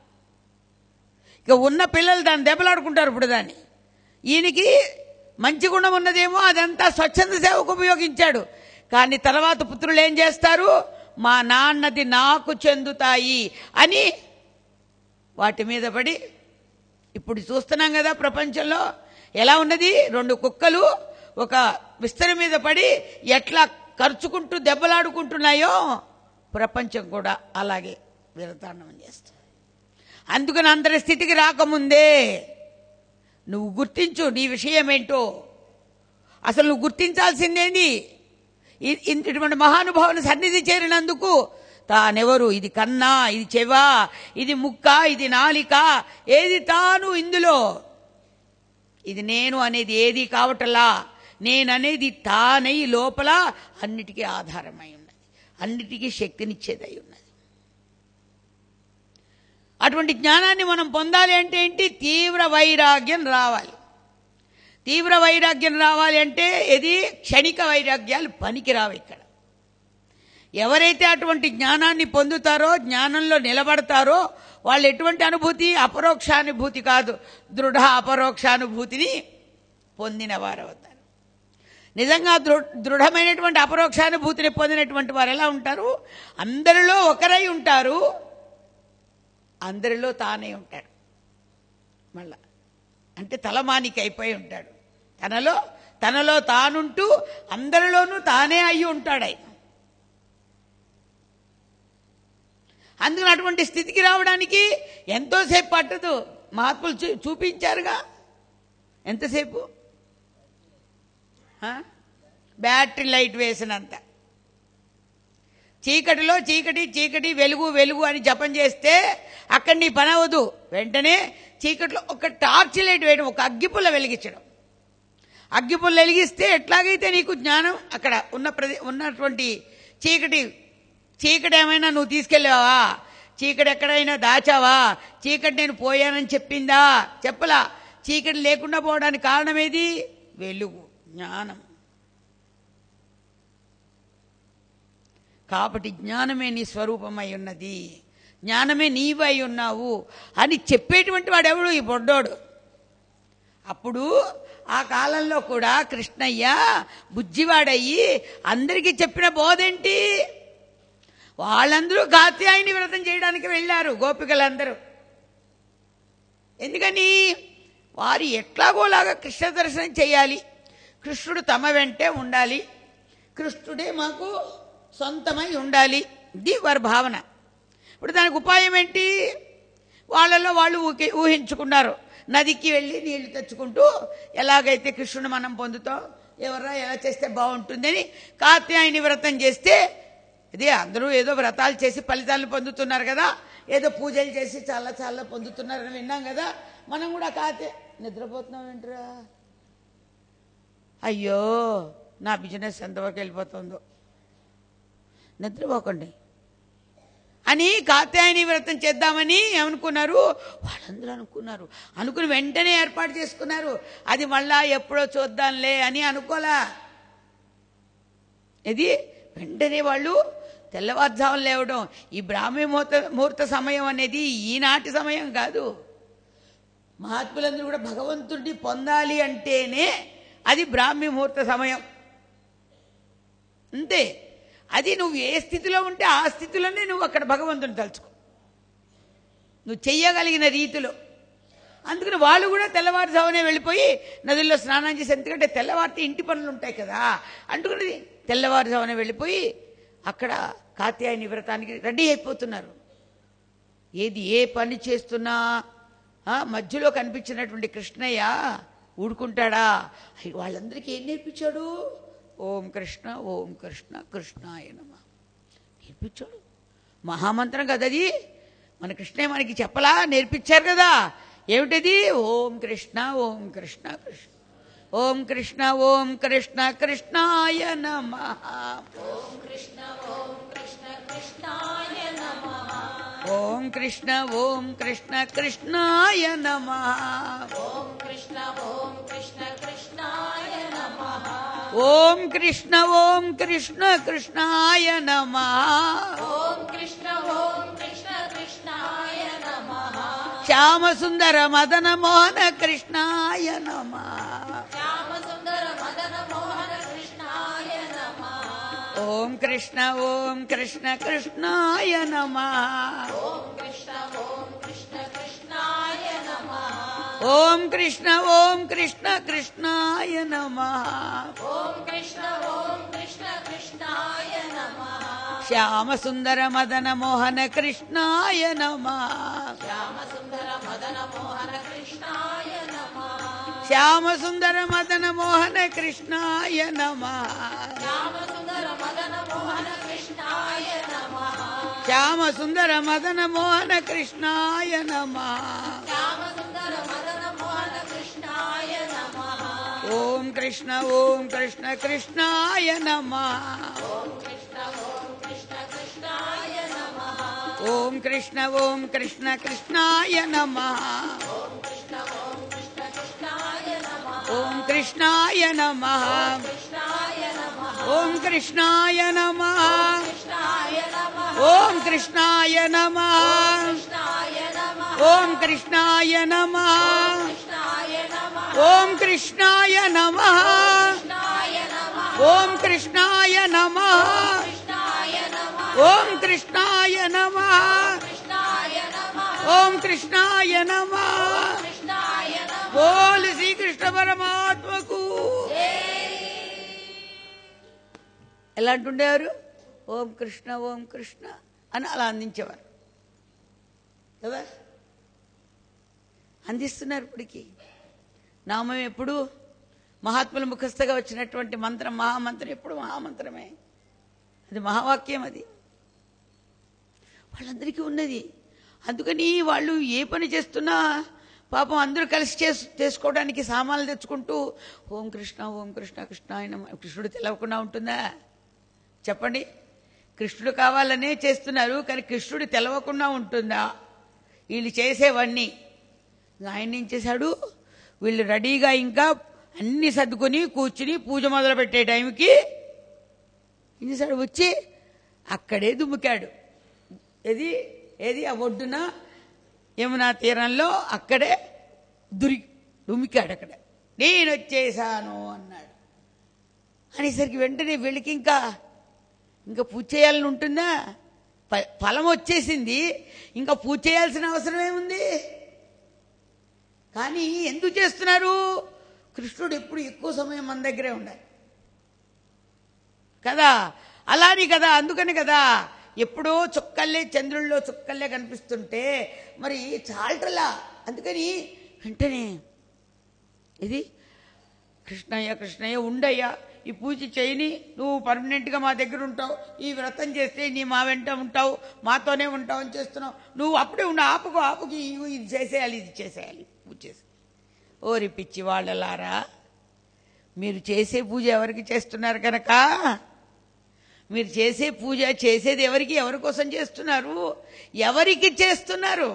ఇక ఉన్న పిల్లలు దాన్ని దెబ్బలాడుకుంటారు. ఇప్పుడు దాన్ని ఈయనకి మంచి గుణం ఉన్నదేమో, అదంతా స్వచ్ఛంద సేవకు ఉపయోగించాడు. కానీ తర్వాత పుత్రులు ఏం చేస్తారు? మా నాన్నది నాకు చెందుతాయి అని వాటి మీద పడి, ఇప్పుడు చూస్తున్నాం కదా ప్రపంచంలో ఎలా ఉన్నది. రెండు కుక్కలు ఒక విస్తరి మీద పడి ఎట్లా ఖర్చుకుంటూ దెబ్బలాడుకుంటున్నాయో ప్రపంచం కూడా అలాగే విరతాండవం చేస్తుంది. అందుకని అందరి స్థితికి రాకముందే నువ్వు గుర్తించు నీ విషయం ఏంటో. అసలు నువ్వు గుర్తించాల్సిందేంది? ఇటువంటి మహానుభావుని సన్నిధి చేరినందుకు తానెవరు, ఇది కన్నా, ఇది చెవా, ఇది ముక్క, ఇది నాలిక, ఏది తాను ఇందులో, ఇది నేను అనేది ఏది కావటలా, నేననేది తానై లోపల అన్నిటికీ ఆధారమై ఉన్నది, అన్నిటికీ శక్తినిచ్చేదై ఉన్నది. అటువంటి జ్ఞానాన్ని మనం పొందాలి అంటే ఏంటి? తీవ్ర వైరాగ్యం రావాలి. తీవ్ర వైరాగ్యం రావాలి అంటే ఇది క్షణిక వైరాగ్యాలు పనికిరావు. ఇక్కడ ఎవరైతే అటువంటి జ్ఞానాన్ని పొందుతారో, జ్ఞానంలో నిలబడతారో, వాళ్ళు ఎటువంటి అనుభూతి? అపరోక్షానుభూతి కాదు, దృఢ అపరోక్షానుభూతిని పొందిన వారు అవుతారు. నిజంగా దృ దృఢమైనటువంటి అపరోక్షానుభూతిని పొందినటువంటి వారు ఎలా ఉంటారు? అందరిలో ఒకరై ఉంటారు, అందరిలో తానే ఉంటాడు. మళ్ళా అంటే తలమానికి అయిపోయి ఉంటాడు. తనలో తనలో తానుంటూ అందరిలోనూ తానే అయ్యి ఉంటాడు ఆయన. అందుకని అటువంటి స్థితికి రావడానికి ఎంతోసేపు పట్టదు. మహాత్ములు చూ చూపించారుగా. ఎంతసేపు? బ్యాటరీ లైట్ వేసినంత. చీకటిలో చీకటి చీకటి వెలుగు వెలుగు అని జపం చేస్తే అక్కడ నీ పని అవ్వదు. వెంటనే చీకటిలో ఒక టార్చ్ లైట్ వేయడం, ఒక అగ్గిపుల్ల వెలిగించడం. అగ్గిపుల్ల వెలిగిస్తే ఎట్లాగైతే నీకు జ్ఞానం అక్కడ ఉన్న ప్రదే ఉన్నటువంటి చీకటి చీకటి ఏమైనా నువ్వు తీసుకెళ్ళావా? చీకటి ఎక్కడైనా దాచావా? చీకటి నేను పోయానని చెప్పిందా? చెప్పలా. చీకటి లేకుండా పోవడానికి కారణం ఏది? వెలుగు, జ్ఞానం. కాబట్టి జ్ఞానమే నీ స్వరూపమై ఉన్నది, జ్ఞానమే నీవై ఉన్నావు అని చెప్పేటువంటి వాడెవడు? ఈ బొడ్డోడు. అప్పుడు ఆ కాలంలో కూడా కృష్ణయ్య బుజ్జివాడయ్యి అందరికీ చెప్పిన బోధేంటి? వాళ్ళందరూ కాత్యాయని వ్రతం చేయడానికి వెళ్ళారు, గోపికలందరూ. ఎందుకని? వారు ఎట్లాగోలాగా కృష్ణ దర్శనం చేయాలి, కృష్ణుడు తమ వెంటే ఉండాలి, కృష్ణుడే మాకు సొంతమై ఉండాలి, ఇది వారి భావన. ఇప్పుడు దానికి ఉపాయం ఏంటి? వాళ్ళలో వాళ్ళు ఊకి ఊహించుకున్నారు. నదికి వెళ్ళి నీళ్లు తెచ్చుకుంటూ ఎలాగైతే కృష్ణుని మనం పొందుతాం, ఎవరా ఎలా చేస్తే బాగుంటుందని కాత్యాయని వ్రతం చేస్తే, ఇదే అందరూ ఏదో వ్రతాలు చేసి ఫలితాలను పొందుతున్నారు కదా, ఏదో పూజలు చేసి చాలా చాలా పొందుతున్నారని విన్నాం కదా. మనం కూడా కాతే నిద్రపోతున్నాం ఏంట్రా, అయ్యో నా బిజినెస్ ఎంతవరకు వెళ్ళిపోతుందో, నిద్రపోకండి అని కాత్యాయని వ్రతం చేద్దామని ఏమనుకున్నారు? వాళ్ళందరూ అనుకున్నారు. అనుకుని వెంటనే ఏర్పాటు చేసుకున్నారు. అది మళ్ళా ఎప్పుడో చూద్దాంలే అని అనుకోలా. ఇది వెంటనే వాళ్ళు తెల్లవారుజామున లేవడం. ఈ బ్రాహ్మీ ముహూర్త ముహూర్త సమయం అనేది ఈనాటి సమయం కాదు. మహాత్ములందరూ కూడా భగవంతుడిని పొందాలి అంటేనే అది బ్రాహ్మీ ముహూర్త సమయం. అంతే. అది నువ్వు ఏ స్థితిలో ఉంటే ఆ స్థితిలోనే నువ్వు అక్కడ భగవంతుని తలుచుకో, నువ్వు చెయ్యగలిగిన రీతిలో. అందుకని వాళ్ళు కూడా తెల్లవారుజామునే వెళ్ళిపోయి నదుల్లో స్నానం చేసి, ఎందుకంటే తెల్లవారితే ఇంటి పనులు ఉంటాయి కదా, అందుకని తెల్లవారుజామునే వెళ్ళిపోయి అక్కడ కాత్యాయని వ్రతానికి రెడీ అయిపోతున్నారు. ఏది ఏ పని చేస్తున్నా మధ్యలో కనిపించినటువంటి కృష్ణయ్య ఊడుకుంటాడా? వాళ్ళందరికీ ఏం నేర్పించాడు? ఓం కృష్ణ ఓం కృష్ణ కృష్ణాయ నమః నేర్పించాడు. మహామంత్రం కదా అది. మన కృష్ణయ్య మనకి చెప్పలా, నేర్పించారు కదా. ఏమిటది? ఓం కృష్ణ ఓం కృష్ణ కృష్ణ ఓం కృష్ణ ఓం కృష్ణ కృష్ణాయ నమః ఓం కృష్ణ ఓం కృష్ణ కృష్ణాయ నమః ఓం కృష్ణ ఓం కృష్ణ కృష్ణాయ నమః ఓం కృష్ణ ఓం కృష్ణ కృష్ణాయ నమః ఓం కృష్ణ ఓం కృష్ణ కృష్ణాయ నమః ఓం కృష్ణ ఓం కృష్ణ కృష్ణ కృష్ణాయ నమః శ్యామ సుందర మదన మోహన కృష్ణాయ నమః శ్యామ సుందర మదన మోహన కృష్ణాయ నమః ఓం కృష్ణ ఓం కృష్ణ కృష్ణాయ నమః ఓం కృష్ణ ఓం కృష్ణ కృష్ణాయ నమః ఓం కృష్ణ ఓం కృష్ణ కృష్ణాయ నమః ఓం కృష్ణ ఓం కృష్ణ కృష్ణాయ నమః శ్యామ సుందర మదన మోహన కృష్ణాయ నమః శ్యామ సుందర మదన మోహన కృష్ణాయ నమః శ్యామ సుందర మదన మోహన కృష్ణాయ నమః శ్యామ సుందర మదన మోహన కృష్ణాయ నమః శ్యామ సుందర మదన మోహన కృష్ణాయ నమః శ్యామ సుందర మదన మోహన కృష్ణాయ నమః ఓం కృష్ణ ఓం కృష్ణ కృష్ణాయ నమః ఓం కృష్ణ ఓం కృష్ణ కృష్ణాయ నమః ఓం కృష్ణ ఓం కృష్ణ కృష్ణాయ నమః ఓం కృష్ణ ఓం కృష్ణ కృష్ణాయ నమః ఓం కృష్ణాయ నమః కృష్ణాయ నమః ఓం కృష్ణాయ నమః కృష్ణాయ నమః ఓం కృష్ణాయ నమః కృష్ణాయ నమః ఓం కృష్ణాయ నమః కృష్ణాయ నమః ఓం కృష్ణాయ నమః కృష్ణాయ నమః ఓం కృష్ణాయ నమః ఓం కృష్ణాయ కృష్ణాయ నమః నమః కృష్ణాయ నమః బోల్ శ్రీకృష్ణ పరమాత్మకు. ఎలా అంటుండేవారు? ఓం కృష్ణ ఓం కృష్ణ అని అలా అందించేవారు కదా. అందిస్తున్నారు ఇప్పటికి. నామం ఎప్పుడు మహాత్ముల ముఖస్థగా వచ్చినటువంటి మంత్రం, మహామంత్రం ఎప్పుడు మహామంత్రమే. అది మహావాక్యం. అది వాళ్ళందరికీ ఉన్నది. అందుకని వాళ్ళు ఏ పని చేస్తున్నా పాపం అందరూ కలిసి చేసు చేసుకోవడానికి సామాన్లు తెచ్చుకుంటూ ఓం కృష్ణ ఓం కృష్ణ కృష్ణ ఆయన కృష్ణుడు తెలవకుండా ఉంటుందా చెప్పండి? కృష్ణుడు కావాలనే చేస్తున్నారు, కానీ కృష్ణుడు తెలవకుండా ఉంటుందా? వీళ్ళు చేసేవన్నీ. ఆయన ఏం చేశాడు? వీళ్ళు రెడీగా ఇంకా అన్ని సర్దుకొని కూర్చుని పూజ మొదలు పెట్టే టైంకి ఏం చేశాడు? వచ్చి అక్కడే దుమ్ముకాడు. ఏది ఏది ఆ ఒడ్డున యమునా తీరంలో అక్కడే దురి దుమికాడు. అక్కడ నేను వచ్చేసాను అన్నాడు. అనేసరికి వెంటనే వీళ్ళకి ఇంకా ఇంకా పూజ చేయాలని ఉంటుందా? ఫలం వచ్చేసింది, ఇంకా పూజ చేయాల్సిన అవసరం ఏముంది? కానీ ఎందుకు చేస్తున్నారు? కృష్ణుడు ఎప్పుడు ఎక్కువ సమయం మన దగ్గరే ఉండాలి కదా. అలాని కదా, అందుకని కదా ఎప్పుడో చుక్కల్లే చంద్రుల్లో చుక్కల్లే కనిపిస్తుంటే మరి చాలటలా. అందుకని వెంటనే ఇది కృష్ణయ్య కృష్ణయ్య ఉండయ్యా, ఈ పూజ చేయని, నువ్వు పర్మనెంట్గా మా దగ్గర ఉంటావు, ఈ వ్రతం చేస్తే నీ మా వెంట ఉంటావు, మాతోనే ఉంటావు అని చేస్తున్నావు. నువ్వు అప్పుడే ఉండు, ఆపుకు ఆపుకి ఇది చేసేయాలి ఇది చేసేయాలి పూజ చేసి. ఓరి పిచ్చి వాళ్ళలారా, మీరు చేసే పూజ ఎవరికి చేస్తున్నారు కనుక మీరు చేసే పూజ చేసేది ఎవరికి, ఎవరి కోసం చేస్తున్నారు? ఎవరికి చేస్తున్నారు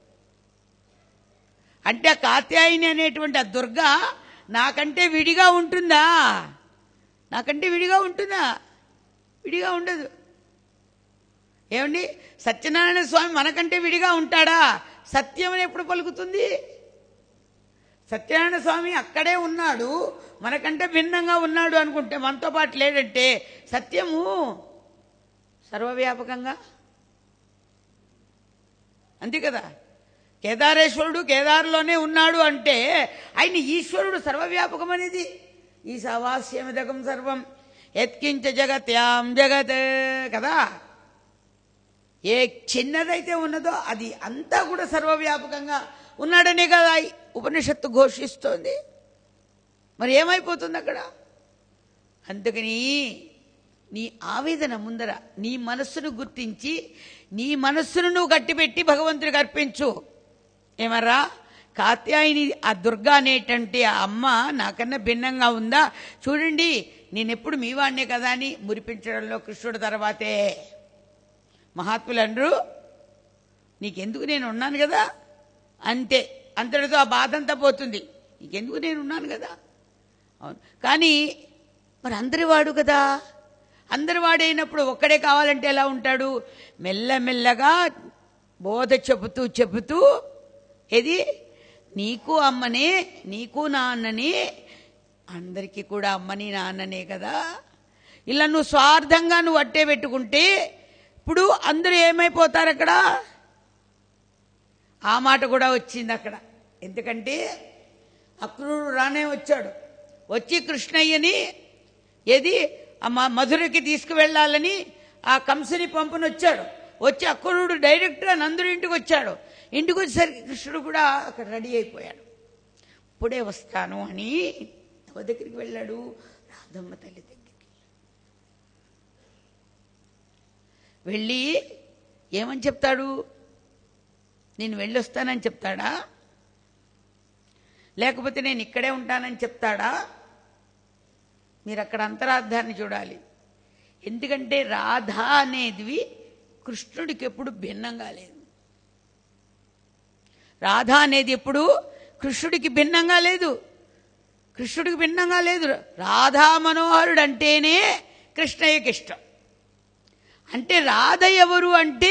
అంటే ఆ కాత్యాయని అనేటువంటి ఆ దుర్గా నాకంటే విడిగా ఉంటుందా? నాకంటే విడిగా ఉంటుందా? విడిగా ఉండదు. ఏమండి, సత్యనారాయణ స్వామి మనకంటే విడిగా ఉంటాడా? సత్యం అని ఎప్పుడు పలుకుతుంది? సత్యనారాయణ స్వామి అక్కడే ఉన్నాడు, మనకంటే భిన్నంగా ఉన్నాడు అనుకుంటే, మనతో పాటు లేడంటే సత్యము సర్వవ్యాపకంగా అంతే కదా. కేదారేశ్వరుడు కేదారులోనే ఉన్నాడు అంటే ఆయన ఈశ్వరుడు సర్వవ్యాపకం అనేది. ఈ సవాస్యమిదకం సర్వం యత్కించ జగత్యాం జగత్ కదా. ఏ చిన్నదైతే ఉన్నదో అది అంతా కూడా సర్వవ్యాపకంగా ఉన్నాడనే కదా ఉపనిషత్తు ఘోషిస్తోంది. మరి ఏమైపోతుంది అక్కడ? అందుకని నీ ఆవేదన ముందర నీ మనస్సును గుర్తించి నీ మనస్సును నువ్వు గట్టిపెట్టి భగవంతుడికి అర్పించు. ఏమరా, కాత్యాయిని ఆ దుర్గా అనేటంటే ఆ అమ్మ నాకన్నా భిన్నంగా ఉందా? చూడండి, నేనెప్పుడు మీ వాడినే కదా అని మురిపించడంలో కృష్ణుడు తర్వాతే. మహాత్ములు అనరు, నీకెందుకు నేను ఉన్నాను కదా అంతే, అంతటితో ఆ బాధ అంతా పోతుంది. నీకెందుకు నేను ఉన్నాను కదా. అవును, కానీ మరి అందరి వాడు కదా. అందరి వాడైనప్పుడు ఒక్కడే కావాలంటే ఎలా ఉంటాడు? మెల్లమెల్లగా బోధ చెబుతూ చెబుతూ ఏది నీకు అమ్మనే, నీకు నాన్ననే, అందరికీ కూడా అమ్మని నాన్ననే కదా. ఇలా నువ్వు స్వార్థంగా నువ్వు అట్టే పెట్టుకుంటే ఇప్పుడు అందరూ ఏమైపోతారు అక్కడ. ఆ మాట కూడా వచ్చింది అక్కడ. ఎందుకంటే అక్రూరుడు రానే వచ్చాడు. వచ్చి కృష్ణయ్యని ఏది మధురకి తీసుకువెళ్ళాలని ఆ కంసుని పంపుని వచ్చాడు. వచ్చి అక్రూరుడు డైరెక్ట్గా నందుడి ఇంటికి వచ్చాడు. ఇంటికి వచ్చేసరికి కృష్ణుడు కూడా అక్కడ రెడీ అయిపోయాడు. ఇప్పుడే వస్తాను అని ఎవరి దగ్గరికి వెళ్ళాడు? రాధమ్మ తల్లి దగ్గరికి వెళ్ళి ఏమని చెప్తాడు? నేను వెళ్ళొస్తానని చెప్తాడా, లేకపోతే నేను ఇక్కడే ఉంటానని చెప్తాడా? మీరు అక్కడ అంతరార్థాన్ని చూడాలి. ఎందుకంటే రాధ అనేది కృష్ణుడికి ఎప్పుడు భిన్నంగా లేదు. రాధ అనేది ఎప్పుడు కృష్ణుడికి భిన్నంగా లేదు. కృష్ణుడికి భిన్నంగా లేదు. రాధా మనోహరుడు అంటేనే కృష్ణయ్యకి ఇష్టం. అంటే రాధ ఎవరు అంటే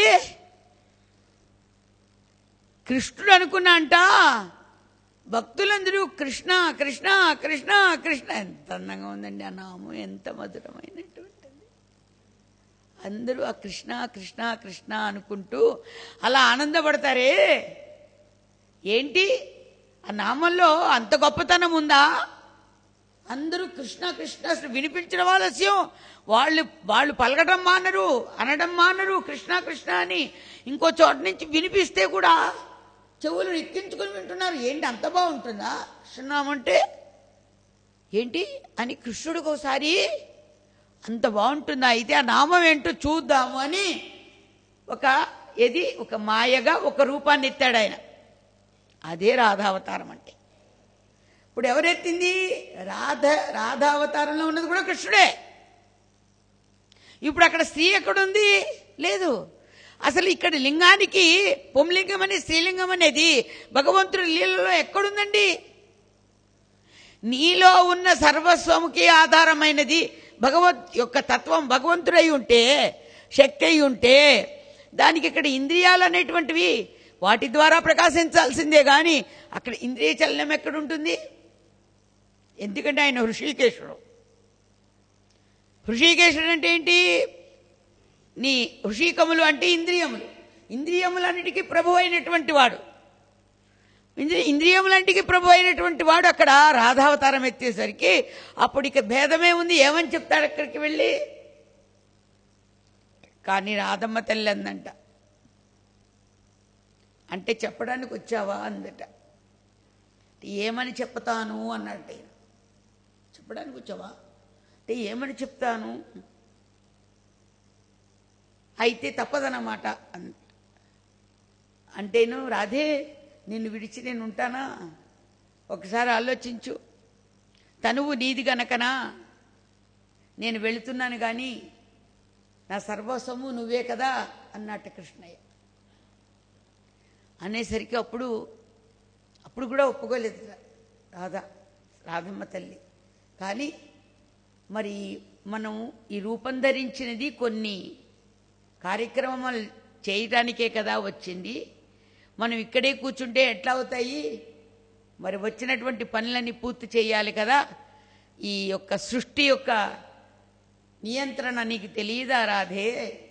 కృష్ణుడు అనుకున్నా అంట భక్తులందరూ కృష్ణ కృష్ణ కృష్ణ కృష్ణ. ఎంత అందంగా ఉందండి ఆ నామం, ఎంత మధురమైనటువంటిది. అందరూ ఆ కృష్ణ కృష్ణ కృష్ణ అనుకుంటూ అలా ఆనందపడతారే. ఏంటి ఆ నామంలో అంత గొప్పతనం ఉందా? అందరూ కృష్ణ కృష్ణ వినిపించడం ఆలస్యం. వాళ్ళు వాళ్ళు పలకటం మానరు, అనడం మానరు కృష్ణ కృష్ణ అని. ఇంకో చోట నుంచి వినిపిస్తే కూడా చెవులు ఎక్కించుకొని వింటున్నారు. ఏంటి అంత బాగుంటుందా కృష్ణనామంటే ఏంటి అని కృష్ణుడికి ఒకసారి అంత బాగుంటుందా, అయితే ఆ నామం ఏంటో చూద్దాము అని ఒక ఏది ఒక మాయగా ఒక రూపాన్ని ఎత్తాడు ఆయన. అదే రాధావతారం అంటే. ఇప్పుడు ఎవరెత్తింది? రాధ రాధావతారంలో ఉన్నది కూడా కృష్ణుడే. ఇప్పుడు అక్కడ స్త్రీ ఎక్కడుంది? లేదు. అసలు ఇక్కడ లింగానికి పుంలింగం అని స్త్రీలింగం అనేది భగవంతుడి లీలలో ఎక్కడుందండి? నీలో ఉన్న సర్వస్వముకి ఆధారమైనది భగవత్ యొక్క తత్వం భగవంతుడై ఉంటే, శక్తి అయి ఉంటే, దానికి ఇక్కడ ఇంద్రియాలు అనేటువంటివి వాటి ద్వారా ప్రకాశించాల్సిందే కానీ అక్కడ ఇంద్రియ చలనం ఎక్కడుంటుంది? ఎందుకంటే ఆయన హృషికేశుడు. హృషికేశుడు అంటే ఏంటి? నీ హృషికములు అంటే ఇంద్రియములు. ఇంద్రియములన్నిటికీ ప్రభు అయినటువంటి వాడు. ఇంద్రియ ఇంద్రియములన్నిటికీ ప్రభు అయినటువంటి వాడు అక్కడ రాధావతారం ఎత్తేసరికి అప్పుడు ఇక భేదమే ఉంది. ఏమని చెప్తాడు అక్కడికి వెళ్ళి? కానీ రాధమ్మ తల్లి అందంట, అంటే చెప్పడానికి వచ్చావా అందట. ఏమని చెప్తాను అన్నట్ట. చెప్పడానికి వచ్చావా అంటే ఏమని చెప్తాను, అయితే తప్పదన్నమాట అంటేను. రాధే నిన్ను విడిచి నేను ఉంటానా? ఒకసారి ఆలోచించు. తనువు నీది గనకనా నేను వెళుతున్నాను కానీ నా సర్వస్వము నువ్వే కదా అన్నట్టు కృష్ణయ్య అనేసరికి అప్పుడు అప్పుడు కూడా ఒప్పుకోలేదు రాధా రాధమ్మ తల్లి. కానీ మరి మనం ఈ రూపం ధరించినది కొన్ని కార్యక్రమాలు చేయటానికే కదా వచ్చింది. మనం ఇక్కడే కూర్చుంటే ఎట్లా అవుతాయి? మరి వచ్చినటువంటి పనులన్నీ పూర్తి చేయాలి కదా. ఈ యొక్క సృష్టి యొక్క నియంత్రణ నీకు తెలియదా రాధే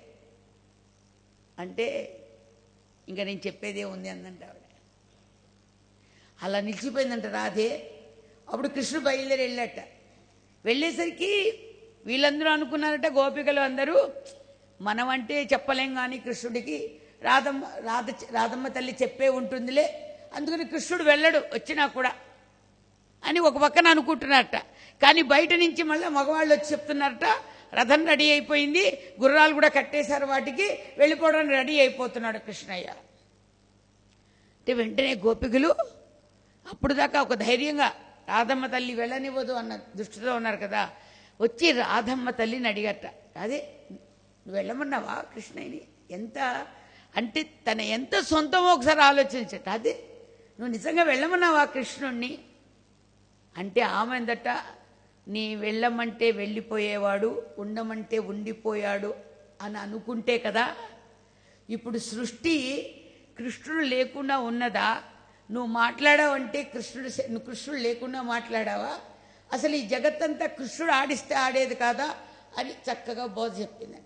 అంటే ఇంకా నేను చెప్పేదే ఉంది అందంట ఆవిడ. అలా నిలిచిపోయిందంట రాధే. అప్పుడు కృష్ణుడు బయలుదేరి వెళ్ళట. వెళ్ళేసరికి వీళ్ళందరూ అనుకున్నారట, గోపికలు అందరూ, మనం అంటే చెప్పలేం కానీ కృష్ణుడికి రాధమ్మ రాధ రాధమ్మ తల్లి చెప్పే ఉంటుందిలే, అందుకని కృష్ణుడు వెళ్ళడు వచ్చినా కూడా అని ఒక పక్కన అనుకుంటున్నారట. కానీ బయట నుంచి మళ్ళీ మగవాళ్ళు వచ్చి చెప్తున్నారట, రథం రెడీ అయిపోయింది, గుర్రాలు కూడా కట్టేశారు, వాటికి వెళ్ళిపోవడానికి రెడీ అయిపోతున్నాడు కృష్ణయ్య అంటే. వెంటనే గోపికలు అప్పుడు దాకా ఒక ధైర్యంగా రాధమ్మ తల్లి వెళ్ళనివ్వదు అన్న దృష్టితో ఉన్నారు కదా, వచ్చి రాధమ్మ తల్లిని అడిగట, అదే నువ్వు వెళ్ళమన్నావా కృష్ణయ్యని? ఎంత అంటే తన ఎంత సొంతమో ఒకసారి ఆలోచించట. అదే నువ్వు నిజంగా వెళ్ళమన్నావా కృష్ణుణ్ణి అంటే ఆమె అందట, నీ వెళ్ళమంటే వెళ్ళిపోయేవాడు, ఉండమంటే ఉండిపోయాడు అని అనుకుంటే కదా. ఇప్పుడు సృష్టి కృష్ణుడు లేకుండా ఉన్నదా? నువ్వు మాట్లాడావంటే కృష్ణుడు నువ్వు కృష్ణుడు లేకుండా మాట్లాడావా? అసలు ఈ జగత్తంతా కృష్ణుడు ఆడిస్తే ఆడేది కాదా అని చక్కగా బోధ చెప్పిందంట.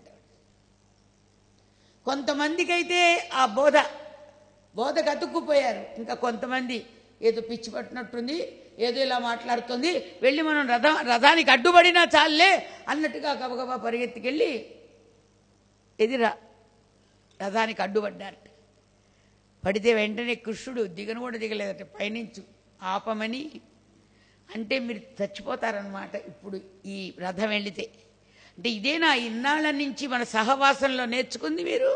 కొంతమందికి అయితే ఆ బోధ బోధకు అతుక్కుపోయారు. ఇంకా కొంతమంది ఏదో పిచ్చి పట్టినట్టుంది, ఏదో ఇలా మాట్లాడుతుంది, వెళ్ళి మనం రథ రథానికి అడ్డుపడినా చాలే అన్నట్టుగా గబగబా పరిగెత్తుకెళ్ళి ఎదిరా రథానికి అడ్డుపడ్డారట. పడితే వెంటనే కృష్ణుడు దిగను కూడా దిగలేదట, పైనుంచి ఆపమని. అంటే మీరు చచ్చిపోతారనమాట ఇప్పుడు ఈ రథం వెళితే. అంటే ఇదేనా ఇన్నాళ్ళ నుంచి మన సహవాసంలో నేర్చుకుంది? మీరు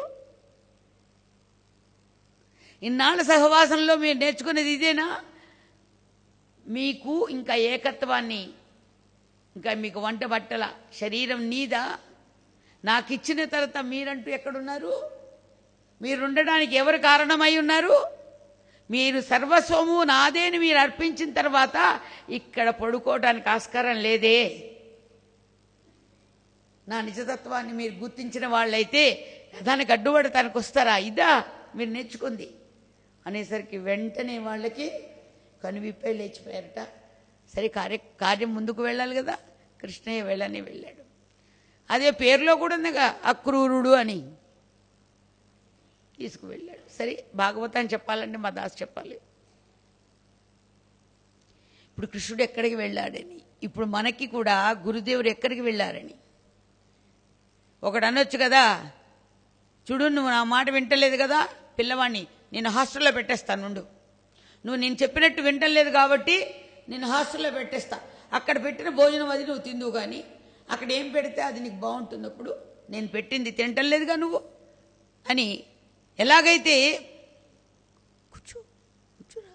ఇన్నాళ్ళ సహవాసంలో మీరు నేర్చుకునేది ఇదేనా? మీకు ఇంకా ఏకత్వాన్ని, ఇంకా మీకు వంట బట్టల శరీరం నీదా? నాకు ఇచ్చిన తర్వాత మీరంటూ ఎక్కడున్నారు? మీరుండడానికి ఎవరు కారణమై ఉన్నారు? మీరు సర్వస్వము నాదేని మీరు అర్పించిన తర్వాత ఇక్కడ పడుకోవడానికి ఆస్కారం లేదే. నా నిజతత్వాన్ని మీరు గుర్తించిన వాళ్ళైతే దానికి అడ్డుపడటానికి వస్తారా? ఇదా మీరు నేర్చుకుంది అనేసరికి వెంటనే వాళ్ళకి కనువిప్పై లేచిపోయారట. సరే, కార్య కార్యం ముందుకు వెళ్ళాలి కదా, కృష్ణయ్య వెళ్ళని వెళ్ళాడు. అదే పేరులో కూడా ఉందిగా అక్రూరుడు అని, తీసుకువెళ్ళాడు. సరే, భాగవతాన్ని చెప్పాలంటే మా దాసు చెప్పాలి. ఇప్పుడు కృష్ణుడు ఎక్కడికి వెళ్ళాడని, ఇప్పుడు మనకి కూడా గురుదేవుడు ఎక్కడికి వెళ్ళారని. ఒకడు అనొచ్చు కదా, చూడు నువ్వు నా మాట వింటలేదు కదా, పిల్లవాడిని నేను హాస్టల్లో పెట్టేస్తాను నుండు, నువ్వు నేను చెప్పినట్టు వింటలేదు కాబట్టి నేను హాస్టల్లో పెట్టేస్తా, అక్కడ పెట్టిన భోజనం అది నువ్వు తిందువు కానీ అక్కడ ఏం పెడితే అది నీకు బాగుంటుంది, అప్పుడు నేను పెట్టింది తింటలేదుగా నువ్వు అని ఎలాగైతే కూర్చో కూర్చోరా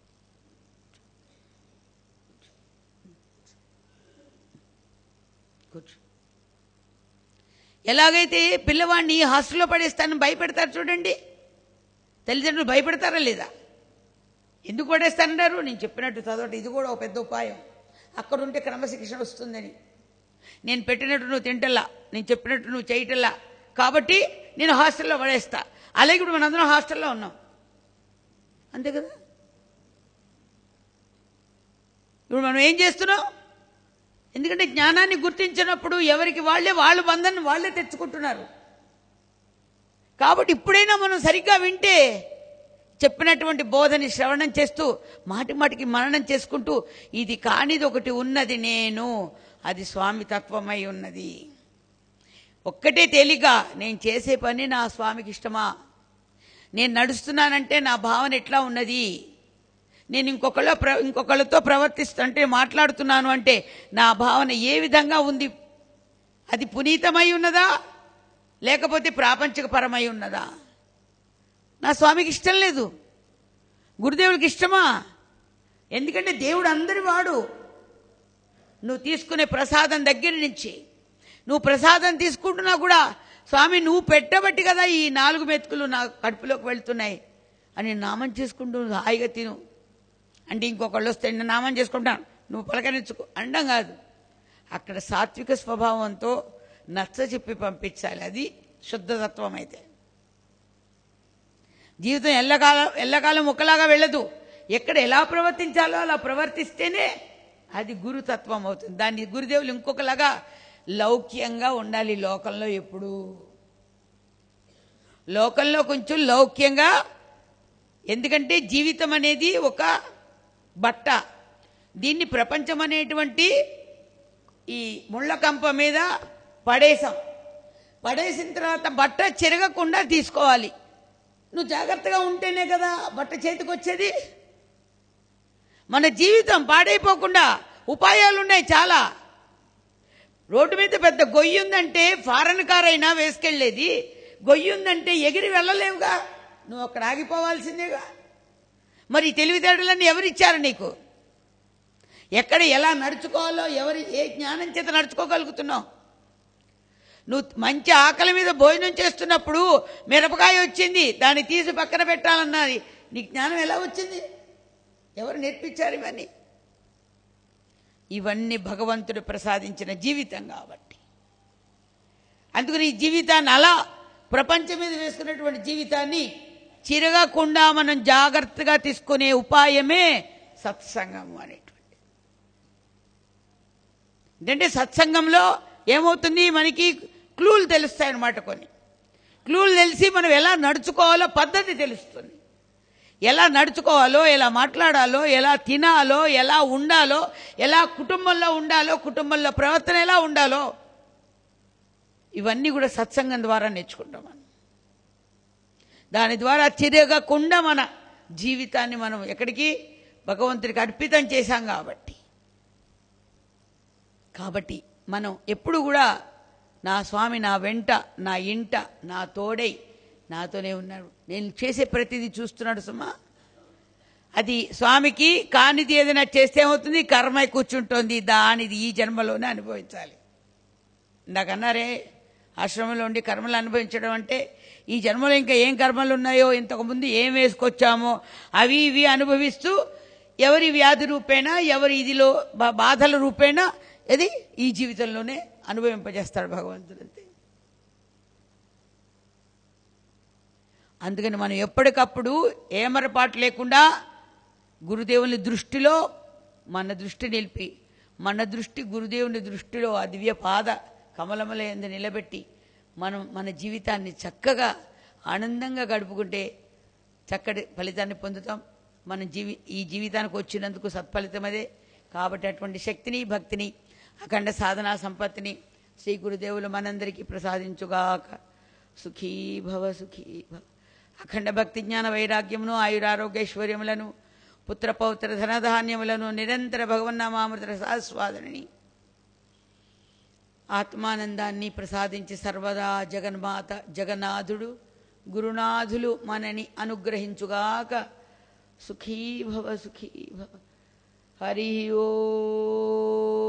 కూర్చో ఎలాగైతే పిల్లవాడిని హాస్టల్లో పడేస్తానని భయపెడతారు చూడండి, తల్లిదండ్రులు భయపెడతారా లేదా? ఎందుకు పడేస్తానంటారు? నేను చెప్పినట్టు చదవటం ఇది కూడా ఒక పెద్ద ఉపాయం. అక్కడుంటే క్రమశిక్షణ వస్తుందని. నేను పెట్టినట్టు నువ్వు తింటల్లా, నేను చెప్పినట్టు నువ్వు చేయటల్లా, కాబట్టి నేను హాస్టల్లో పడేస్తా. అలాగే ఇప్పుడు మనందరం హాస్టల్లో ఉన్నాం, అంతే కదా. ఇప్పుడు మనం ఏం చేస్తున్నాం? ఎందుకంటే జ్ఞానాన్ని గుర్తించినప్పుడు ఎవరికి వాళ్ళే వాళ్ళ బంధాన్ని వాళ్ళే తెచ్చుకుంటున్నారు. కాబట్టి ఇప్పుడైనా మనం సరిగ్గా వింటే, చెప్పినటువంటి బోధని శ్రవణం చేస్తూ మాటి మాటికి మననం చేసుకుంటూ, ఇది కానిది ఒకటి ఉన్నది నేను, అది స్వామి తత్వమై ఉన్నది. ఒక్కటే తేలిగ్గా నేను చేసే పని నా స్వామికి ఇష్టమా, నేను నడుస్తున్నానంటే నా భావన ఎట్లా ఉన్నది, నేను ఇంకొకళ్ళ ప్ర ఇంకొకళ్ళతో ప్రవర్తిస్తుంటే మాట్లాడుతున్నాను అంటే నా భావన ఏ విధంగా ఉంది, అది పునీతమై ఉన్నదా లేకపోతే ప్రాపంచికపరమై ఉన్నదా? నా స్వామికి ఇష్టం లేదు, గురుదేవుడికి ఇష్టమా? ఎందుకంటే దేవుడు అందరి వాడు. నువ్వు తీసుకునే ప్రసాదం దగ్గర నుంచి, నువ్వు ప్రసాదం తీసుకుంటున్నా కూడా స్వామి నువ్వు పెట్టబట్టి కదా ఈ నాలుగు మెతుకులు నా కడుపులోకి వెళ్తున్నాయి అని నామం చేసుకుంటూ హాయిగా తిను. అంటే ఇంకొకళ్ళు వస్తే నేను నామం చేసుకుంటాను నువ్వు పలకరించుకో అండం కాదు. అక్కడ సాత్విక స్వభావంతో నచ్చ చెప్పి పంపించాలి, అది శుద్ధతత్వం. అయితే జీవితం ఎల్లకాలం ఎల్లకాలం ఒకలాగా వెళ్ళదు. ఎక్కడ ఎలా ప్రవర్తించాలో అలా ప్రవర్తిస్తేనే అది గురుతత్వం అవుతుంది. దాన్ని గురుదేవులు ఇంకొకలాగా లౌక్యంగా ఉండాలి. లోకంలో ఎప్పుడు లోకంలో కొంచెం లౌక్యంగా, ఎందుకంటే జీవితం అనేది ఒక బట్ట, దీన్ని ప్రపంచం అనేటువంటి ఈ ముళ్ళకంప మీద పడేసాం. పడేసిన తర్వాత బట్ట చెరగకుండా తీసుకోవాలి. నువ్వు జాగ్రత్తగా ఉంటేనే కదా బట్ట చేతికి వచ్చేది. మన జీవితం పాడైపోకుండా ఉపాయాలు ఉన్నాయి చాలా. రోడ్డు మీద పెద్ద గొయ్యి ఉందంటే ఫారెన్ కార్ అయినా వేసుకెళ్లేది, గొయ్యి ఉందంటే ఎగిరి వెళ్ళలేవుగా, నువ్వు అక్కడ ఆగిపోవాల్సిందేగా. మరి తెలివితేటలన్నీ ఎవరిచ్చారు నీకు? ఎక్కడ ఎలా నడుచుకోవాలో ఎవరి ఏ జ్ఞానం చేత నడుచుకోగలుగుతున్నావు? నువ్వు మంచి ఆకలి మీద భోజనం చేస్తున్నప్పుడు మిరపకాయ వచ్చింది, దాన్ని తీసి పక్కన పెట్టాలన్నది నీ జ్ఞానం ఎలా వచ్చింది? ఎవరు నేర్పించారు ఇవన్నీ? ఇవన్నీ భగవంతుడు ప్రసాదించిన జీవితం కాబట్టి. అందుకని ఈ జీవితాన్ని అలా ప్రపంచం మీద వేసుకున్నటువంటి జీవితాన్ని చిరగకుండా మనం జాగ్రత్తగా తీసుకునే ఉపాయమే సత్సంగం అనేటువంటి. ఎందుకంటే సత్సంగంలో ఏమవుతుంది, మనకి క్లూలు తెలుస్తాయి అన్నమాట. కొన్ని క్లూలు తెలిసి మనం ఎలా నడుచుకోవాలో పద్ధతి తెలుస్తుంది. ఎలా నడుచుకోవాలో, ఎలా మాట్లాడాలో, ఎలా తినాలో, ఎలా ఉండాలో, ఎలా కుటుంబంలో ఉండాలో, కుటుంబంలో ప్రవర్తన ఎలా ఉండాలో, ఇవన్నీ కూడా సత్సంగం ద్వారా నేర్చుకుంటాం మనం. దాని ద్వారా తిరగకుండా మన జీవితాన్ని మనం ఎక్కడికి భగవంతుడికి అర్పితం చేశాం. కాబట్టి కాబట్టి మనం ఎప్పుడు కూడా నా స్వామి నా వెంట, నా ఇంట, నా తోడై నాతోనే ఉన్నాడు, నేను చేసే ప్రతిదీ చూస్తున్నాడు సుమా. అది స్వామికి కానిది ఏదైనా చేస్తే ఏమవుతుంది, కర్మై కూర్చుంటోంది, దానిది ఈ జన్మలోనే అనుభవించాలి. ఇందాకన్నారే ఆశ్రమంలో ఉండి కర్మలు అనుభవించడం అంటే ఈ జన్మలో ఇంకా ఏం కర్మలు ఉన్నాయో, ఇంతకుముందు ఏం వేసుకొచ్చామో అవి ఇవి అనుభవిస్తూ ఎవరి వ్యాధి రూపేణా, ఎవరి ఇదిలో బాధల రూపేణా ఇది ఈ జీవితంలోనే అనుభవింపజేస్తాడు భగవంతుడు అంతే. అందుకని మనం ఎప్పటికప్పుడు ఏమరపాటు లేకుండా గురుదేవుని దృష్టిలో మన దృష్టి నిలిపి, మన దృష్టి గురుదేవుని దృష్టిలో ఆ దివ్య పాద కమలముల యందు నిలబెట్టి మనం మన జీవితాన్ని చక్కగా ఆనందంగా గడుపుకుంటే చక్కటి ఫలితాన్ని పొందుతాం. మన జీవి ఈ జీవితానికి వచ్చినందుకు సత్ఫలితం అదే. కాబట్టి అటువంటి శక్తిని, భక్తిని, అఖండ సాధనా సంపత్తిని శ్రీ గురుదేవులు మనందరికీ ప్రసాదించుగాక. సుఖీ భవ, సుఖీ భవ. అఖండ భక్తి జ్ఞాన వైరాగ్యమును, ఆయురారోగ్యైశ్వర్యములను, పుత్రపౌత్ర ధనధాన్యములను, నిరంతర భగవన్నామామృత రసాస్వాదనని, ఆత్మానందాన్ని ప్రసాదించి సర్వదా జగన్మాత జగన్నాథుడు గురునాథులు మనని అనుగ్రహించుగాక. సుఖీ భవ, సుఖీ భవ. హరి ఓ